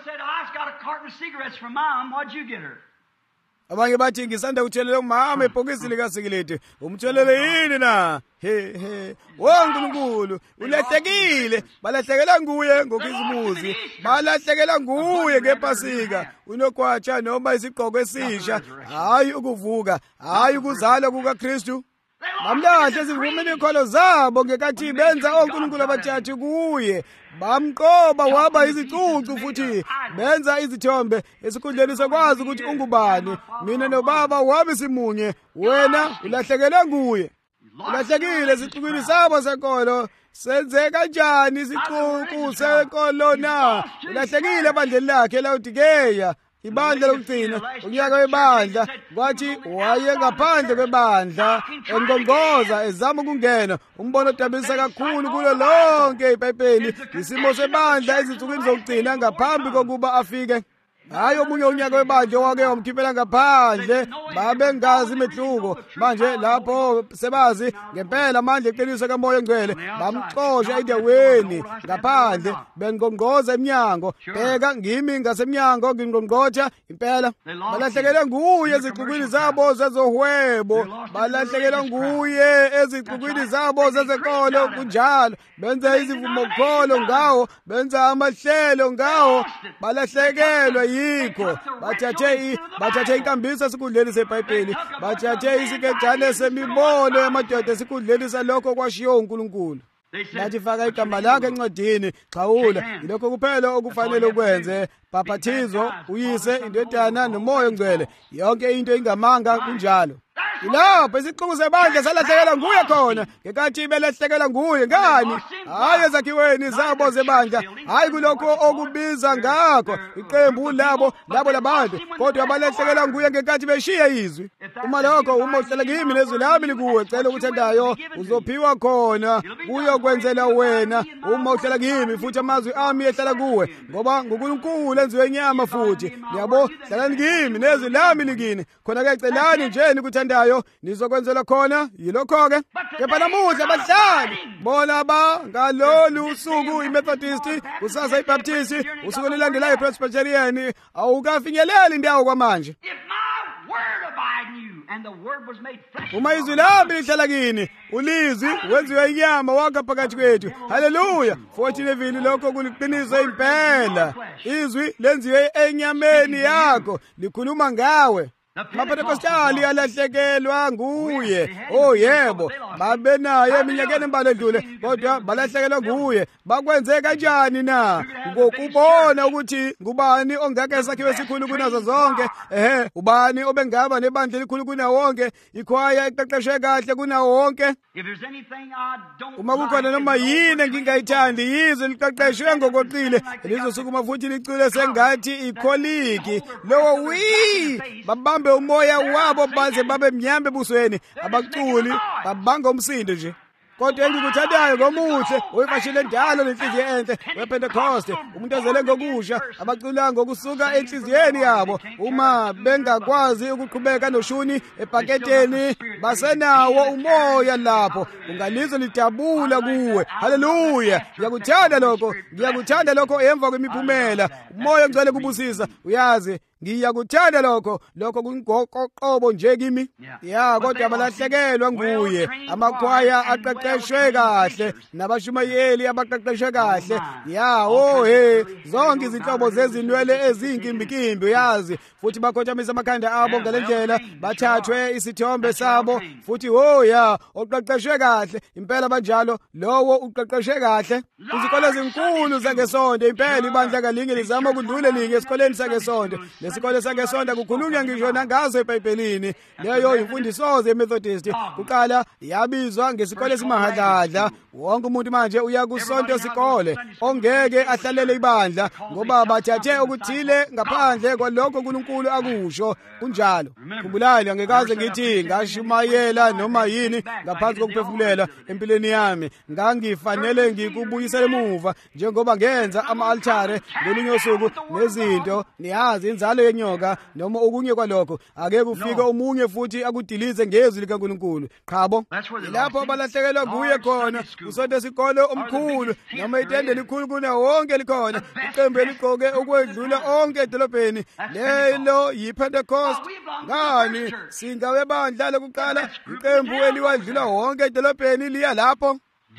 abanye bathi ngisanda kutholela umama ebhokisi likasikileti umtholele yini na he he wonkulunkulu ulahlekile balahlekela nguye ngokhisimuzi balahlekela nguye ngepasika unokwatsha noma isigqoko esisha hayi ukuvuka hayi ukuzalwa kukaKristu bamlahle ezivumeni ikholo zabo ngekathi benza onkulunkulu abathathu kuye bamqoba waba izicucu futhi benza izithombe esikhundleni sokwazi ukuthi ungubani mina nobaba wami simunye wena ulahlekelwe nguye ulahlekile isixukwini sabo senkolo senze kanjani isixuku senkolo na ulahlekile ebandleni lakhe Laodikeya ibandla lokugcina unyaka webandla kwathi waye ngaphandle kwebandla engongoza ezama ukungena umbono odabisa kakhulu kulo lonke iBhayibheli isimo sebandla ezinsukwini zokugcina ngaphambi kokuba afike hayi omunye unyaka webandla owake wamkhiphela ngaphandle babengazi imehluko manje lapho sebazi ngempela amandla eqiniso kaMoya Engcwele bamxosha endaweni ngaphandle bengqongqoza eminyango bheka ngimi ngasemnyango ngingqongqotha impela balahlekelwe nguye ezixukwini zabo zezohwebo balahlekelwe nguye ezixukwini zabo zezenkolo kunjalo benza izivumokholo ngawo benza amahlelo ngawo balahlekelwe yikho bathathe bathathe inkambiso esikhundleni seBhayibheli bathathe isikejane semibono yamadoda esikhundleni salokho kwashiyo uNkulunkulu bathi faka igama lakhe encwadini xhawula yilokho kuphela okufanele ukwenze bhaphathizo uyise indodana nomoya ongcwele yonke into ingamanga kunjalo ilapho isixuku sebandla salahlekelwa nguye khona ngekathi belahlekelwa nguye ngani hayi ezakhiweni zabo zebandla hayi kulokho okubiza ngakho iqembu labo labo labantu kodwa balahlekelwa nguye ngekathi beshiya izwi uma lokho uma uhlala kimi nezwi lami likuwe cela ukuthandayo uzophiwa khona uyokwenzela wena uma uhlala kimi futhi amazwi ami ehlala kuwe ngoba nguNkulunkulu enziwe inyama futhi yabo hlalani kimi nezwi lami likini khona ke celani nje nikuthandayo nizokwenzela khona yilokho-ke kepha namuhla bahlali bona ba ngalolu usuku iMethodist kusasa iBaptist usuku elilandelayo iPresbyterian awukafinyeleli indawo kwamanje uma izwi lami lihlala kini ulizwi wenziwe inyama wakha phakathi kwethu haleluya futhi nevili lokho kuliqiniso impela izwi lenziwe enyameni yakho likhuluma ngawe amaPhentekostali alahlekelwa nguye oh yebo babenaye eminyakeni embalwa edlule kodwa balahlekelwa nguye bakwenze kanjani na ngokubona ukuthi ngubani ongake esakhiwe esikhulu kunazo zonke ehe ubani obengaba nebandla elikhulu kunawo wonke ikhwaya eqeqeshwe kahle kunawo wonke uma kukhona noma yini ngingayithandi yize liqeqeshwe ngokoqile lizosukuma futhi licule sengathi ikholiki lowo wi babambe umoya wabo baze babe mnyambe ebusweni abaculi babanga umsindo nje kodwa engikuthandayo ngomuhle uyifashile ndalo lenhliziyo enhle wePentecost, umuntu ezele ngokusha, abacula ngokusuka enhliziyweni yabo. Uma bengakwazi ukuqhubeka noshuni epaketeni, basenawo umoya lapho, ungalizwe lidabula kuwe. Haleluya, ngiyakuthanda lokho, ngiyakuthanda lokho emva kwemiphumela, umoya ongcwele kubusisa. Uyazi, ngiyakuthanda lokho, lokho kungoqoqobo nje kimi. Ya, kodwa abalahlekelwa nguye. Amakhwaya aqeqeshwe kahle, nabashumayeli abaqeqeshwe kahle. Ya, oh he, zonke izinhlobo zezinwele ezinkimbinkimbi, uyazi, futhi bakhothamisa amakhanda abo ngalendlela, bathathwe isithombe sabo, futhi oh ya, oqeqeshwe kahle, impela banjalo, lowo uqeqeshwe kahle. Izikole ezinkulu zangesonto, impela ibandla kalinge lizama ukudlula linge esikoleni sangesonto. Lesikole sangesonto kukhulunywa ngisho nangazo eBhayibhelini. Leyo imfundiso zeMethodist kuqala yabizwa ngesikole simahadladla. Wonke umuntu manje uya kusonto sikole, ongeke ahlalele ibandla ngoba bathathe okuthile ngaphandle kwalokho uNkulunkulu akusho. Kunjalo, khumbulani, angikaze ngithi ngashumayela noma yini ngaphansi kokuphefumulela empilweni yami. Ngangifanele ngikubuyisele emuva njengoba ngenza ama-altare ngelinye usuku nezinto, niyazi, inzalo yenyoka noma okunye kwalokho. Ake kufike omunye futhi akudilize ngezwi likaNkulunkulu. Qhabo, lapho abalahlekelwa kuye khona. Usonto esikole omkhulu noma itende likhulu kuna wonke likhona, iqembu eligqoke okwedlula onke edolobheni. Lelo yiPentecost. Ngani singawe bandla lokuqala, iqembu eliwadlula wonke edolobheni liya lapho.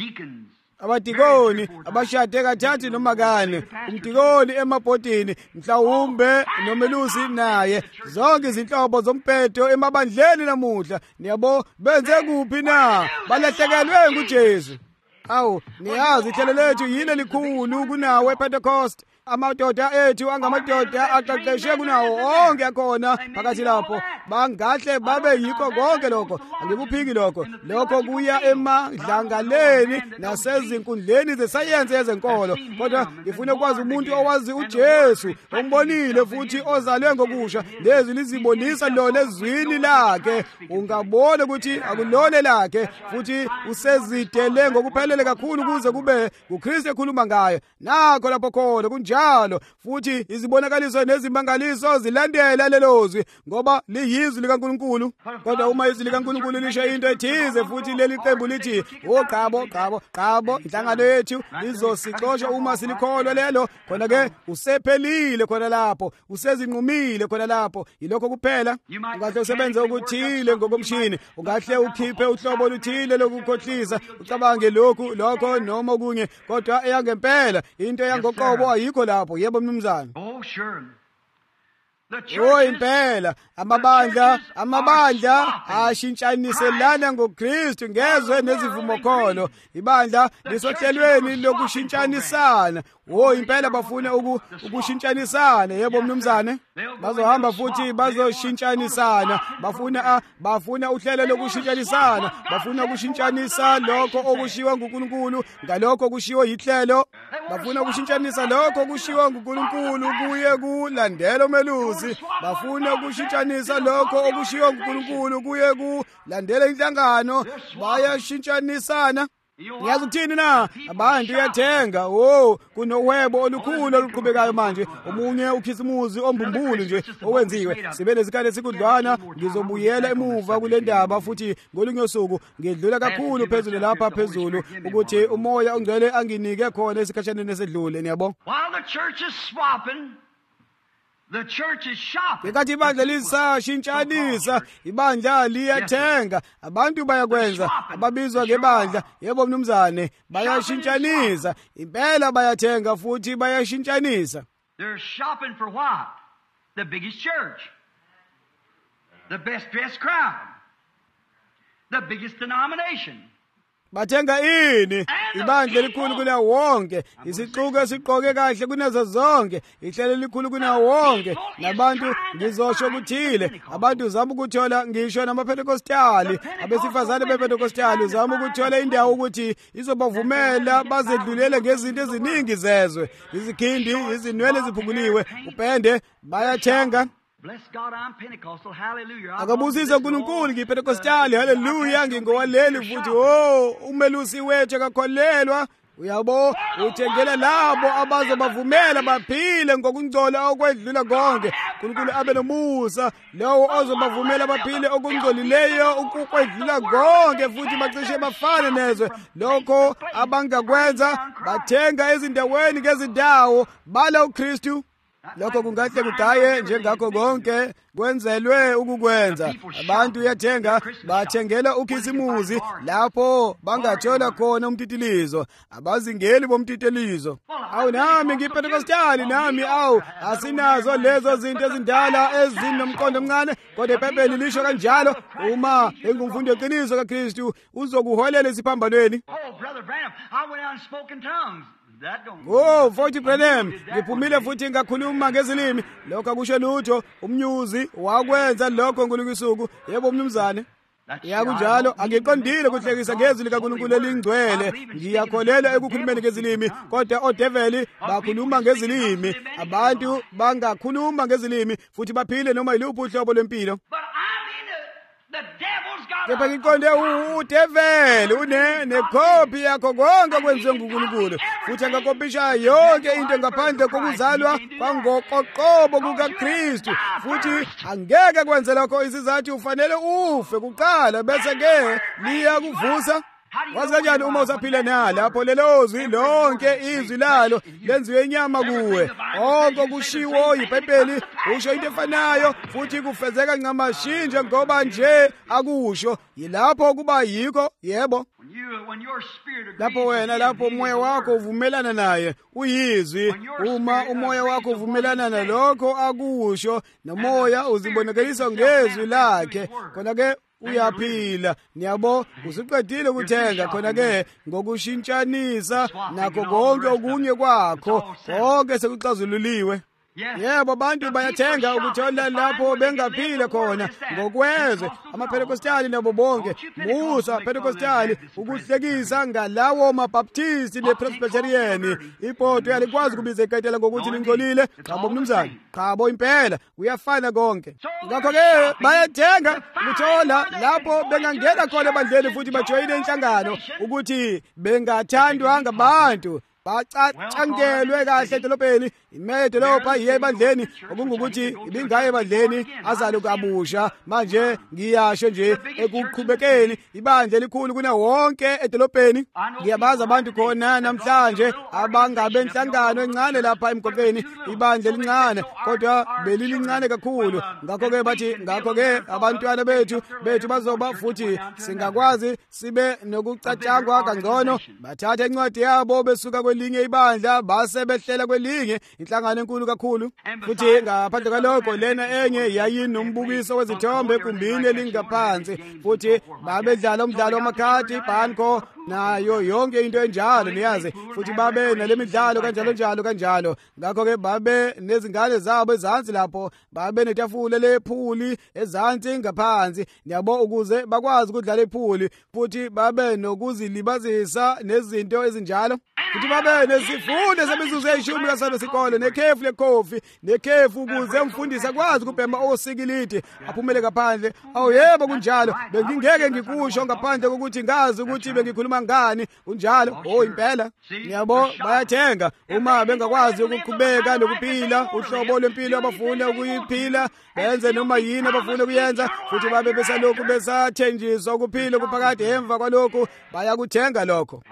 Abadikoni abashade kathathu noma kane, umdikoni emabhodini, mhlawumbe nomelusi naye, zonke izinhlobo zompetho emabandleni namuhla. Niyabo, benze kuphi na? Balahlekelwe nguJesu. Awu, niyazi ihlelo lethu yini elikhulu kunawe ePentecost. Amadoda ethu angamadoda aqeqeshwe kunawo onke akhona phakathi lapho. Bangahle babe yikho konke lokho. Angikuphiki lokho. Lokho kuya emadlangaleni nasezinkundleni zesayensi yezenkolo. Kodwa ngifuna ukwazi umuntu owazi uJesu, ombonile futhi ozalwe ngokusha. Lezi lizibonisa lona ezwini lakhe. Ungabona ukuthi akulone lakhe, futhi usezidele ngokuphelele kakhulu kuze kube uKristu ekhuluma ngayo. Nakho lapho khona kunjalo, futhi izibonakaliso nezimangaliso zilandela lelozwi ngoba liyizwi likaNkulunkulu. Kodwa uma izwi likaNkulunkulu lisho into ethize, futhi leli qembu lithi oqhabo qhabo qhabo, inhlangano yethu izosixosha uma silikholwa lelo, khona ke usephelile khona lapho, usezinqumile khona lapho. Yilokho kuphela. Ungahle usebenze ukuthile ngokomshini, ungahle ukhiphe uhlobo oluthile lokukhohlisa, ucabange lokhu lokho noma okunye, kodwa eyangempela into yangoqobo ayikho lapho. Yebo mnumzane. Oh sure. Oh impela, amabandla amabandla ashintshaniselana ngoKristu ngezwe nezivumo kholo. Ibandla lisohlelweni lokushintshanisana. Oh impela bafuna ukushintshanisana. Yebo mnumzane, bazohamba futhi bazoshintshanisana. Bafuna bafuna uhlelo lokushintshanisana. Bafuna ukushintshanisa lokho okushiwa nguNkulunkulu ngalokho okushiwo yihlelo. Bafuna ukushintshanisa lokho okushiwa nguNkulunkulu kuye kulandela umelusi. Bafuna ukushintshanisa lokho okushiwo nguNkulunkulu kuye kulandela inhlangano. Bayashintshanisana. Ngiyazi ukuthini na? Abantu uyathenga. Oh, kunohwebo olukhulu oluqhubekayo manje. Omunye ukhisimuzi ombumbulu nje owenziwe. Sibe lezikhathi esikudlwana, ngizobuyela emuva kule ndaba futhi ngolunye usuku ngedlula kakhulu phezulu lapha phezulu ukuthi umoya ongcwele anginike khona esikhatsheni esedlule. Niyabo? While the church is swapping, the church is shopping. Ngenkathi ibandla lisashintshanisa, ibandla liyathenga. Abantu bayakwenza, ababizwa ngebandla. Yebo mnumzane, bayashintshanisa. Impela bayathenga futhi bayashintshanisa. They're shopping for what? The biggest church. The best dressed crowd. The biggest denomination. Bathenga ini? Ibandla elikhulu kunawo wonke, isixuku esiqoke kahle kunazo zonke, ihlelo elikhulu kunawo wonke, nabantu ngizosho ukuthile. Abantu uzama ukuthola ngisho namaPentekostali, abesifazane bePentekostali uzama ukuthola indawo ukuthi izobavumela bazedlulele ngezinto eziningi zezwe, izikhindi, izinwele eziphunguliwe, upende, bayathenga. Bless God, I'm Pentecostal. Hallelujah. I'm akabusise uNkulunkulu ngiPentecostali. Haleluya, ngingowaleli futhi. Oh, umelusi wethu akakholelwa. Uyabo, uthengela labo abazobavumela baphile ngokungcola okwedlula konke. uNkulunkulu abe nomusa lowo ozobavumela baphile okungcolileyo ukukwedlula konke futhi bacishe bafane nezwe. Lokho abangakwenza bathenga ezindaweni ngezindawo bala uKristu. Lokho kungahle kugaye njengakho konke kwenzelwe ukukwenza. Abantu uyathenga bathengela ukhisimuzi lapho bangathola khona umtitilizo. Abazingeli bomtitilizo. Awu nami ngiPentecostali nami awu asinazo lezo zinto ezindala ezinomqondo omncane kodwa iBhayibheli lisho kanjalo. Uma engumfundi weqiniso kaKristu uzokuholela esiphambanweni. Oh, Brother Branham, I went out and spoke in tongues. Oh, futhi Branham, ngiphumile futhi ngakhuluma ngezilimi. Lokho akusho lutho. Umnyuzi wakwenza lokho ngolungisuku. Yebo mnumzane. Yakunjalo angiqondile ukuhlekisa ngezwi likaNkulunkulu elingcwele. Ngiyakholelwa ekukhulumeni ngezilimi kodwa odeveli bakhuluma ngezilimi. Abantu bangakhuluma ngezilimi futhi baphile noma yiluphi uhlobo lwempilo. Kepha ngiqonde udeveli une nekhophi yakho konke kwenziwe nguNkulunkulu futhi angakopisha yonke into ngaphandle kokuzalwa kwangokoqobo kukaKristu futhi angeke kwenze lokho isizathu ufanele ufe kuqala bese ke liya kuvusa. Wazi kanjani uma usaphila na lapho lelo zwi lonke izwi lalo lenziwe inyama kuwe. Onke kushiwo iBhayibheli usho into efanayo futhi kufezeka ncamashinje ngoba nje akusho. Yilapho kuba yikho yebo. Lapho wena lapho umoya wakho uvumelana naye uyizwi. Uma umoya wakho uvumelana nalokho akusho nomoya uzibonakalisa ngezwi lakhe khona ke uyaphila. Niyabo usiqedile ukuthenga khona ke ngokushintshanisa nakho konke okunye kwakho konke sekuxazululiwe. Yebo abantu bayathenga ukuthola lapho bengaphile khona ngokwezwe. AmaPentecostali nabo bonke musa Pentecostali ukuhlekisa ngalawo maBaptisti nePresbyterian. Ipoto yalikwazi kubiza iketela ngokuthi lingcolile. Qhabo mnumzane, qhabo impela uyafana konke. Ngakho ke bayathenga ukuthola lapho bengangena khona ebandleni futhi bajoyine inhlangano ukuthi bengathandwa ngabantu. Bacatshangelwe kahle edolobheni imedolobha yiye ebandleni okungukuthi ibingaye ebandleni azalo kabusha. Manje ngiyasho nje ekuqhubekeni ibandla elikhulu kuna wonke edolobheni. Ngiyabaza abantu khona namhlanje abangabe enhlangano encane lapha emgqokeni ibandla elincane kodwa belilincane kakhulu. Ngakho ke bathi ngakho ke abantwana bethu bethu bazoba futhi singakwazi sibe nokucatshangwa kangcono. Bathatha incwadi yabo besuka kwelinye ibandla base behlela kwelinye inhlangano enkulu kakhulu futhi ngaphandle kwalokho lena enye yayinombukiso wezithombe kumbini elingaphansi futhi babedlala umdlalo wamakhadi banko nayo yonke into enjalo niyazi futhi babe nalemidlalo kanjalo njalo kanjalo. Ngakho ke babe nezingane zabo ezansi lapho babe netafula lephuli ezansi ngaphansi niyabo ukuze bakwazi ukudlala iphuli futhi babe nokuzilibazisa nezinto ezinjalo futhi babe nesifundo semizuzu eyishumi kasalo sikole nekhefu lekhofi nekhefu ukuze umfundisi akwazi ukubhema osikiliti aphumele ngaphandle. Awu yebo kunjalo bengingeke ngikusho ngaphandle kokuthi ngazi ukuthi bengikhuluma ngani unjalo. Oh impela niyabo bayathenga uma bengakwazi ukuqhubeka nokuphila uhlobo lwempilo abafuna ukuyiphila benze noma yini abafuna ukuyenza futhi babe besalokhu besathenjiswa ukuphila kuphakathi emva kwalokho bayakuthenga lokho.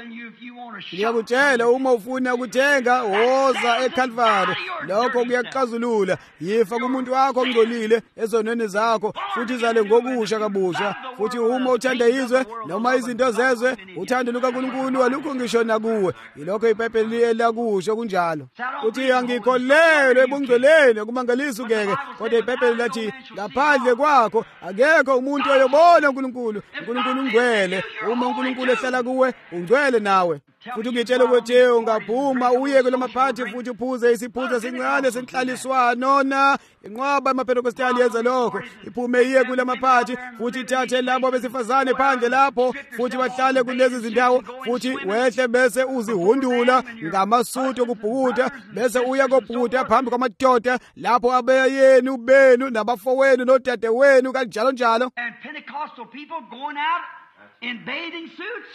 Ngiyakutshela uma ufuna ukuthenga woza eCalvary lokho kuyaxazulula. Yifa kumuntu wakho ongcolile ezonweni zakho futhi izale ngokusha kabusha futhi uma uthanda izwe noma izinto zezwe uthando lukaNkulunkulu alukho ngisho nakuwe. Yilokho iBhayibheli elakusho kunjalo. Uthi angikholelwe ebungcweleni kumangalisa ugeke kodwa iBhayibheli lathi ngaphandle kwakho akekho umuntu oyobona uNkulunkulu. uNkulunkulu ungcwele. Uma uNkulunkulu ehlala kuwe ungcwele nawe. futhi ungitshela ukuthi ungaphuma uye kula maphathi futhi uphuze isiphuzo esincane senhlaliswano na inqwaba amaPentecostali yenza lokho iphume iye kula maphathi futhi ithathe labo besifazane phandle lapho futhi bahlale kulezi zindawo futhi wehle bese uzihundula ngamasuti okubhukuda bese uya kobhukuda phambi kwamadoda lapho abeyeni ubenu nabafowenu nodade wenu kanjalo njalo. And Pentecostal people going out in bathing suits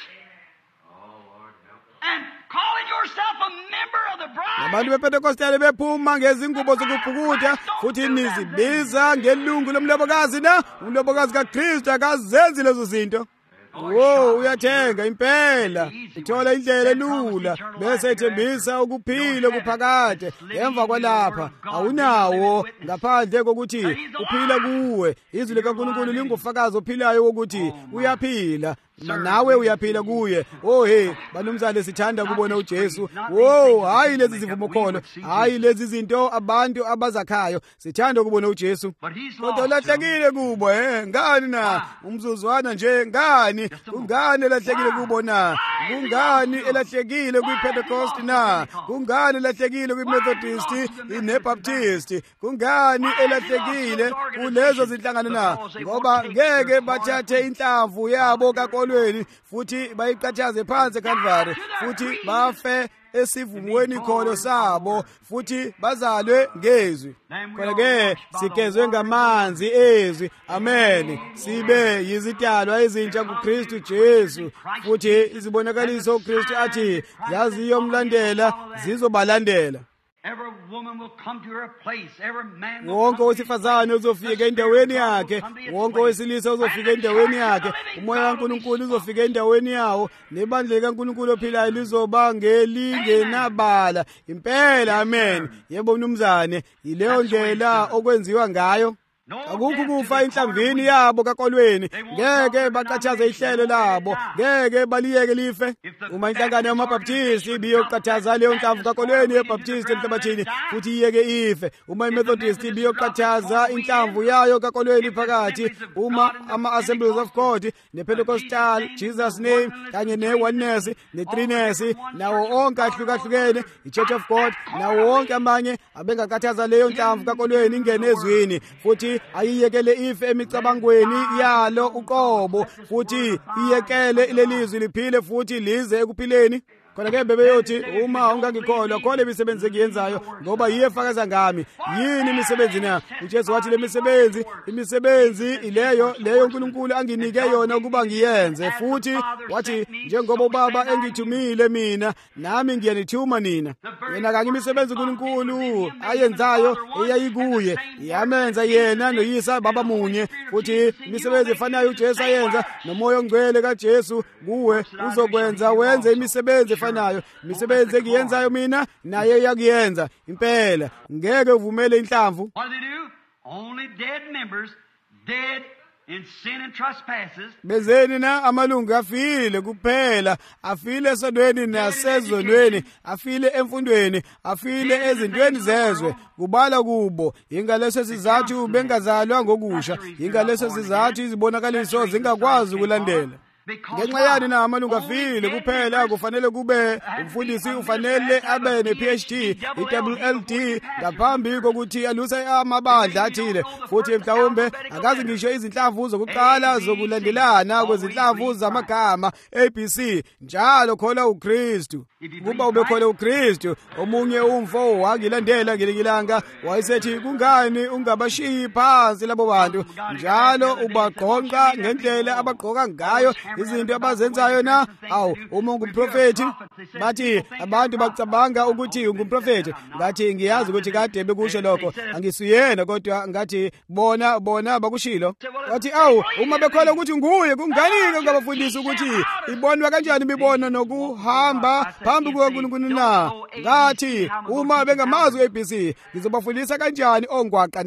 and calling yourself a member of the bride. Abantu bePentecostali bephuma ngezingubo zokubhukuda futhi nizibiza ngelungu lomlobokazi na umlobokazi kaKristu akazenzi lezo zinto. Wo uyathenga impela ithola indlela elula bese ethembisa ukuphila okuphakade emva kwalapha awunawo ngaphandle kokuthi uphila kuwe izwi likaNkulunkulu lingufakazi ophilayo wokuthi uyaphila nawe uyaphila kuye. Oh hey banumzane sithanda kubona uJesu. Wo hayi lezi zivumo khona hayi lezi zinto abantu abazakhayo sithanda kubona uJesu kodwa lahlekile kubo eh ngani na umzuzwana nje ngani kungani elahlekile kubona kungani elahlekile kwiPentecost na kungani elahlekile kwiMethodist ineBaptist kungani elahlekile kulezo zinhlangano na ngoba ngeke bathathe inhlamvu yabo kakolweni futhi bayiqathaze phansi eCalvary futhi bafe esivumweni kholo sabo futhi bazalwe ngezwi khona ke sigezwe ngamanzi ezwi amen sibe yizidalwa ezintsha kuKristu Jesu futhi izibonakaliso uKristu athi yaziyomlandela zizobalandela. Every woman will come to her place. Every man will wonke come to his owesifazane place. uzofika endaweni yakhe wonke owesilisa uzofika endaweni yakhe umoya kaNkulunkulu uzofika endaweni yawo nebandla kaNkulunkulu ophilayo lizoba ngelingenabala impela amen. Yebo mnumzane yileyo ndlela okwenziwa ngayo. Akukho kufa inhlamvini yabo kakolweni ngeke baqathaze ihlelo labo ngeke baliyeke life. Uma inhlangano yamaBaptisti ibiyoqathaza leyo nhlamvu kakolweni yeBaptisti emhlabathini futhi iyeke ife. Uma iMethodist ibiyoqathaza inhlamvu yayo kakolweni phakathi. Uma ama-Assemblies of God nePentecostal Jesus name kanye neOneness neThreeness nawo onke ahlukahlukene iChurch of God nawo wonke amanye abengaqathaza leyo nhlamvu kakolweni ingene ezwini futhi ayiyekele ife emicabangweni yalo uqobo futhi iyekele lelizwi liphile futhi lize ekuphileni. Khona ke bebeyothi uma ungangikholwa khona imisebenzi engiyenzayo ngoba yiye fakaza ngami yini imisebenzi na uJesu wathi lemisebenzi imisebenzi ileyo leyo uNkulunkulu anginike yona ukuba ngiyenze futhi wathi njengoba ubaba engithumile mina nami ngiyanithuma nina. Yena kanye imisebenzi uNkulunkulu ayenzayo eyayikuye yamenza yena noyisa baba munye futhi imisebenzi efanayo uJesu ayenza nomoya ongcwele kaJesu kuwe uzokwenza wenze imisebenzi nayo imisebenzi engiyenzayo mina naye yakuyenza impela ngeke uvumele inhlamvu. What do they do? Only dead members, dead in sin and trespasses. Bezeni na amalungu afile kuphela afile esodweni nasezonweni afile emfundweni afile ezintweni zezwe kubala kubo ingaleso sizathu bengazalwa ngokusha ingaleso sizathu izibonakaliso zingakwazi ukulandela. Ngenxa yani na amalungu afile kuphela kufanele kube umfundisi ufanele abe ne P H D i-double L D ngaphambi kokuthi aluse amabandla athile futhi mhlawumbe akazi ngisho izinhlamvu zokuqala zokulandelana kwezinhlamvu zamagama A B C njalo khona uKristu. Kuba ubekhola uKristu omunye umfo wangilandela ngelikilanga wayesethi kungani ungabashiyi phansi labo bantu njalo ubaqonqa ngendlela abaqoka ngayo izinto abazenzayo na awu uma ungumprofeti bathi abantu bacabanga ukuthi ungumprofeti ngathi ngiyazi ukuthi kade bekusho lokho angisuyena kodwa ngathi bona bona bakushilo wathi awu uma bekhola ukuthi nguye kunganike ngabafundisi ukuthi ibonwa kanjani imibono nokuhamba phambi kukaNkulunkulu na ngathi uma bengamazi uA B C ngizobafundisa kanjani ongwaqa na.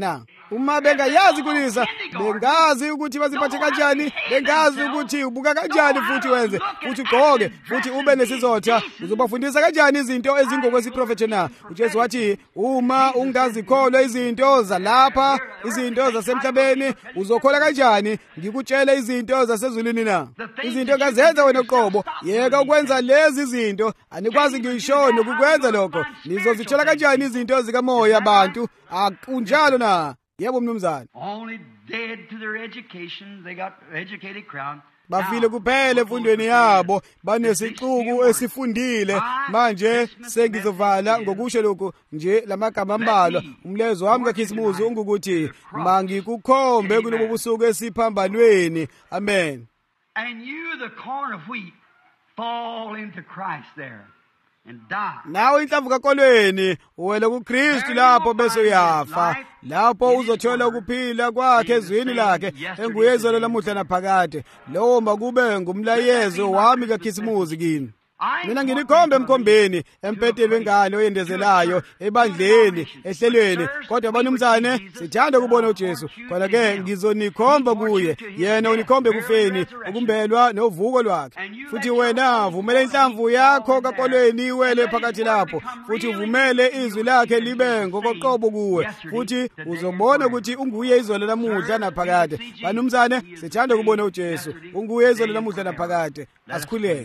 uma bengayazi kulisa, bengazi ukuthi baziphathe kanjani, bengazi ukuthi ubuka kanjani futhi wenze, futhi ugqoke, futhi ube nesizotha, uzobafundisa kanjani izinto ezingokwesiprofethi na. uJesu wathi uma ungazikholwa izinto zalapha, izinto zasemhlabeni, uzokhola kanjani ngikutshela izinto zasezulwini na? Izinto kazenza wena qobo, yeka ukwenza lezi zinto, anikwazi ngishona ukukwenza lokho. Nizozithola kanjani izinto zikamoya abantu? Akunjalo na. Yebo mnumzane. Only dead to their education, they got educated crowd. Bafile kuphela emfundweni yabo, banesixuku esifundile. Manje sengizovala ngokusho lokho nje lamagama ambalwa. Umlezo wami kaKhisimusi ungukuthi mangikukhombe kulobo busuku esiphambanweni. Amen. And you, the corn of wheat, fall into Christ there and die. Nawe inhlamvu kakolweni uwele kuKristu lapho bese uyafa. Lapho uzothola ukuphila kwakhe ezweni lakhe enguyezelo lamuhla naphakade. Lowo makube ngumlayezo wami kaKhisimusi kini. Mina nginikhombe emkhombeni, empeteni wengane oyendezelayo, ebandleni, ehlelweni. Kodwa banumzane, sithanda ukubona uJesu. Khona ke ngizonikhomba kuye. Yena unikhombe kufeni, ukumbelwa novuko lwakhe. Futhi wena vumela inhlamvu yakho kakolweni iwele phakathi lapho. Futhi uvumele izwi lakhe libe ngokoqobo kuwe. Futhi uzobona ukuthi unguye izolo lamuhla naphakade. Banumzane, sithanda ukubona uJesu. Unguye izolo lamuhla naphakade. Asikhuleke.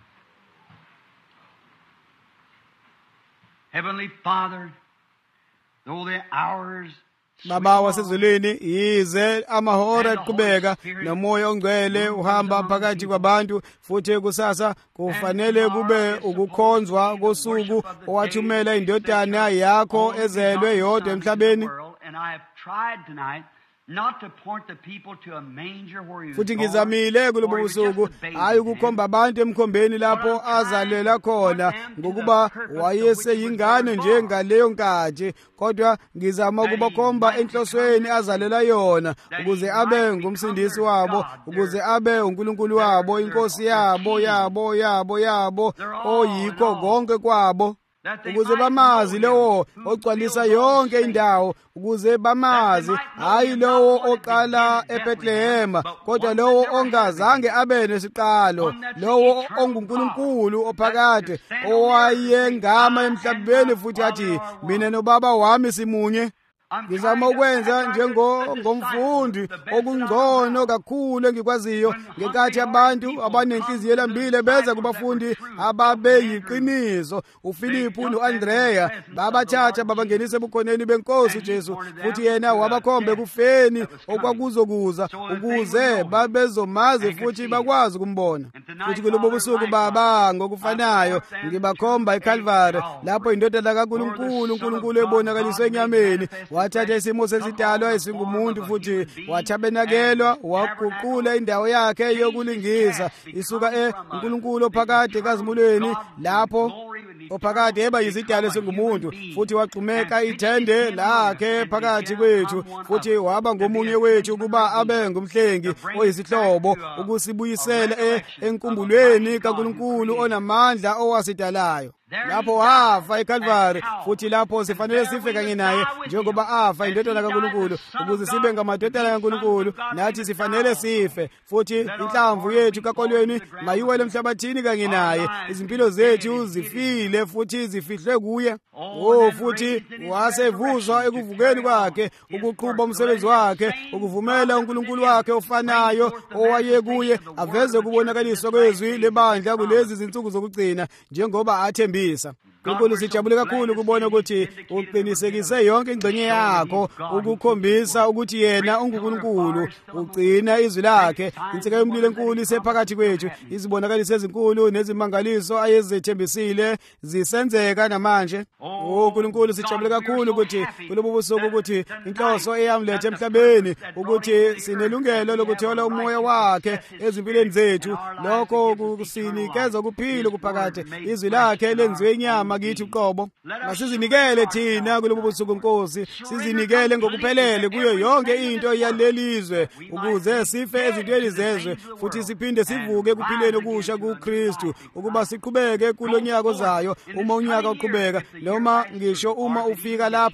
Heavenly Father, though the hours Baba wasezulwini, yize amahora eqhubeka nomoya ongcwele uhamba phakathi kwabantu, futhi kusasa kufanele kube ukukhonzwa kosuku owathumela indodana yakho ezelwe yodwa emhlabeni. not to point the people to a manger where he was futhi born, ngizamile kulobo or he was busuku just a baby hayi ukukhomba abantu emkhombeni lapho azalela khona ngokuba wayeseyingane nje ngaleyo nkathi, kodwa ngizama ukubakhomba enhlosweni azalela yona ukuze abe ngumsindisi wabo, ukuze abe uNkulunkulu wabo, inkosi yabo yabo yabo yabo oyikho konke kwabo, ukuze bamazi lowo ogcwalisa yonke indawo, ukuze bamazi hayi lowo oqala eBethlehema kodwa lowo ongazange abe nesiqalo, lowo onguNkulunkulu ophakade owayengama emhlabeni futhi athi mina nobaba wami simunye. Ngizama ukwenza njengomfundi okungcono kakhulu engikwaziyo ngenkathi abantu abanenhliziyo elambile beza kubafundi ababeyiqiniso, uFilipu noAndrea babathatha babangenisa ebukhoneni benkosi uJesu, futhi yena wabakhombe kufeni okwakuzokuza ukuze babezomazi futhi bakwazi ukumbona. Futhi kulobo busuku Baba ngokufanayo ngibakhomba eCalvary lapho indodana kaNkulunkulu uNkulunkulu ebonakaliswe enyameni, wathatha isimo sesidalwa esingumuntu futhi wathabenakelwa, waguqula indawo yakhe yokulingisa isuka eNkulunkulu ophakade kazimulweni lapho ophakade eba yizidalwa esingumuntu, futhi waxhumeka ithende lakhe phakathi kwethu, futhi waba ngomunye wethu ukuba abe ngumhlengi oyisihlobo ukusibuyisela enkumbulweni kaNkulunkulu onamandla owasidalayo. Lapho wafa eCalvary, futhi lapho sifanele sife kanye naye njengoba afa indodana kaNkulunkulu, ukuze sibe ngamadodana kaNkulunkulu nathi sifanele sife, futhi inhlamvu yethu kakolweni mayiwele emhlabathini kanye naye, izimpilo zethu zifile futhi zifihlwe kuye. Oh, futhi wasevuzwa ekuvukeni kwakhe ukuqhuba umsebenzi wakhe, ukuvumela uNkulunkulu wakhe ofanayo owayekuye aveze ukubonakaliswa kwezwi lebandla kulezi zinsuku zokugcina njengoba athembi. Nkulunkulu sijabule kakhulu ukubona ukuthi uqinisekise yonke ingxenye yakho ukukhombisa ukuthi yena unguNkulunkulu, ugcina izwi lakhe. Insika yomlilo enkulu isephakathi kwethu, izibonakaliso ezinkulu nezimangaliso ayezethembisile zisenzeka namanje. Oh Nkulunkulu sijabule kakhulu ukuthi kulobo busuku ukuthi inhloso eyamlethe emhlabeni ukuthi sinelungelo lokuthola umoya wakhe ezimpilweni zethu, lokho kusinikeza ukuphila kuphakade izwi lakhe lenziwe inyama kithi uqobo. Masizinikele thina kulobo busuku Nkosi, sizinikele ngokuphelele kuyo yonke into yalelizwe ukuze sife ezintweni zezwe futhi siphinde sivuke kuphileni okusha kuKristu, ukuba siqhubeke kulonyaka ozayo uma unyaka uqhubeka, noma ngisho uma ufika lapha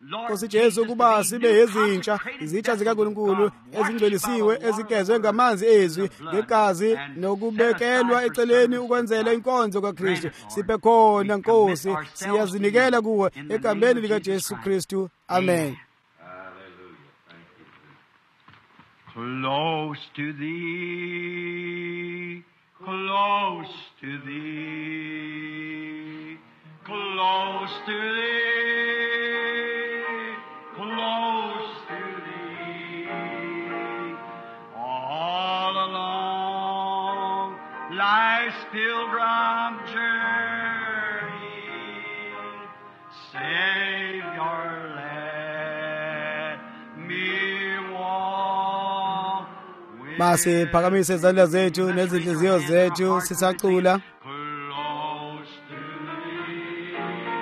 Nkosi Jesu kuba sibe ezintsha izitsha zikaNkulunkulu ezingcwelisiwe ezigezwe ngamanzi ezwi ngegazi nokubekelwa eceleni ukwenzela inkonzo kaKristu. Siphe khona Nkosi, siyazinikela kuwe egameni lika Jesu Kristu. Amen. Close to thee, close to thee, close to thee, close to thee, all along life's pilgrim journey, Savior, let me walk. Mase phakamise izandla zethu nezinhliziyo zethu sisacula. Close to thee,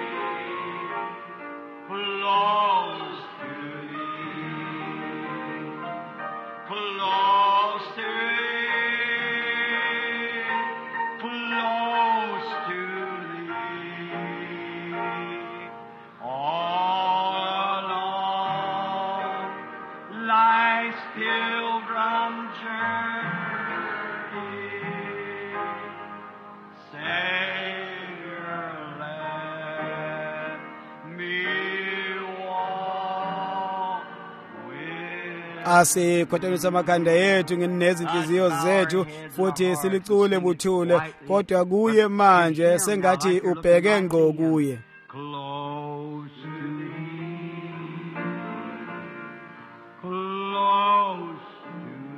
close to thee, close to thee, close to thee, all along life's pilgrim journey, Savior, let me walk with Asikhothamisa amakhanda ethu nezinhliziyo zethu futhi silicule buthule, kodwa kuye manje sengathi ubheke ngqo kuye. close to thee, close to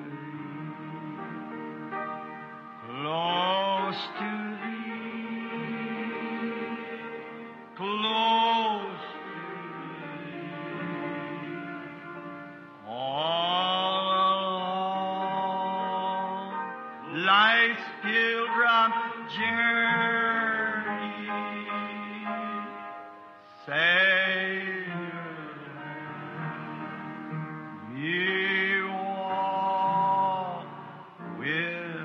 thee, close to thee, close to thee, all life's pilgrim journey, Savior, you walk with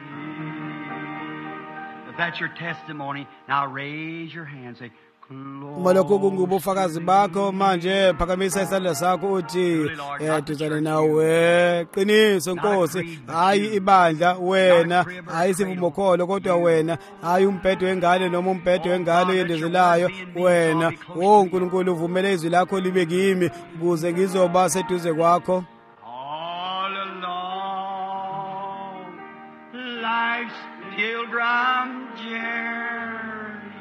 thee. If that's your testimony, now raise your hand and say, Uma lokho kungubufakazi bakho manje phakamisa isandla sakho uthi eduzane nawe. Qiniso Nkosi, hayi ibandla wena, hayi sivumokholo kodwa wena, hayi umphetho wengane noma umphetho wengane yendezelayo wena. Oh Nkulunkulu, uvumele izwi lakho libe kimi ukuze ngizoba seduze kwakho. all along life's pilgrim journey,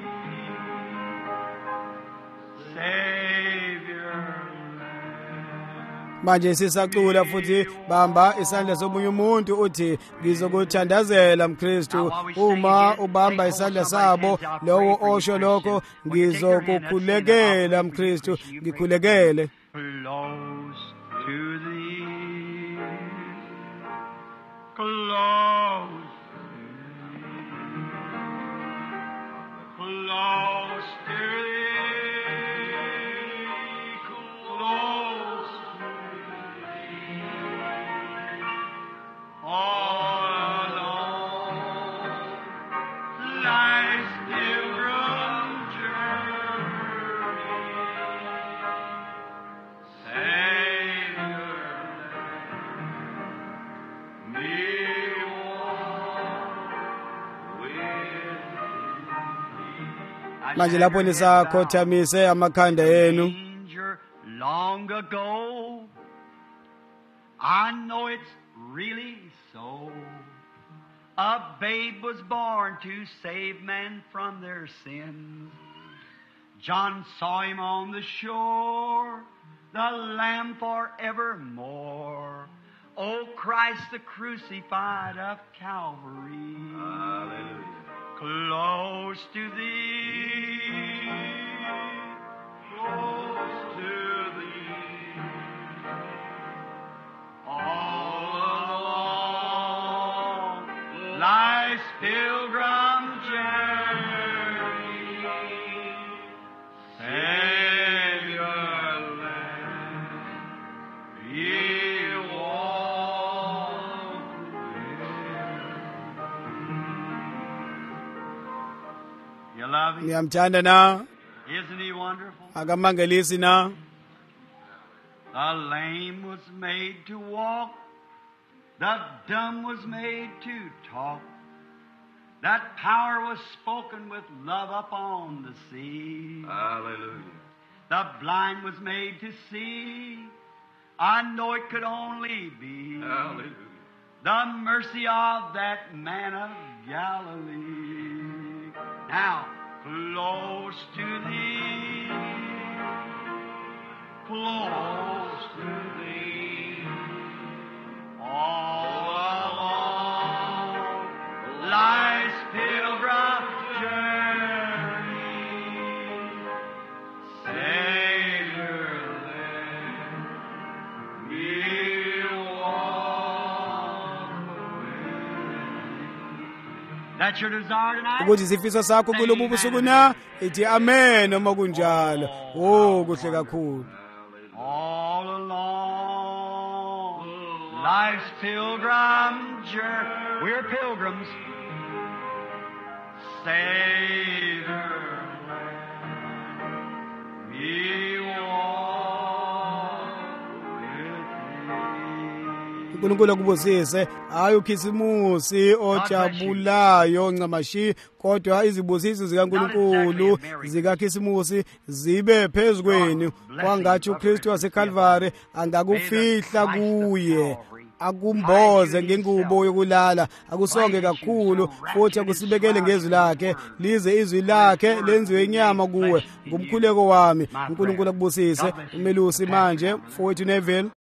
Savior, Manje sisacula futhi bamba isandla somunye umuntu uthi ngizokuthandazela mKristu. Uma ubamba isandla sabo lowo osho lokho, ngizokukhulekela mKristu, ngikhulekele. close to thee, close to thee, close to thee, close to thee, all along life's pilgrim journey, Savior, me walk with thee. Manje lapho nisakhothamise amakhanda enu. Manger long ago, I know it's really so. A babe was born to save men from their sins. John saw him on the shore, the Lamb forevermore. O Christ the crucified of Calvary. Hallelujah. Close to thee, close to thee, all along life's pilgrim journey, Savior, let me walk with thee. You love him? Ngiyamthanda na, Isn't he wonderful? akamangelisi na. The lame was made to walk, the dumb was made to talk. That power was spoken with love upon the sea. Hallelujah. The blind was made to see. I know it could only be Hallelujah. the mercy of that man of Galilee. Now, close to thee, close to thee, all along life's pilgrim journey, Savior, let me walk with. That's your desire tonight? ukuthi isifiso sakho kulobu busuku na ithi amen uma kunjalo. Oh kuhle kakhulu. All along life's pilgrim journey, we're pilgrims. Savior, let me walk with thee. uNkulunkulu akubusise hayi ukhisimusi ojabulayo ncamashi kodwa izibusiso zikaNkulunkulu zikakhisimusi zibe phezukweni kwangathi uKristu waseKalvari angakufihla kuye akumboze ngengubo yokulala akusonge kakhulu futhi akusibekele ngezwi lakhe lize izwi lakhe lenziwe inyama kuwe ngumkhuleko wami uNkulunkulu akubusise umelusi manje mfowethu Neville.